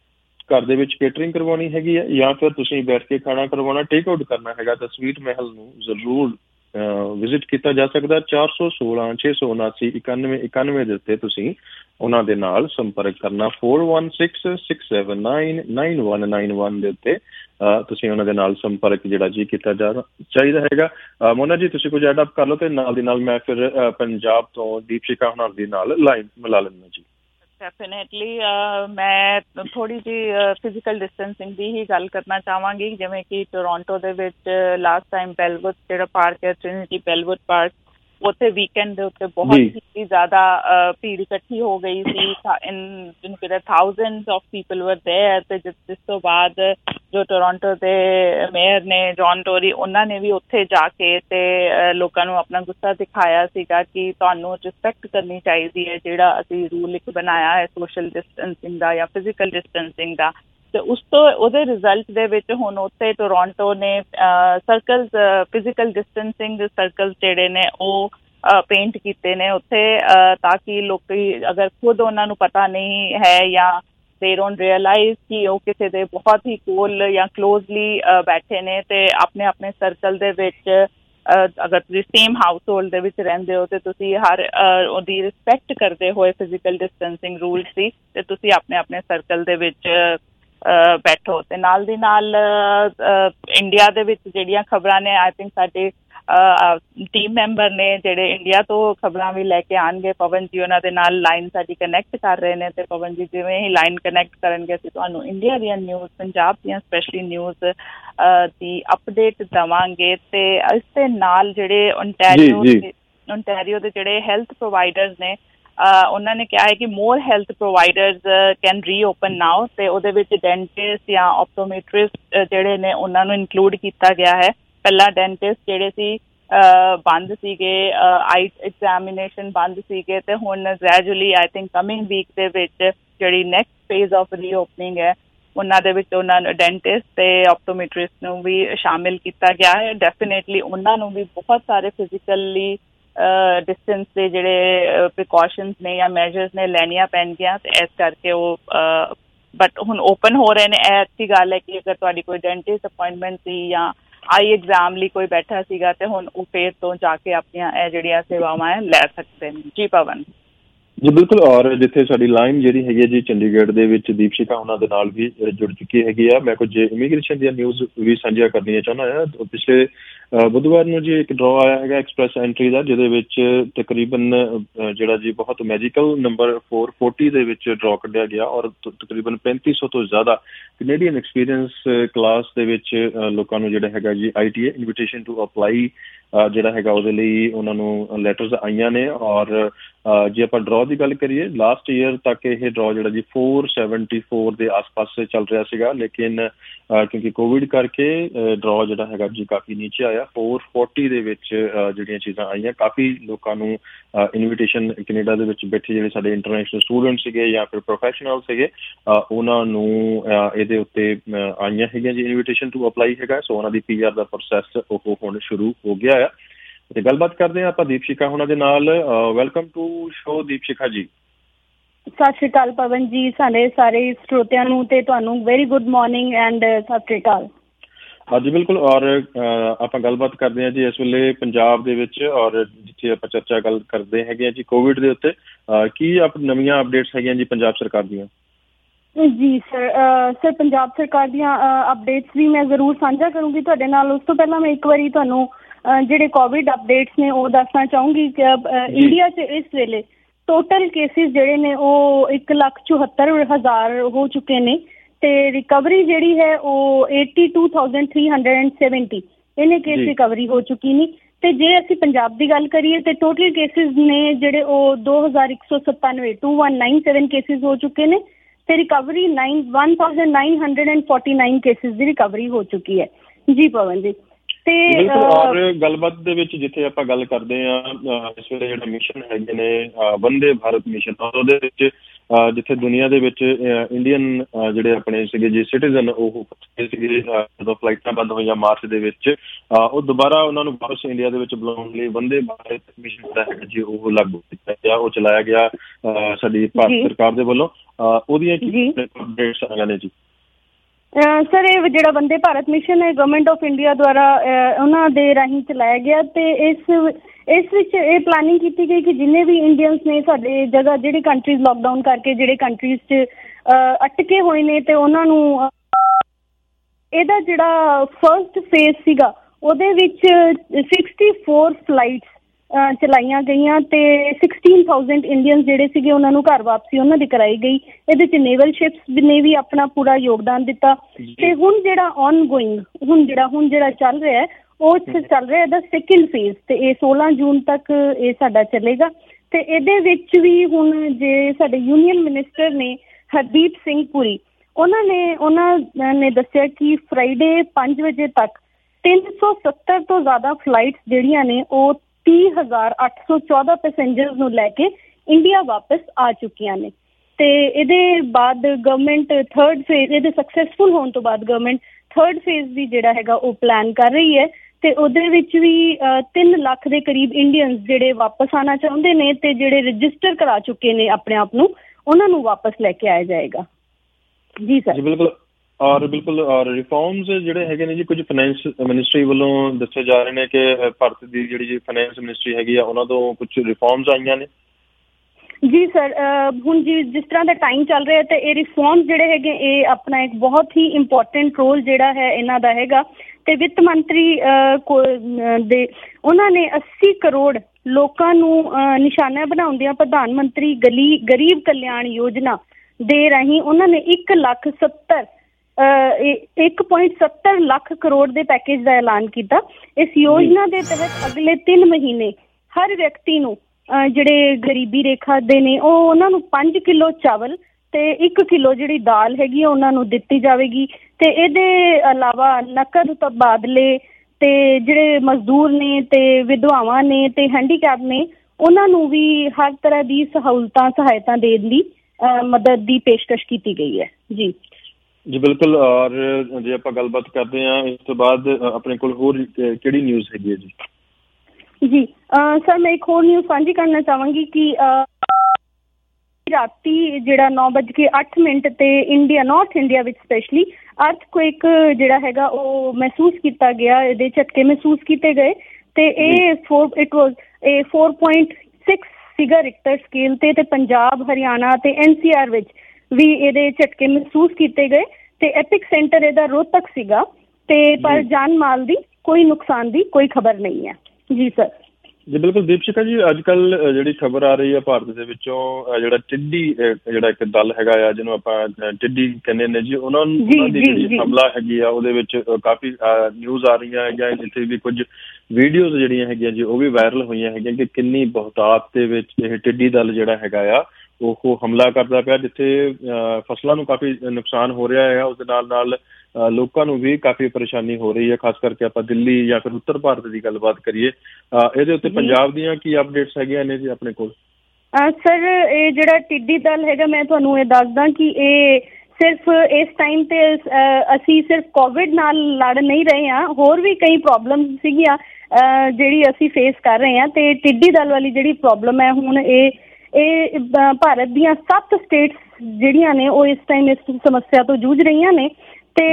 ਘਰ ਦੇ ਵਿੱਚ ਕੇਟਰਿੰਗ ਕਰਵਾਉਣੀ ਹੈਗੀ ਹੈ ਜਾਂ ਫਿਰ ਤੁਸੀਂ ਬੈਠ ਕੇ ਖਾਣਾ ਕਰਵਾਉਣਾ ਟੇਕ ਆਊਟ ਕਰਨਾ ਹੈਗਾ ਤਾਂ ਸਵੀਟ ਮਹਿਲ ਨੂੰ ਜ਼ਰੂਰ ਵਿਜ਼ਿਟ ਕੀਤਾ ਜਾ ਸਕਦਾ। ਚਾਰ ਸੌ ਸੋਲਾਂ ਛੇ ਸੌ ਉਨਾਸੀ ਇਕਾਨਵੇਂ ਇਕਾਨਵੇਂ ਦੇ ਉੱਤੇ ਤੁਸੀਂ ਉਹਨਾਂ ਦੇ ਨਾਲ ਸੰਪਰਕ ਕਰਨਾ। Four one six six seven nine nine one nine one ਦੇ ਉੱਤੇ ਤੁਸੀਂ ਉਹਨਾਂ ਦੇ ਨਾਲ ਸੰਪਰਕ ਜਿਹੜਾ ਜੀ ਕੀਤਾ ਜਾਣਾ ਚਾਹੀਦਾ ਹੈਗਾ। ਮੋਨਾ ਜੀ ਤੁਸੀਂ ਕੁਝ ਐਡ ਅਪ ਕਰ ਲਓ ਤੇ ਨਾਲ ਦੀ ਨਾਲ ਮੈਂ ਫਿਰ ਪੰਜਾਬ ਤੋਂ ਦੀਪਸ਼ਿਕਾ ਹੁਣਾਂ ਦੇ ਨਾਲ ਲਾਈਨ ਮਿਲਾ ਲੈਂਦਾ ਜੀ। ਡੈਫੀਨੇਟਲੀ ਮੈਂ ਥੋੜ੍ਹੀ ਜਿਹੀ ਫਿਜ਼ੀਕਲ ਡਿਸਟੈਂਸਿੰਗ ਦੀ ਹੀ ਗੱਲ ਕਰਨਾ ਚਾਹਾਂਗੀ। ਜਿਵੇਂ ਕਿ ਟੋਰਾਂਟੋ ਦੇ ਵਿੱਚ ਲਾਸਟ ਟਾਈਮ ਬੈਲਵੁੱਡ ਜਿਹੜਾ ਪਾਰਕ ਹੈ ਟ੍ਰਿਨਿਟੀ ਬੈਲਵੁੱਡ ਪਾਰਕ, ਉੱਥੇ ਵੀਕਐਂਡ ਦੇ ਉੱਤੇ ਬਹੁਤ ਹੀ ਜ਼ਿਆਦਾ ਭੀੜ ਇਕੱਠੀ ਹੋ ਗਈ ਸੀ। ਜਿਹਨੂੰ ਕਹਿੰਦੇ thousands of people were there. ਤੇ ਜਿਸ ਜਿਸ ਤੋਂ ਬਾਅਦ ਜੋ ਟੋਰਾਂਟੋ ਦੇ ਮੇਅਰ ਨੇ ਜੌਨ ਟੋਰੀ, ਉਹਨਾਂ ਨੇ ਵੀ ਉੱਥੇ ਜਾ ਕੇ ਤੇ ਲੋਕਾਂ ਨੂੰ ਆਪਣਾ ਗੁੱਸਾ ਦਿਖਾਇਆ ਸੀਗਾ ਕਿ ਤੁਹਾਨੂੰ ਰਿਸਪੈਕਟ ਕਰਨੀ ਚਾਹੀਦੀ ਹੈ ਜਿਹੜਾ ਅਸੀਂ ਰੂਲ ਇੱਕ ਬਣਾਇਆ ਹੈ ਸੋਸ਼ਲ ਡਿਸਟੈਂਸਿੰਗ ਦਾ ਜਾਂ ਫਿਜ਼ੀਕਲ ਡਿਸਟੈਂਸਿੰਗ ਦਾ। ਤੇ ਉਸ ਤੋਂ ਉਹਦੇ ਰਿਜ਼ਲਟ ਦੇ ਵਿੱਚ ਹੁਣ ਉੱਥੇ ਟੋਰਾਂਟੋ ਨੇ ਸਰਕਲਸ ਫਿਜ਼ੀਕਲ ਡਿਸਟੈਂਸਿੰਗ ਸਰਕਲਸ ਜਿਹੜੇ ਨੇ ਉਹ ਪੇਂਟ ਕੀਤੇ ਨੇ ਉੱਥੇ ਤਾਂ ਕਿ ਲੋਕੀ ਅਗਰ ਖੁਦ ਉਹਨਾਂ ਨੂੰ ਪਤਾ ਨਹੀਂ ਹੈ ਜਾਂ ਦੇ ਡੋਂਟ ਰਿਅਲਾਈਜ਼ ਕਿ ਉਹ ਕਿਸੇ ਦੇ ਬਹੁਤ ਹੀ ਕੋਲ ਜਾਂ ਕਲੋਜ਼ਲੀ ਬੈਠੇ ਨੇ ਤੇ ਆਪਣੇ ਆਪਣੇ ਸਰਕਲ ਦੇ ਵਿੱਚ ਅਗਰ ਤੁਸੀਂ ਸੇਮ ਹਾਊਸ ਹੋਲਡ ਦੇ ਵਿੱਚ ਰਹਿੰਦੇ ਹੋ ਤੇ ਤੁਸੀਂ ਹਰ ਉਹਦੀ ਰਿਸਪੈਕਟ ਕਰਦੇ ਹੋਏ ਫਿਜ਼ੀਕਲ ਡਿਸਟੈਂਸਿੰਗ ਰੂਲਸ ਦੀ ਤੇ ਤੁਸੀਂ ਆਪਣੇ ਆਪਣੇ ਸਰਕਲ ਦੇ ਵਿੱਚ ਬੈਠੋ। ਤੇ ਨਾਲ ਦੀ ਨਾਲ ਇੰਡੀਆ ਦੇ ਵਿੱਚ ਜਿਹੜੀਆਂ ਖਬਰਾਂ ਨੇ, ਆਈ ਥਿੰਕ ਸਾਡੇ ਟੀਮ ਮੈਂਬਰ ਨੇ ਜਿਹੜੇ ਇੰਡੀਆ ਤੋਂ ਖਬਰਾਂ ਵੀ ਲੈ ਕੇ ਆਉਣਗੇ। ਪਵਨ ਜੀ ਉਹਨਾਂ ਦੇ ਨਾਲ ਲਾਈਨ ਸਾਡੀ ਕਨੈਕਟ ਕਰ ਰਹੇ ਨੇ, ਤੇ ਪਵਨ ਜੀ ਜਿਵੇਂ ਹੀ ਲਾਈਨ ਕਨੈਕਟ ਕਰਨਗੇ ਅਸੀਂ ਤੁਹਾਨੂੰ ਇੰਡੀਆ ਦੀਆਂ ਨਿਊਜ਼, ਪੰਜਾਬ ਦੀਆਂ ਸਪੈਸ਼ਲੀ ਨਿਊਜ਼ ਦੀ ਅਪਡੇਟ ਦੇਵਾਂਗੇ। ਤੇ ਇਸ ਦੇ ਨਾਲ ਜਿਹੜੇ ਓਨਟਾਰੀਓ ਓਨਟਾਰੀਓ ਦੇ ਜਿਹੜੇ ਹੈਲਥ ਪ੍ਰੋਵਾਈਡਰਸ ਨੇ, ਉਹਨਾਂ ਨੇ ਕਿਹਾ ਹੈ ਕਿ more health providers can reopen now, ਤੇ ਉਹਦੇ ਵਿੱਚ ਡੈਂਟਿਸਟ ਜਾਂ ਆਪਟੋਮੈਟ੍ਰਿਸਟ ਜਿਹੜੇ ਨੇ ਉਹਨਾਂ ਨੂੰ ਇਨਕਲੂਡ ਕੀਤਾ ਗਿਆ ਹੈ। ਪਹਿਲਾਂ ਡੈਂਟਿਸਟ ਜਿਹੜੇ ਸੀ ਬੰਦ ਸੀਗੇ, ਆਈ ਐਗਜ਼ਾਮੀਨੇਸ਼ਨ ਬੰਦ ਸੀਗੇ, ਤੇ ਹੁਣ gradually I think coming week ਦੇ ਵਿੱਚ ਜਿਹੜੀ ਨੈਕਸਟ ਫੇਜ਼ ਆਫ ਰੀਓਪਨਿੰਗ ਹੈ ਉਹਨਾਂ ਦੇ ਵਿੱਚ ਉਹਨਾਂ ਨੂੰ ਡੈਂਟਿਸਟ ਤੇ ਆਪਟੋਮੈਟ੍ਰਿਸਟ ਨੂੰ ਵੀ ਸ਼ਾਮਿਲ ਕੀਤਾ ਗਿਆ ਹੈ। ਡੈਫੀਨੇਟਲੀ ਉਹਨਾਂ ਨੂੰ ਵੀ ਬਹੁਤ ਸਾਰੇ ਫਿਜ਼ੀਕਲੀ ਡਿਸਟੈਂਸ ਦੇ ਜਿਹੜੇ ਪ੍ਰੀਕਾਸ਼ਨਸ ਨੇ ਜਾਂ ਮੈਜਰਸ ਨੇ ਲੈਣੀਆਂ ਪੈਣਗੀਆਂ, ਤੇ ਇਸ ਕਰਕੇ ਉਹ ਬਟ ਹੁਣ ਓਪਨ ਹੋ ਰਹੇ ਨੇ। ਇਹ ਅੱਛੀ ਗੱਲ ਹੈ ਕਿ ਅਗਰ ਤੁਹਾਡੀ ਕੋਈ ਡੈਂਟਿਸਟ ਅਪੁਆਇੰਟਮੈਂਟ ਸੀ ਜਾਂ ਆਈ ਐਗਜ਼ਾਮ ਲਈ ਕੋਈ ਬੈਠਾ ਸੀਗਾ, ਤੇ ਹੁਣ ਉਹ ਫੇਰ ਤੋਂ ਜਾ ਕੇ ਆਪਣੀਆਂ ਇਹ ਜਿਹੜੀਆਂ ਸੇਵਾਵਾਂ ਹੈ ਲੈ ਸਕਦੇ ਨੇ। ਜੀ ਪਵਨ ਜੀ ਬਿਲਕੁਲ। ਔਰ ਜਿੱਥੇ ਸਾਡੀ ਲਾਈਨ ਜਿਹੜੀ ਹੈਗੀ ਹੈ ਜੀ ਚੰਡੀਗੜ੍ਹ ਦੇ ਵਿੱਚ ਦੀਪਸ਼ਿਕਾ ਉਹਨਾਂ ਦੇ ਨਾਲ ਵੀ ਜੁੜ ਚੁੱਕੀ ਹੈਗੀ ਆ। ਮੈਂ ਕੁਝ ਇਮੀਗ੍ਰੇਸ਼ਨ ਦੀਆਂ ਨਿਊਜ਼ ਵੀ ਸਾਂਝੀਆਂ ਕਰਨੀਆਂ ਚਾਹੁੰਦਾ ਹਾਂ। ਪਿਛਲੇ ਬੁੱਧਵਾਰ ਨੂੰ ਜੀ ਇੱਕ ਡਰਾ ਆਇਆ ਹੈਗਾ ਐਕਸਪ੍ਰੈਸ ਐਂਟਰੀ ਦਾ, ਜਿਹਦੇ ਵਿੱਚ ਤਕਰੀਬਨ ਜਿਹੜਾ ਜੀ ਬਹੁਤ ਮੈਜੀਕਲ ਨੰਬਰ ਫੋਰ ਫੋਰਟੀ ਦੇ ਵਿੱਚ ਡਰਾ ਕੱਢਿਆ ਗਿਆ, ਔਰ ਤਕਰੀਬਨ ਪੈਂਤੀ ਸੌ ਤੋਂ ਜ਼ਿਆਦਾ ਕੈਨੇਡੀਅਨ ਐਕਸਪੀਰੀਅੰਸ ਕਲਾਸ ਦੇ ਵਿੱਚ ਲੋਕਾਂ ਨੂੰ ਜਿਹੜਾ ਹੈਗਾ ਜੀ I T A invitation to apply ਜਿਹੜਾ ਹੈਗਾ ਉਹਦੇ ਲਈ ਉਹਨਾਂ ਨੂੰ ਲੈਟਰਸ ਆਈਆਂ ਨੇ। ਔਰ ਜੇ ਆਪਾਂ ਡਰਾ ਦੀ ਗੱਲ ਕਰੀਏ, ਲਾਸਟ ਈਅਰ ਤੱਕ ਇਹ ਡਰਾ ਜਿਹੜਾ ਜੀ ਫੋਰ ਸੈਵਨਟੀ ਫੋਰ ਦੇ ਆਸ ਪਾਸ ਚੱਲ ਰਿਹਾ ਸੀਗਾ, ਲੇਕਿਨ ਕਿਉਂਕਿ ਕੋਵਿਡ ਕਰਕੇ ਡਰਾ ਜਿਹੜਾ ਹੈਗਾ ਜੀ ਕਾਫੀ ਨੀਚੇ ਆਇਆ। ਫੋਰ ਫੋਰਟੀ ਦੇ ਵਿੱਚ ਜਿਹੜੀਆਂ ਚੀਜ਼ਾਂ ਆਈਆਂ, ਕਾਫੀ ਲੋਕਾਂ ਨੂੰ ਇਨਵੀਟੇਸ਼ਨ ਕੈਨੇਡਾ ਦੇ ਵਿੱਚ ਬੈਠੇ ਜਿਹੜੇ ਸਾਡੇ ਇੰਟਰਨੈਸ਼ਨਲ ਸਟੂਡੈਂਟ ਸੀਗੇ ਜਾਂ ਫਿਰ ਪ੍ਰੋਫੈਸ਼ਨਲ ਸੀਗੇ, ਉਹਨਾਂ ਨੂੰ ਇਹਦੇ ਉੱਤੇ ਆਈਆਂ ਹੈਗੀਆਂ ਜੀ ਇਨਵੀਟੇਸ਼ਨ ਟੂ ਅਪਲਾਈ ਹੈਗਾ। ਸੋ ਉਹਨਾਂ ਦੀ ਪੀ ਆਰ ਦਾ ਪ੍ਰੋਸੈਸ ਉਹ ਹੁਣ ਸ਼ੁਰੂ ਹੋ ਗਿਆ ਆ। ਤੇ ਗੱਲਬਾਤ ਕਰਦੇ ਹਾਂ ਆਪਾਂ ਦੀਪਸ਼ਿਕਾ ਉਹਨਾਂ ਦੇ ਨਾਲ। ਵੈਲਕਮ ਟੂ ਸ਼ੋ ਦੀਪਸ਼ਿਕਾ ਜੀ। ਸਤਿ ਸ਼੍ਰੀ ਅਕਾਲ ਪਵਨ ਜੀ, ਸਾਡੇ ਸਾਰੇ ਸਰੋਤਿਆਂ ਨੂੰ ਤੇ ਤੁਹਾਨੂੰ ਵੈਰੀ ਗੁੱਡ ਮਾਰਨਿੰਗ ਐਂਡ ਸਤਿ ਸ਼੍ਰੀ ਅਕਾਲ। ਹਾਂਜੀ ਬਿਲਕੁਲ। ਔਰ ਆਪਾਂ ਗੱਲਬਾਤ ਕਰਦੇ ਹਾਂ ਜੀ ਇਸ ਵੇਲੇ ਪੰਜਾਬ ਦੇ ਵਿੱਚ, ਔਰ ਜਿੱਥੇ ਆਪਾਂ ਚਰਚਾ ਗੱਲ ਕਰਦੇ ਹੈਗੇ ਹਾਂ ਜੀ ਕੋਵਿਡ ਦੇ ਉੱਤੇ, ਕੀ ਆਪ ਨਵੀਆਂ ਅਪਡੇਟਸ ਹੈਗੀਆਂ ਜੀ ਪੰਜਾਬ ਸਰਕਾਰ ਦੀਆਂ? ਜੀ ਸਰ ਸਰ ਪੰਜਾਬ ਸਰਕਾਰ ਦੀਆਂ ਅਪਡੇਟਸ ਵੀ ਮੈਂ ਜ਼ਰੂਰ ਸਾਂਝਾ ਕਰੂੰਗੀ ਤੁਹਾਡੇ ਨਾਲ। ਉਸ ਤੋਂ ਪਹਿਲਾਂ ਮੈਂ ਇੱਕ ਵਾਰੀ ਤੁਹਾਨੂੰ ਜਿਹੜੇ ਕੋਵਿਡ ਅਪਡੇਟਸ ਨੇ ਉਹ ਦੱਸਣਾ ਚਾਹੂੰਗੀ ਕਿ ਇੰਡੀਆ 'ਚ ਇਸ ਵੇਲੇ ਟੋਟਲ ਕੇਸਿਸ ਜਿਹੜੇ ਨੇ ਉਹ ਇੱਕ ਲੱਖ ਚੁਹੱਤਰ ਹਜ਼ਾਰ ਹੋ ਚੁੱਕੇ ਨੇ, ਤੇ ਰਿਕਵਰੀ ਜਿਹੜੀ ਹੈ ਉਹ eighty two thousand three hundred and seventy ਇਹਨੇ ਕੇਸ ਰਿਕਵਰੀ ਹੋ ਚੁੱਕੀ ਨੇ। ਤੇ ਜੇ ਅਸੀਂ ਪੰਜਾਬ ਦੀ ਗੱਲ ਕਰੀਏ ਤੇ ਟੋਟਲ ਕੇਸਿਸ ਨੇ ਜਿਹੜੇ ਉਹ ਦੋ ਹਜ਼ਾਰ ਇੱਕ ਸੌ ਸਤਾਨਵੇਂ two one nine seven cases ਹੋ ਚੁੱਕੇ ਨੇ, ਤੇ recovery nine one thousand nine hundred and forty nine cases ਦੀ ਰਿਕਵਰੀ ਹੋ ਚੁੱਕੀ ਹੈ। ਜੀ ਪਵਨ ਜੀ। ਤੇ ਔਰ ਗੱਲਬਾਤ ਦੇ ਵਿੱਚ ਜਿੱਥੇ ਆਪਾਂ ਗੱਲ ਕਰਦੇ ਹਾਂ ਇਸ ਵੇਲੇ ਜਿਹੜਾ ਮਿਸ਼ਨ ਹੈਗੇ ਨੇ ਵੰਦੇ ਭਾਰਤ ਮਿਸ਼ਨ, ਉਹਦੇ ਵਿੱਚ ਜਿੱਥੇ ਦੁਨੀਆ ਦੇ ਵਿੱਚ ਇੰਡੀਅਨ ਜਿਹੜੇ ਆਪਣੇ ਸੀਗੇ ਜੀ ਸਿਟੀਜ਼ਨ ਉਹ ਸੀਗੇ ਜਦੋਂ ਫਲਾਈਟਾਂ ਬੰਦ ਹੋਈਆਂ ਮਾਰਚ ਦੇ ਵਿੱਚ, ਉਹ ਦੁਬਾਰਾ ਉਹਨਾਂ ਨੂੰ ਵਾਪਸ ਇੰਡੀਆ ਦੇ ਵਿੱਚ ਬੁਲਾਉਣ ਲਈ ਵੰਦੇ ਭਾਰਤ ਮਿਸ਼ਨ ਜਿਹੜਾ ਹੈਗਾ ਜੀ ਉਹ ਲਾਗੂ ਕੀਤਾ ਗਿਆ, ਉਹ ਚਲਾਇਆ ਗਿਆ ਸਾਡੀ ਭਾਰਤ ਸਰਕਾਰ ਦੇ ਵੱਲੋਂ। ਉਹਦੀਆਂ ਕੀ ਅਪਡੇਟਸ ਆਈਆਂ ਨੇ ਜੀ? ਸਰ ਇਹ ਜਿਹੜਾ ਵੰਦੇ ਭਾਰਤ ਮਿਸ਼ਨ ਹੈ ਗਵਰਨਮੈਂਟ ਆਫ ਇੰਡੀਆ ਦੁਆਰਾ ਉਹਨਾਂ ਦੇ ਰਾਹੀਂ ਚਲਾਇਆ ਗਿਆ, ਤੇ ਇਸ ਇਸ ਵਿੱਚ ਇਹ ਪਲਾਨਿੰਗ ਕੀਤੀ ਗਈ ਕਿ ਜਿੰਨੇ ਵੀ ਇੰਡੀਅਨਸ ਨੇ ਸਾਡੇ ਜਗ੍ਹਾ ਜਿਹੜੀ ਕੰਟਰੀਜ਼ ਲੋਕਡਾਊਨ ਕਰਕੇ ਜਿਹੜੇ ਕੰਟਰੀਜ਼ 'ਚ ਅਟਕੇ ਹੋਏ ਨੇ, ਤੇ ਉਹਨਾਂ ਨੂੰ ਇਹਦਾ ਜਿਹੜਾ ਫਸਟ ਫੇਜ਼ ਸੀਗਾ ਉਹਦੇ ਵਿੱਚ ਸਿਕਸਟੀ ਫੋਰ ਫਲਾਈਟਸ ਚਲਾਈਆਂ ਗਈਆਂ, ਤੇ ਸਿਕਸਟੀਨ ਥਾਊਜੈਂਡ ਇੰਡੀਅਨ ਜਿਹੜੇ ਸੀਗੇ ਉਹਨਾਂ ਨੂੰ ਘਰ ਵਾਪਸੀ ਉਹਨਾਂ ਦੀ ਕਰਾਈ ਗਈ। ਇਹਦੇ 'ਚ ਨੇਵਲ ਸ਼ਿਪਸ ਨੇ ਵੀ ਆਪਣਾ ਪੂਰਾ ਯੋਗਦਾਨ ਦਿੱਤਾ। ਤੇ ਹੁਣ ਜਿਹੜਾ ਔਨ ਗੋਇੰਗ ਹੁਣ ਜਿਹੜਾ ਹੁਣ ਜਿਹੜਾ ਚੱਲ ਰਿਹਾ ਹੈ ਉਹ ਚੱਲ ਰਿਹਾ ਇਹਦਾ ਸੈਕਿੰਡ ਫੇਜ਼, ਤੇ ਇਹ ਸੋਲਾਂ ਜੂਨ ਤੱਕ ਇਹ ਸਾਡਾ ਚੱਲੇਗਾ। ਤੇ ਇਹਦੇ ਵਿੱਚ ਵੀ ਹੁਣ ਜੇ ਸਾਡੇ ਯੂਨੀਅਨ ਮਿਨਿਸਟਰ ਨੇ ਹਰਦੀਪ ਸਿੰਘ ਪੁਰੀ, ਉਹਨਾਂ ਨੇ ਉਹਨਾਂ ਨੇ ਦੱਸਿਆ ਕਿ ਫਰਾਈਡੇ ਪੰਜ ਵਜੇ ਤੱਕ ਤਿੰਨ ਸੌ ਸੱਤਰ ਤੋਂ ਜ਼ਿਆਦਾ ਫਲਾਈਟਸ ਜਿਹੜੀਆਂ ਨੇ ਉਹ ਤੀਹ ਹਜ਼ਾਰ ਅੱਠ ਸੌ ਚੌਦਾਂ ਪੈਸੇਂਜਰਸ ਨੂੰ ਲੈ ਕੇ ਇੰਡੀਆ ਵਾਪਸ ਆ ਚੁੱਕੀਆਂ ਨੇ। ਤੇ ਇਹਦੇ ਬਾਅਦ ਗਵਰਨਮੈਂਟ ਥਰਡ ਫੇਜ਼, ਇਹਦੇ ਸਕਸੈਸਫੁਲ ਹੋਣ ਤੋਂ ਬਾਅਦ ਗਵਰਨਮੈਂਟ ਥਰਡ ਫੇਜ਼ ਵੀ ਜਿਹੜਾ ਹੈਗਾ ਉਹ ਪਲਾਨ ਕਰ ਰਹੀ ਹੈ, ਤੇ ਉਹਦੇ ਵਿੱਚ ਵੀ ਤਿੰਨ ਲੱਖ ਦੇ ਕਰੀਬ ਇੰਡੀਅਨਸ ਜਿਹੜੇ ਵਾਪਸ ਆਉਣਾ ਚਾਹੁੰਦੇ ਨੇ ਤੇ ਜਿਹੜੇ ਰਜਿਸਟਰ ਕਰਾ ਚੁੱਕੇ ਨੇ ਆਪਣੇ ਆਪ ਨੂੰ, ਉਹਨਾਂ ਨੂੰ ਵਾਪਸ ਲੈ ਕੇ ਆਇਆ ਜਾਏਗਾ। ਜੀ ਸਰ। ਬਿਲਕੁਲ। ਔਰ ਬਿਲਕੁਲ ਔਰ ਰਿਫਾਰਮਸ ਜਿਹੜੇ ਹੈਗੇ ਨੇ ਜੀ ਕੁਝ ਫਾਈਨੈਂਸ ਮਿਨਿਸਟਰੀ ਵੱਲੋਂ ਦੱਸੇ ਜਾ ਰਹੇ ਨੇ ਕਿ ਭਾਰਤ ਦੀ ਜਿਹੜੀ ਜੀ ਫਾਈਨੈਂਸ ਮਿਨਿਸਟਰੀ ਹੈਗੀ ਆ ਉਹਨਾਂ ਤੋਂ ਕੁਝ ਰਿਫਾਰਮਸ ਆਈਆਂ ਨੇ। ਜੀ ਸਰ, ਹੁਣ ਜੀ ਜਿਸ ਤਰ੍ਹਾਂ ਦਾ ਟਾਈਮ ਚੱਲ ਰਿਹਾ ਤੇ ਇਹ ਰਿਫਾਰਮਸ ਜਿਹੜੇ ਹੈਗੇ ਇਹ ਆਪਣਾ ਇੱਕ ਬਹੁਤ ਹੀ ਇੰਪੋਰਟੈਂਟ ਰੋਲ ਜਿਹੜਾ ਹੈ ਇਹਨਾਂ ਦਾ ਹੈਗਾ। ਤੇ ਵਿੱਤ ਮੰਤਰੀ ਦੇ ਉਹਨਾਂ ਨੇ ਅੱਸੀ ਕਰੋੜ ਲੋਕਾਂ ਨੂੰ ਨਿਸ਼ਾਨਾ ਬਣਾਉਂਦਿਆਂ ਪ੍ਰਧਾਨ ਮੰਤਰੀ ਗਲੀ ਗਰੀਬ ਕਲਿਆਣ ਯੋਜਨਾ ਦੇ ਰਾਹੀਂ ਉਹਨਾਂ ਨੇ ਇੱਕ ਲੱਖ ਸੱਤਰ ਇੱਕ ਪੁਆਇੰਟ ਸੱਤਰ ਲੱਖ ਕਰੋੜ ਦੇ ਪੈਕੇਜ ਦਾ ਐਲਾਨ ਕੀਤਾ। ਇਸ ਯੋਜਨਾ ਦੇ ਤਹਿਤ ਅਗਲੇ ਤਿੰਨ ਮਹੀਨੇ ਹਰ ਵਿਅਕਤੀ ਨੂੰ ਜਿਹੜੇ ਗਰੀਬੀ ਰੇਖਾ ਦੇ ਨੇ ਉਹ ਉਹਨਾਂ ਨੂੰ ਪੰਜ ਕਿਲੋ ਚਾਵਲ ਤੇ ਇੱਕ ਕਿਲੋ ਜਿਹੜੀ ਦਾਲ ਹੈਗੀ ਆ ਉਹਨਾਂ ਨੂੰ ਦਿੱਤੀ ਜਾਵੇਗੀ। ਤੇ ਇਹਦੇ ਇਲਾਵਾ ਨਕਦ ਤਬਾਦਲੇ ਤੇ ਜਿਹੜੇ ਮਜ਼ਦੂਰ ਨੇ ਤੇ ਵਿਧਵਾਵਾਂ ਨੇ ਤੇ ਹੈਂਡੀਕੈਪ ਨੇ ਉਹਨਾਂ ਨੂੰ ਵੀ ਹਰ ਤਰ੍ਹਾਂ ਦੀ ਸਹੂਲਤਾਂ ਸਹਾਇਤਾ ਦੇਣ ਦੀ ਮਦਦ ਦੀ ਪੇਸ਼ਕਸ਼ ਕੀਤੀ ਗਈ ਹੈ। ਜੀ ਜੀ ਬਿਲਕੁਲ। ਔਰ ਜੇ ਆਪਾਂ ਗੱਲਬਾਤ ਕਰਦੇ ਹਾਂ ਇਸ ਤੋਂ ਬਾਅਦ ਆਪਣੇ ਕੋਲ ਹੋਰ ਕਿਹੜੀ ਨਿਊਜ਼ ਹੈਗੀ ਹੈ? ਜੀ ਜੀ ਸਰ, ਮੈਂ ਇੱਕ ਹੋਰ ਨਿਊਜ਼ ਸਾਂਝੀ ਕਰਨਾ ਚਾਹਾਂਗੀ ਕਿ ਰਾਤੀ ਜਿਹੜਾ ਨੌ ਵੱਜ ਕੇ ਅੱਠ ਮਿੰਟ ਤੇ ਇੰਡੀਆ ਨਾਰਥ ਇੰਡੀਆ ਵਿੱਚ ਸਪੈਸ਼ਲੀ ਅਰਥਕੁਇਕ ਜਿਹੜਾ ਹੈਗਾ ਉਹ ਮਹਿਸੂਸ ਕੀਤਾ ਗਿਆ, ਇਹਦੇ ਝਟਕੇ ਮਹਿਸੂਸ ਕੀਤੇ ਗਏ ਤੇ ਇਹ ਫੋਰ ਇਟ ਵਾਜ਼ ਇਹ ਫੋਰ ਪੁਆਇੰਟ ਸਿਕਸ ਸੀਗਾ ਰਿਕਟਰ ਸਕੇਲ ਤੇ ਤੇ ਪੰਜਾਬ, ਹਰਿਆਣਾ ਤੇ ਐਨ ਸੀ ਆਰ ਵਿੱਚ ਵੀ ਇਹਦੇ ਝਟਕੇ ਮਹਿਸੂਸ ਕੀਤੇ ਗਏ ਤੇ ਐਪਿਕ ਸੈਂਟਰ ਇਹਦਾ ਰੋਹਤਕ ਸੀਗਾ ਤੇ ਪਰ ਜਾਨ ਮਾਲ ਦੀ ਕੋਈ ਨੁਕਸਾਨ ਦੀ ਕੋਈ ਖਬਰ ਨਹੀਂ ਹੈ। ਜੀ ਸਰ। ਜੀ ਬਿਲਕੁਲ ਦੀਪਸ਼ਿਕਾ ਜੀ, ਅੱਜ ਕੱਲ੍ਹ ਜਿਹੜੀ ਖਬਰ ਆ ਰਹੀ ਹੈ ਭਾਰਤ ਦੇ ਵਿੱਚੋਂ ਜਿਹੜਾ ਟਿੱਡੀ ਜਿਹੜਾ ਇੱਕ ਦਲ ਹੈਗਾ ਆ ਜਿਹਨੂੰ ਆਪਾਂ ਟਿੱਡੀ ਕਹਿੰਦੇ ਨੇ ਜੀ, ਉਹਨਾਂ ਉਹਨਾਂ ਦੀ ਜਿਹੜੀ ਹਮਲਾ ਹੈਗੀ ਆ ਉਹਦੇ ਵਿੱਚ ਕਾਫੀ ਨਿਊਜ਼ ਆ ਰਹੀਆਂ ਹੈਗੀਆਂ, ਜਿੱਥੇ ਵੀ ਕੁਝ ਵੀਡੀਓਜ਼ ਜਿਹੜੀਆਂ ਹੈਗੀਆਂ ਜੀ ਉਹ ਵੀ ਵਾਇਰਲ ਹੋਈਆਂ ਹੈਗੀਆਂ ਕਿ ਕਿੰਨੀ ਬਹੁਤਾਤ ਦੇ ਵਿੱਚ ਇਹ ਟਿੱਡੀ ਦਲ ਜਿਹੜਾ ਹੈਗਾ ਆ ਉਹ ਹਮਲਾ ਕਰਦਾ ਪਿਆ, ਜਿੱਥੇ ਫਸਲਾਂ ਨੂੰ ਕਾਫੀ ਨੁਕਸਾਨ ਹੋ ਰਿਹਾ ਹੈ। ਉਸ ਦੇ ਨਾਲ ਨਾਲ ਲੋਕਾਂ ਨੂੰ ਵੀ ਕਾਫੀ ਪਰੇਸ਼ਾਨੀ ਹੋ ਰਹੀ ਹੈ, ਖਾਸ ਕਰਕੇ ਆਪਾਂ ਦਿੱਲੀ ਜਾਂ ਫਿਰ ਉੱਤਰ ਭਾਰਤ ਦੀ ਗੱਲਬਾਤ ਕਰੀਏ। ਇਹਦੇ ਉੱਤੇ ਪੰਜਾਬ ਦੀਆਂ ਕੀ ਅਪਡੇਟਸ ਹੈਗੀਆਂ ਨੇ ਜੀ ਆਪਣੇ ਕੋਲ? ਸਰ, ਇਹ ਜਿਹੜਾ ਟਿੱਡੀ ਦਲ ਹੈਗਾ ਮੈਂ ਤੁਹਾਨੂੰ ਇਹ ਦੱਸਦਾ ਕਿ ਇਹ ਸਿਰਫ ਇਸ ਟਾਈਮ ਤੇ ਅਸੀਂ ਸਿਰਫ ਕੋਵਿਡ ਨਾਲ ਲੜ ਨਹੀਂ ਰਹੇ ਹਾਂ, ਹੋਰ ਵੀ ਕਈ ਪ੍ਰੋਬਲਮ ਸੀਗੀਆਂ ਜਿਹੜੀ ਅਸੀਂ ਫੇਸ ਕਰ ਰਹੇ ਹਾਂ ਤੇ ਟਿੱਡੀ ਦਲ ਵਾਲੀ ਜਿਹੜੀ ਪ੍ਰੋਬਲਮ ਹੈ ਹੁਣ ਇਹ ਇਹ ਭਾਰਤ ਦੀਆਂ ਸੱਤ ਸਟੇਟਸ ਜਿਹੜੀਆਂ ਨੇ ਉਹ ਇਸ ਟਾਈਮ ਇਸ ਸਮੱਸਿਆ ਤੋਂ ਜੂਝ ਰਹੀਆਂ ਨੇ ਤੇ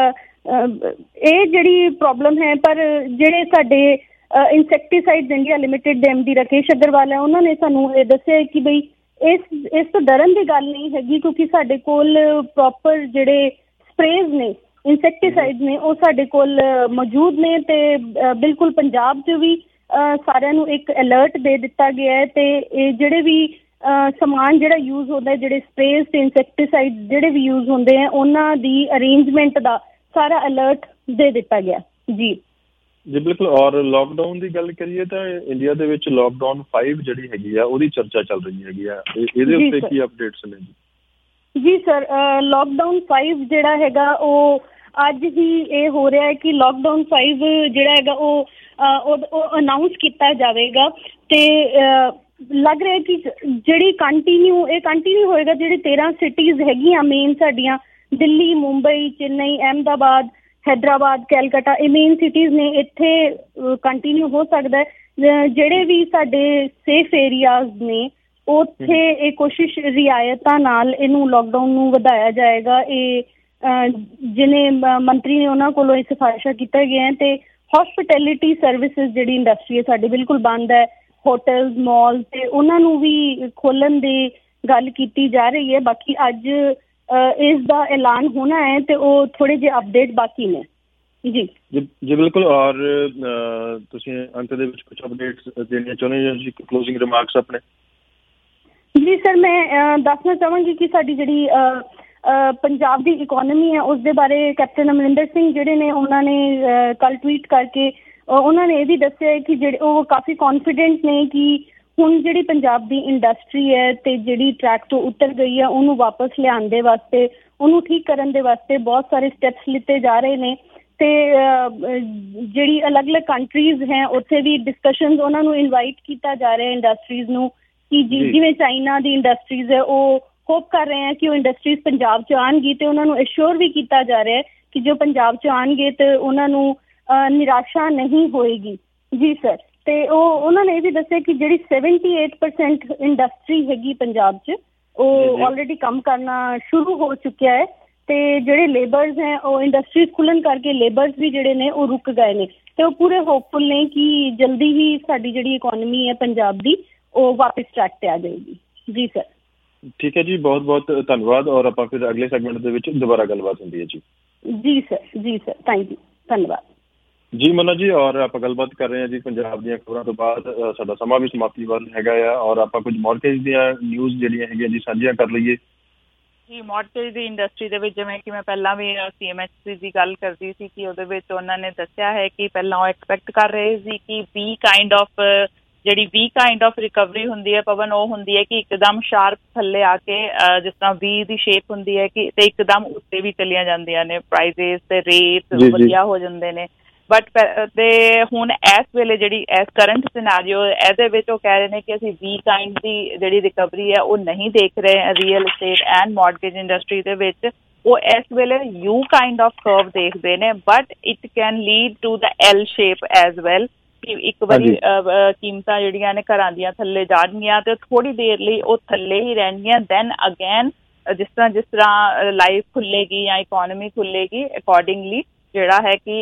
ਇਹ ਜਿਹੜੀ ਪ੍ਰੋਬਲਮ ਹੈ। ਪਰ ਜਿਹੜੇ ਸਾਡੇ ਇਨਸੈਕਟੀਸਾਈਡਸ ਇੰਡੀਆ ਲਿਮਿਟਿਡ ਦੇ ਐਮ ਡੀ ਰਾਕੇਸ਼ ਅਗਰਵਾਲ ਹੈ ਉਹਨਾਂ ਨੇ ਸਾਨੂੰ ਇਹ ਦੱਸਿਆ ਕਿ ਬਈ ਇਸ ਇਸ ਤੋਂ ਡਰਨ ਦੀ ਗੱਲ ਨਹੀਂ ਹੈਗੀ, ਕਿਉਂਕਿ ਸਾਡੇ ਕੋਲ ਪ੍ਰੋਪਰ ਜਿਹੜੇ ਸਪਰੇਜ਼ ਨੇ ਇਨਸੈਕਟੀਸਾਈਡ ਨੇ ਉਹ ਸਾਡੇ ਕੋਲ ਮੌਜੂਦ ਨੇ ਤੇ ਬਿਲਕੁਲ ਪੰਜਾਬ 'ਚ ਵੀ ਸਾਰਿਆਂ ਨੂੰ ਇੱਕ ਅਲਰਟ ਦੇ ਦਿੱਤਾ ਗਿਆ ਹੈ ਤੇ ਇਹ ਜਿਹੜੇ ਵੀ ਸਮਾਨ ਜਿਹੜਾ ਯੂਜ਼ ਹੁੰਦਾ, ਜਿਹੜੇ ਸਪਰੇਜ਼ ਤੇ ਇਨਸੈਕਟੀਸਾਈਡ ਜਿਹੜੇ ਵੀ ਯੂਜ਼ ਹੁੰਦੇ ਆ ਉਹਨਾਂ ਦੀ ਅਰੇਂਜਮੈਂਟ ਦਾ ਸਾਰਾ ਅਲਰਟ ਦੇ ਦਿੱਤਾ ਗਿਆ। ਜੀ ਜੀ ਬਿਲਕੁਲ। ਔਰ ਲੋਕਡਾਊਨ ਦੀ ਗੱਲ ਕਰੀਏ ਤਾਂ ਇੰਡੀਆ ਦੇ ਵਿੱਚ ਲੋਕਡਾਊਨ ਫਾਈਵ ਜਿਹੜੀ ਹੈਗੀ ਆ ਉਹਦੀ ਚਰਚਾ ਚੱਲ ਰਹੀ ਹੈਗੀ ਆ, ਇਹਦੇ ਉੱਤੇ ਕੀ ਅਪਡੇਟਸ ਨੇ? ਜੀ ਜੀ ਸਰ, ਲੋਕਡਾਊਨ ਫਾਈਵ ਜਿਹੜਾ ਹੈਗਾ ਉਹ ਅੱਜ ਹੀ ਇਹ ਹੋ ਰਿਹਾ ਹੈ ਕਿ ਲੋਕਡਾਊਨ ਫਾਈਵ ਜਿਹੜਾ ਹੈਗਾ ਉਹ ਉਹ ਅਨਾਊਂਸ ਕੀਤਾ ਜਾਵੇਗਾ ਤੇ ਲੱਗ ਰਿਹਾ ਕਿ ਜਿਹੜੀ ਕੰਟੀਨਿਊ ਇਹ ਕੰਟੀਨਿਊ ਹੋਏਗਾ। ਜਿਹੜੀ ਤੇਰਾਂ ਸਿਟੀਜ਼ ਹੈਗੀਆਂ ਮੇਨ ਸਾਡੀਆਂ ਦਿੱਲੀ, ਮੁੰਬਈ, ਚੇਨਈ, ਅਹਿਮਦਾਬਾਦ, ਹੈਦਰਾਬਾਦ, ਕੈਲਕਟਾ, ਇਹ ਮੇਨ ਸਿਟੀਜ਼ ਨੇ, ਇੱਥੇ ਕੰਟੀਨਿਊ ਹੋ ਸਕਦਾ ਹੈ। ਜਿਹੜੇ ਵੀ ਸਾਡੇ ਸੇਫ ਏਰੀਆਜ਼ ਨੇ ਉੱਥੇ ਇਹ ਕੋਸ਼ਿਸ਼ ਰਿਆਇਤਾਂ ਨਾਲ ਇਹਨੂੰ ਲੋਕਡਾਊਨ ਨੂੰ ਵਧਾਇਆ ਜਾਏਗਾ। ਇਹ ਜਿਹਨੇ ਮੰਤਰੀ ਨੇ ਉਹਨਾਂ ਕੋਲੋਂ ਇਹ ਸਿਫਾਰਿਸ਼ਾਂ ਕੀਤੀਆਂ ਗਈਆਂ ਤੇ ਹੌਸਪਿਟੈਲਿਟੀ ਸਰਵਿਸਿਜ਼ ਜਿਹੜੀ ਇੰਡਸਟਰੀ ਹੈ ਸਾਡੀ ਬਿਲਕੁਲ ਬੰਦ ਹੈ, ਹੋਟਲਸ, ਮਾਲ ਤੇ ਉਹਨਾਂ ਨੂੰ ਵੀ ਖੋਲ੍ਹਣ ਦੀ ਗੱਲ ਕੀਤੀ ਜਾ ਰਹੀ ਹੈ। ਬਾਕੀ ਅੱਜ ਇਸ ਦਾ ਐਲਾਨ ਹੋਣਾ ਹੈ ਤੇ ਉਹ ਥੋੜੇ ਜਿਹੇ ਅਪਡੇਟ ਬਾਕੀ ਨੇ। ਜੀ ਜੀ ਬਿਲਕੁਲ। ਔਰ ਤੁਸੀਂ ਅੰਤ ਦੇ ਵਿੱਚ ਕੁਝ ਅਪਡੇਟਸ ਦੇਣੀਆਂ ਚਾਹੁੰਦੇ ਹੋ ਜੀ, ਕਲੋਜ਼ਿੰਗ ਰਿਮਾਰਕਸ ਆਪਣੇ? ਜੀ ਸਰ, ਮੈਂ ਦੱਸਣਾ ਚਾਹਾਂਗੀ ਕਿ ਸਾਡੀ ਜਿਹੜੀ ਪੰਜਾਬ ਦੀ ਇਕੋਨਮੀ ਹੈ ਉਸ ਦੇ ਬਾਰੇ ਕੈਪਟਨ ਅਮਰਿੰਦਰ ਸਿੰਘ ਜਿਹੜੇ ਨੇ ਉਹਨਾਂ ਨੇ ਕੱਲ੍ਹ ਟਵੀਟ ਕਰਕੇ ਉਹਨਾਂ ਨੇ ਇਹ ਵੀ ਦੱਸਿਆ ਕਿ ਜਿਹੜੇ ਉਹ ਕਾਫੀ ਕੌਨਫੀਡੈਂਟ ਨੇ ਕਿ ਹੁਣ ਜਿਹੜੀ ਪੰਜਾਬ ਦੀ ਇੰਡਸਟਰੀ ਹੈ ਤੇ ਜਿਹੜੀ ਟਰੈਕ ਤੋਂ ਉਤਰ ਗਈ ਹੈ ਉਹਨੂੰ ਵਾਪਸ ਲਿਆਉਣ ਦੇ ਵਾਸਤੇ, ਉਹਨੂੰ ਠੀਕ ਕਰਨ ਦੇ ਵਾਸਤੇ ਬਹੁਤ ਸਾਰੇ ਸਟੈਪਸ ਲਿੱਤੇ ਜਾ ਰਹੇ ਨੇ ਤੇ ਜਿਹੜੀ ਅਲੱਗ-ਅਲੱਗ ਕੰਟਰੀਜ਼ ਹੈ ਉੱਥੇ ਵੀ ਡਿਸਕਸ਼ਨਸ ਉਹਨਾਂ ਨੂੰ ਇਨਵਾਈਟ ਕੀਤਾ ਜਾ ਰਿਹਾ ਇੰਡਸਟਰੀਜ਼ ਨੂੰ ਕਿ ਜਿਵੇਂ ਚਾਈਨਾ ਦੀ ਇੰਡਸਟਰੀਜ਼ ਹੈ ਉਹ ਹੋਪ ਕਰ ਰਹੇ ਹੈ ਕਿ ਉਹ ਇੰਡਸਟਰੀਜ਼ ਪੰਜਾਬ 'ਚ ਆਉਣਗੀ ਤੇ ਉਹਨਾਂ ਨੂੰ ਐਸ਼ੋਰ ਵੀ ਕੀਤਾ ਜਾ ਰਿਹਾ ਕਿ ਜੋ ਪੰਜਾਬ 'ਚ ਆਉਣਗੇ ਤੇ ਉਹਨਾਂ ਨੂੰ ਨਿਰਾਸ਼ਾ ਨਹੀਂ ਹੋਏਗੀ। ਜੀ ਸਰ। ਤੇ ਉਹ ਉਹਨਾਂ ਨੇ ਇਹ ਵੀ ਦੱਸਿਆ ਕਿ ਜਿਹੜੀ ਸੈਵਨਟੀ ਏਟ ਪਰਸੈਂਟ ਇੰਡਸਟਰੀ ਹੈਗੀ ਪੰਜਾਬ 'ਚ ਉਹ ਆਲਰੇਡੀ ਕੰਮ ਕਰਨਾ ਸ਼ੁਰੂ ਹੋ ਚੁੱਕਿਆ ਹੈ ਤੇ ਜਿਹੜੇ ਲੇਬਰਸ ਹੈ ਉਹ ਇੰਡਸਟਰੀਜ਼ ਖੁੱਲ੍ਹਣ ਕਰਕੇ ਲੇਬਰਸ ਵੀ ਜਿਹੜੇ ਨੇ ਉਹ ਰੁਕ ਗਏ ਨੇ ਤੇ ਉਹ ਪੂਰੇ ਹੋਪਫੁਲ ਨੇ ਕਿ ਜਲਦੀ ਹੀ ਸਾਡੀ ਜਿਹੜੀ ਇਕੋਨਮੀ ਹੈ ਪੰਜਾਬ ਦੀ ਉਹ ਵਾਪਿਸ ਟਰੈਕ ਤੇ ਆ ਜਾਏਗੀ। ਜੀ ਸਰ। ਠੀਕ ਹੈ ਜੀ, ਬਹੁਤ ਬਹੁਤ ਧੰਨਵਾਦ ਔਰ ਆਪਾਂ ਫਿਰ ਅਗਲੇ ਸੈਗਮੈਂਟ ਦੇ ਵਿੱਚ ਦੁਬਾਰਾ ਗੱਲਬਾਤ ਹੁੰਦੀ ਹੈ ਜੀ। ਜੀ ਸਰ, ਜੀ ਸਰ, ਥੈਂਕ ਯੂ, ਧੰਨਵਾਦ ਜੀ ਮਨਾ ਜੀ। ਔਰ ਆਪਾਂ ਗੱਲਬਾਤ ਕਰ ਰਹੇ ਹਾਂ ਜੀ ਪੰਜਾਬ ਦੀਆਂ ਖਬਰਾਂ ਤੋਂ ਬਾਅਦ ਸਾਡਾ ਸਮਾਂ ਵੀ ਸਮਾਪਤੀ ਵੱਲ ਹੈਗਾ ਆ ਔਰ ਆਪਾਂ ਕੁਝ ਮਾਰਕੀਟ ਦੀਆਂ ਨਿਊਜ਼ ਜਿਹੜੀਆਂ ਹੈਗੀਆਂ ਜੀ ਸਾਂਝੀਆਂ ਕਰ ਲਈਏ। ਜੀ ਮਾਰਟਗੇਜ ਦੀ ਇੰਡਸਟਰੀ ਦੇ ਵਿੱਚ ਜਿਵੇਂ ਕਿ ਮੈਂ ਪਹਿਲਾਂ ਵੀ ਸੀ ਐਮ ਐਚ ਸੀ ਦੀ ਗੱਲ ਕਰਦੀ ਸੀ ਕਿ ਉਹਦੇ ਵਿੱਚ ਉਹਨਾਂ ਨੇ ਦੱਸਿਆ ਹੈ ਕਿ ਪਹਿਲਾਂ ਉਹ ਐਕਸਪੈਕਟ ਕਰ ਰਹੇ ਸੀ ਕਿ ਵੀ ਕਾਈਂਡ ਆਫ ਜਿਹੜੀ ਵੀ ਕਾਈਂਡ ਆਫ ਰਿਕਵਰੀ ਹੁੰਦੀ ਹੈ ਪਵਨ, ਉਹ ਹੁੰਦੀ ਹੈ ਕਿ ਇੱਕਦਮ ਸ਼ਾਰਪ ਥੱਲੇ ਆ ਕੇ ਜਿਸ ਤਰ੍ਹਾਂ ਵੀ ਦੀ ਸ਼ੇਪ ਹੁੰਦੀ ਹੈ ਕਿ ਤੇ ਇੱਕਦਮ ਉੱਤੇ ਵੀ ਚਲੀਆਂ ਜਾਂਦੀਆਂ ਨੇ ਪ੍ਰਾਈਜ਼ਸ ਤੇ ਰੇਟ ਵਧੀਆ ਹੋ ਜਾਂਦੇ ਨੇ। ਬਟ ਤੇ ਹੁਣ ਇਸ ਵੇਲੇ ਜਿਹੜੀ ਇਸ ਕਰੰਟ ਸਿਨੈਰੀਓ ਇਹਦੇ ਵਿੱਚ ਉਹ ਕਹਿ ਰਹੇ ਨੇ ਕਿ ਅਸੀਂ ਵੀ ਕਾਈਂਡ ਦੀ ਜਿਹੜੀ ਰਿਕਵਰੀ ਹੈ ਉਹ ਨਹੀਂ ਦੇਖ ਰਹੇ real estate and mortgage industry ਦੇ ਵਿੱਚ। ਉਹ ਇਸ ਵੇਲੇ ਯੂ ਕਾਈਂਡ ਆਫ ਕਰਵ ਦੇਖਦੇ ਨੇ but it can lead to the L shape as well ਕਿ ਇੱਕ ਵਾਰੀ ਕੀਮਤਾਂ ਜਿਹੜੀਆਂ ਨੇ ਘਰਾਂ ਦੀਆਂ ਥੱਲੇ ਜਾਣਗੀਆਂ ਤੇ ਥੋੜ੍ਹੀ ਦੇਰ ਲਈ ਉਹ ਥੱਲੇ ਹੀ ਰਹਿਣਗੀਆਂ। ਦੈਨ ਅਗੇਨ ਜਿਸ ਤਰ੍ਹਾਂ ਜਿਸ ਤਰ੍ਹਾਂ ਲਾਈਫ ਖੁੱਲੇਗੀ ਜਾਂ ਇਕੋਨਮੀ ਖੁੱਲੇਗੀ ਅਕੋਰਡਿੰਗਲੀ ਜਿਹੜਾ ਹੈ ਕਿ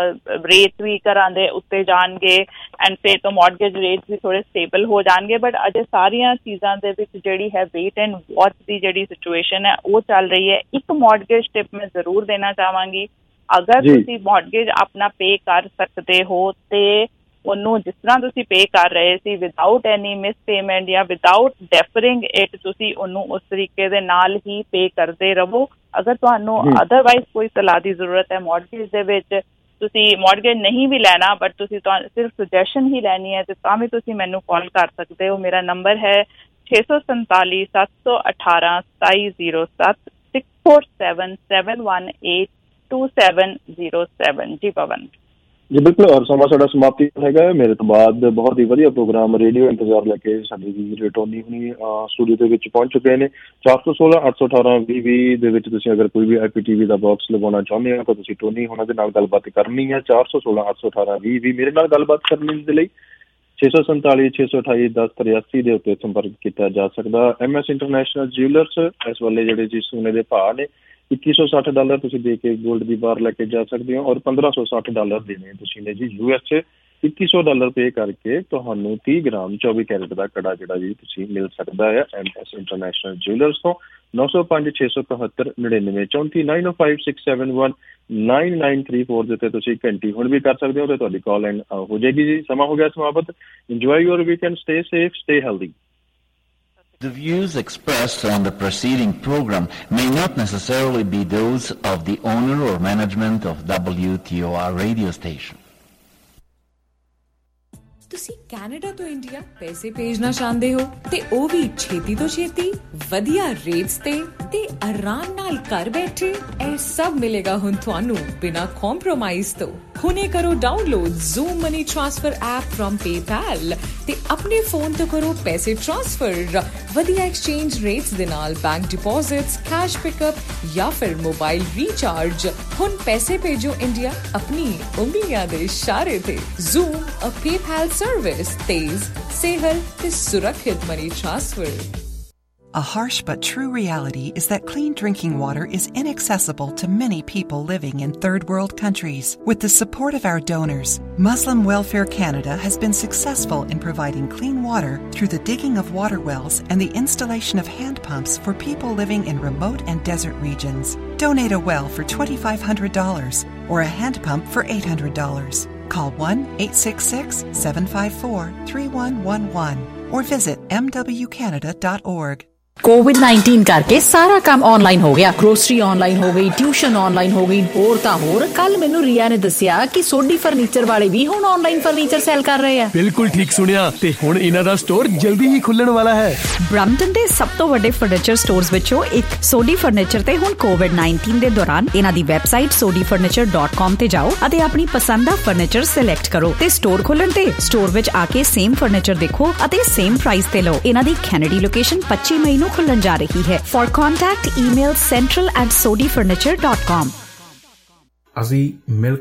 ਰੇਟ ਵੀ ਘਰਾਂ ਦੇ ਉੱਤੇ ਜਾਣਗੇ ਐਂਡ ਫਿਰ ਤੋਂ ਮਾਰਟਗੇਜ ਰੇਟ ਵੀ ਥੋੜ੍ਹੇ ਸਟੇਬਲ ਹੋ ਜਾਣਗੇ। ਬਟ ਅਜੇ ਸਾਰੀਆਂ ਚੀਜ਼ਾਂ ਦੇ ਵਿੱਚ ਜਿਹੜੀ ਹੈ ਵੇਟ ਐਂਡ ਵਾਚ ਦੀ ਜਿਹੜੀ ਸਿਚੁਏਸ਼ਨ ਹੈ ਉਹ ਚੱਲ ਰਹੀ ਹੈ। ਇੱਕ ਮਾਰਟਗੇਜ ਟਿਪ ਮੈਂ ਜ਼ਰੂਰ ਦੇਣਾ ਚਾਹਾਂਗੀ, ਅਗਰ ਤੁਸੀਂ ਮਾਰਟਗੇਜ ਆਪਣਾ ਪੇ ਕਰ ਸਕਦੇ ਹੋ ਤੇ ਉਹਨੂੰ ਜਿਸ ਤਰ੍ਹਾਂ ਤੁਸੀਂ ਪੇ ਕਰ ਰਹੇ ਸੀ ਵਿਦਾਊਟ ਐਨੀ ਮਿਸ ਪੇਮੈਂਟ ਜਾਂ ਵਿਦਾਊਟ ਡੈਫਰਿੰਗ ਇਟ ਤੁਸੀਂ ਉਹਨੂੰ ਉਸ ਤਰੀਕੇ ਦੇ ਨਾਲ ਹੀ ਪੇ ਕਰਦੇ ਰਹੋ। ਅਗਰ ਤੁਹਾਨੂੰ ਅਦਰਵਾਈਜ਼ ਕੋਈ ਸਲਾਹ ਦੀ ਜ਼ਰੂਰਤ ਹੈ ਮਾਰਟਗੇਜ ਦੇ ਵਿੱਚ, ਤੁਸੀਂ ਮਾਰਟਗੇਜ ਨਹੀਂ ਵੀ ਲੈਣਾ ਬਟ ਤੁਸੀਂ ਸਿਰਫ ਸੁਜੈਸ਼ਨ ਹੀ ਲੈਣੀ ਹੈ ਤੇ ਤਾਂ ਵੀ ਤੁਸੀਂ ਮੈਨੂੰ ਕਾਲ ਕਰ ਸਕਦੇ ਹੋ। ਮੇਰਾ ਨੰਬਰ ਹੈ ਛੇ ਸੌ ਸੰਤਾਲੀ ਸੱਤ ਸੌ ਅਠਾਰਾਂ ਸਤਾਈ ਜ਼ੀਰੋ ਸੱਤ six four seven seven one eight two seven zero seven. ਜੀ ਪਵਨ ਜੀ ਬਿਲਕੁਲ। ਔਰ ਸਮਾਂ ਸਾਡਾ ਸਮਾਪਤੀ ਹੈਗਾ। ਮੇਰੇ ਤੋਂ ਬਾਅਦ ਬਹੁਤ ਹੀ ਵਧੀਆ ਪ੍ਰੋਗਰਾਮ ਰੇਡੀਓ ਇੰਤਜ਼ਾਰ ਲੈ ਕੇ ਸਾਡੀ ਵੀਰ ਟੋਨੀ ਹੁਣੀ ਸਟੂਡੀਓ ਦੇ ਵਿੱਚ ਪਹੁੰਚ ਚੁੱਕੇ ਨੇ। ਚਾਰ ਸੌ ਸੋਲਾਂ ਅੱਠ ਸੌ ਅਠਾਰਾਂ ਵੀਹ ਵੀਹ ਦੇ ਵਿੱਚ ਤੁਸੀਂ ਅਗਰ ਕੋਈ ਵੀ ਆਈ P T V the box ਲਗਾਉਣਾ ਚਾਹੁੰਦੇ ਹੋ ਤਾਂ ਤੁਸੀਂ ਟੋਨੀ ਉਹਨਾਂ ਦੇ ਨਾਲ ਗੱਲਬਾਤ ਕਰਨੀ ਹੈ। ਚਾਰ ਸੌ ਸੋਲਾਂ ਅੱਠ ਸੌ ਅਠਾਰਾਂ ਵੀਹ ਵੀਹ ਮੇਰੇ ਨਾਲ ਗੱਲਬਾਤ ਕਰਨ ਦੇ ਲਈ ਛੇ ਸੌ ਸੰਤਾਲੀ ਛੇ ਸੌ ਅਠਾਈ ਦਸ ਤਰਿਆਸੀ ਦੇ ਉੱਤੇ ਸੰਪਰਕ ਕੀਤਾ ਜਾ ਸਕਦਾ। ਐਮ ਐਸ ਇੰਟਰਨੈਸ਼ਨਲ ਜਿਊਲਰਸ ਇਸ ਵੇਲੇ ਜਿਹੜੇ ਜੀ ਸੋਨੇ ਦੇ ਭਾਅ ਨੇ ਇੱਕੀ ਸੌ ਸੱਠ ਡਾਲਰ ਤੁਸੀਂ ਦੇ ਕੇ ਗੋਲਡ ਦੀ ਬਾਰ ਲੈ ਕੇ ਜਾ ਸਕਦੇ ਹੋ ਔਰ ਪੰਦਰਾਂ ਸੌ ਸੱਠ ਡਾਲਰ ਦੇਣੇ ਤੁਸੀਂ ਨੇ ਜੀ ਯੂ ਐਸ ਏ। ਇੱਕੀ ਸੌ ਡਾਲਰ ਪੇ ਕਰਕੇ ਤੁਹਾਨੂੰ ਤੀਹ ਗ੍ਰਾਮ ਚੌਵੀ ਕੈਰਟ ਦਾ ਕੜਾ ਜਿਹੜਾ ਜੀ ਤੁਸੀਂ ਮਿਲ ਸਕਦਾ ਹੈ ਐਮ ਐਸ ਇੰਟਰਨੈਸ਼ਨਲ ਜਿਊਲਰਸ ਤੋਂ। ਨੌ ਸੌ ਪੰਜ ਛੇ ਸੌ ਇਕਹੱਤਰ ਨੜਿਨਵੇਂ ਚੌਂਤੀ nine O five six seven one nine nine three four ਦੇ ਉੱਤੇ ਤੁਸੀਂ ਘੰਟੀ ਹੁਣ ਵੀ ਕਰ ਸਕਦੇ ਹੋ ਤੇ ਤੁਹਾਡੀ ਕਾਲ ਐਂਡ ਹੋ ਜਾਏਗੀ ਜੀ। ਸਮਾਂ ਹੋ ਗਿਆ ਸਮਾਪਤ। Enjoy your weekend, stay safe, stay healthy. The views expressed on the preceding program may not necessarily be those of the owner or management of W T O R radio station. ਤੁਸੀਂ Canada ਤੋਂ India ਪੈਸੇ ਭੇਜਣਾ ਚਾਹੁੰਦੇ ਹੋ ਤੇ ਉਹ ਵੀ ਛੇਤੀ ਤੋਂ ਛੇਤੀ ਵਧੀਆ ਰੇਟਸ ਤੇ ਤੇ ਆਰਾਮ ਨਾਲ ਘਰ ਬੈਠੇ ਇਹ ਸਭ ਮਿਲੇਗਾ ਹੁਣ ਤੁਹਾਨੂੰ ਬਿਨਾਂ ਕੰਪਰੋਮਾਈਜ਼ ਤੋਂ। ਹੁਣੇ ਕਰੋ download Zoom money transfer app from PayPal ਤੇ ਆਪਣੇ ਫੋਨ ਤੋਂ ਕਰੋ ਪੈਸੇ ਟ੍ਰਾਂਸਫਰ ਵਧੀਆ ਐਕਸਚੇਂਜ ਰੇਟਸ ਦੇ ਨਾਲ ਬੈਂਕ ਡਿਪੋਜ਼ਿਟਸ, ਕੈਸ਼ ਪਿਕਅਪ ਜਾਂ ਫਿਰ ਮੋਬਾਈਲ ਰੀਚਾਰਜ। ਹੁਣ ਪੈਸੇ ਭੇਜੋ ਇੰਡੀਆ ਆਪਣੀ ਉਂਗਲੀਆਂ ਦੇ ਇਸ਼ਾਰੇ ਤੇ। ਜ਼ੂਮ ਅ ਪੇਪੈਲ service तेज सेहल ते सुरक्षित money transfer. A harsh but true reality is that clean drinking water is inaccessible to many people living in third world countries. With the support of our donors, Muslim Welfare Canada has been successful in providing clean water through the digging of water wells and the installation of hand pumps for people living in remote and desert regions. Donate a well for two thousand five hundred dollars or a hand pump for eight hundred dollars. Call one eight six six seven five four three one one one or visit m w canada dot org. COVID nineteen ਕਰਕੇ ਸਾਰਾ ਕੰਮ online ਹੋ ਗਿਆ। Grocery online ਹੋ ਗਈ, tuition online ਹੋ ਗਈ, ਹੋਰ ਤਾਂ ਹੋਰ। ਕੱਲ ਮੈਨੂੰ ਰੀਆ ਨੇ ਦੱਸਿਆ ਕਿ ਸੋਢੀ ਫਰਨੀਚਰ ਵਾਲੇ ਵੀ ਹੁਣ ਆਨਲਾਈਨ ਫਰਨੀਚਰ ਸੈਲ ਕਰ ਰਹੇ ਆ। ਬਿਲਕੁਲ ਠੀਕ ਸੁਣਿਆ ਤੇ ਹੁਣ ਇਹਨਾਂ ਦਾ ਸਟੋਰ ਜਲਦੀ ਹੀ ਖੁੱਲਣ ਵਾਲਾ ਹੈ। ਬ੍ਰੈਂਪਟਨ ਦੇ ਸਭ ਤੋਂ ਵੱਡੇ ਫਰਨੀਚਰ ਸਟੋਰਸ ਵਿੱਚੋਂ ਇੱਕ ਸੋਢੀ ਫਰਨੀਚਰ ਤੇ ਹੁਣ ਕੋਵਿਡ ਨਾਈਨਟੀਨ ਦੇ ਦੌਰਾਨ ਇਹਨਾਂ ਦੀ website Sodhi furniture dot com ਤੇ ਜਾਓ ਅਤੇ ਆਪਣੀ ਪਸੰਦ ਦਾ ਫਰਨੀਚਰ ਸਿਲੈਕਟ ਕਰੋ ਤੇ ਸਟੋਰ ਖੋਲਣ ਤੇ ਸਟੋਰ ਵਿੱਚ ਆ ਕੇ ਸੇਮ ਫਰਨੀਚਰ ਦੇਖੋ ਅਤੇ ਸੇਮ ਪ੍ਰਾਈਸ ਤੇ ਲਓ। ਇਹਨਾਂ ਦੀ ਕੈਨੇਡੀ ਲੋਕੇਸ਼ਨ ਪੱਚੀ ਮਈ ਨੂੰ ਖੁੱਲਣ ਜਾ ਰਹੀ ਹੈ। For contact email central at sodifurniture dot com. ਅਸੀਂ ਮਿਲ ਕੇ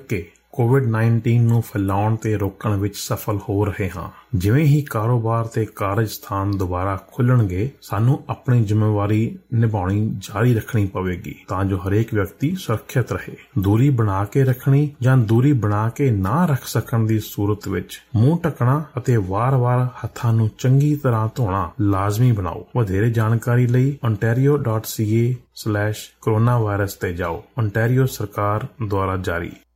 ਕੋਵਿਡ ਨਾਈਨਟੀਨ ਨੂੰ ਫੈਲਾਉਣ ਤੇ ਰੋਕਣ ਵਿੱਚ ਸਫਲ ਹੋ ਰਹੇ ਹਾਂ। ਜਿਵੇਂ ਹੀ ਕਾਰੋਬਾਰ ਤੇ ਕਾਰਜ ਸਥਾਨ ਦੁਬਾਰਾ ਖੁੱਲਣਗੇ, ਸਾਨੂੰ ਆਪਣੀ ਜ਼ਿੰਮੇਵਾਰੀ ਨਿਭਾਉਣੀ ਜਾਰੀ ਰੱਖਣੀ ਪਵੇਗੀ ਤਾਂ ਜੋ ਹਰੇਕ ਵਿਅਕਤੀ ਸੁਰੱਖਿਅਤ ਰਹੇ। ਦੂਰੀ ਬਣਾ ਕੇ ਰੱਖਣੀ ਜਾਂ ਦੂਰੀ ਬਣਾ ਕੇ ਨਾ ਰੱਖ ਸਕਣ ਦੀ ਸੂਰਤ ਵਿੱਚ ਮੂੰਹ ਢੱਕਣਾ ਅਤੇ ਵਾਰ-ਵਾਰ ਹੱਥਾਂ ਨੂੰ ਚੰਗੀ ਤਰ੍ਹਾਂ ਧੋਣਾ ਲਾਜ਼ਮੀ ਬਣਾਓ। ਵਧੇਰੇ ਜਾਣਕਾਰੀ ਲਈ ontario dot c a slash coronavirus ਤੇ ਜਾਓ। ontario ਸਰਕਾਰ ਦੁਆਰਾ ਜਾਰੀ।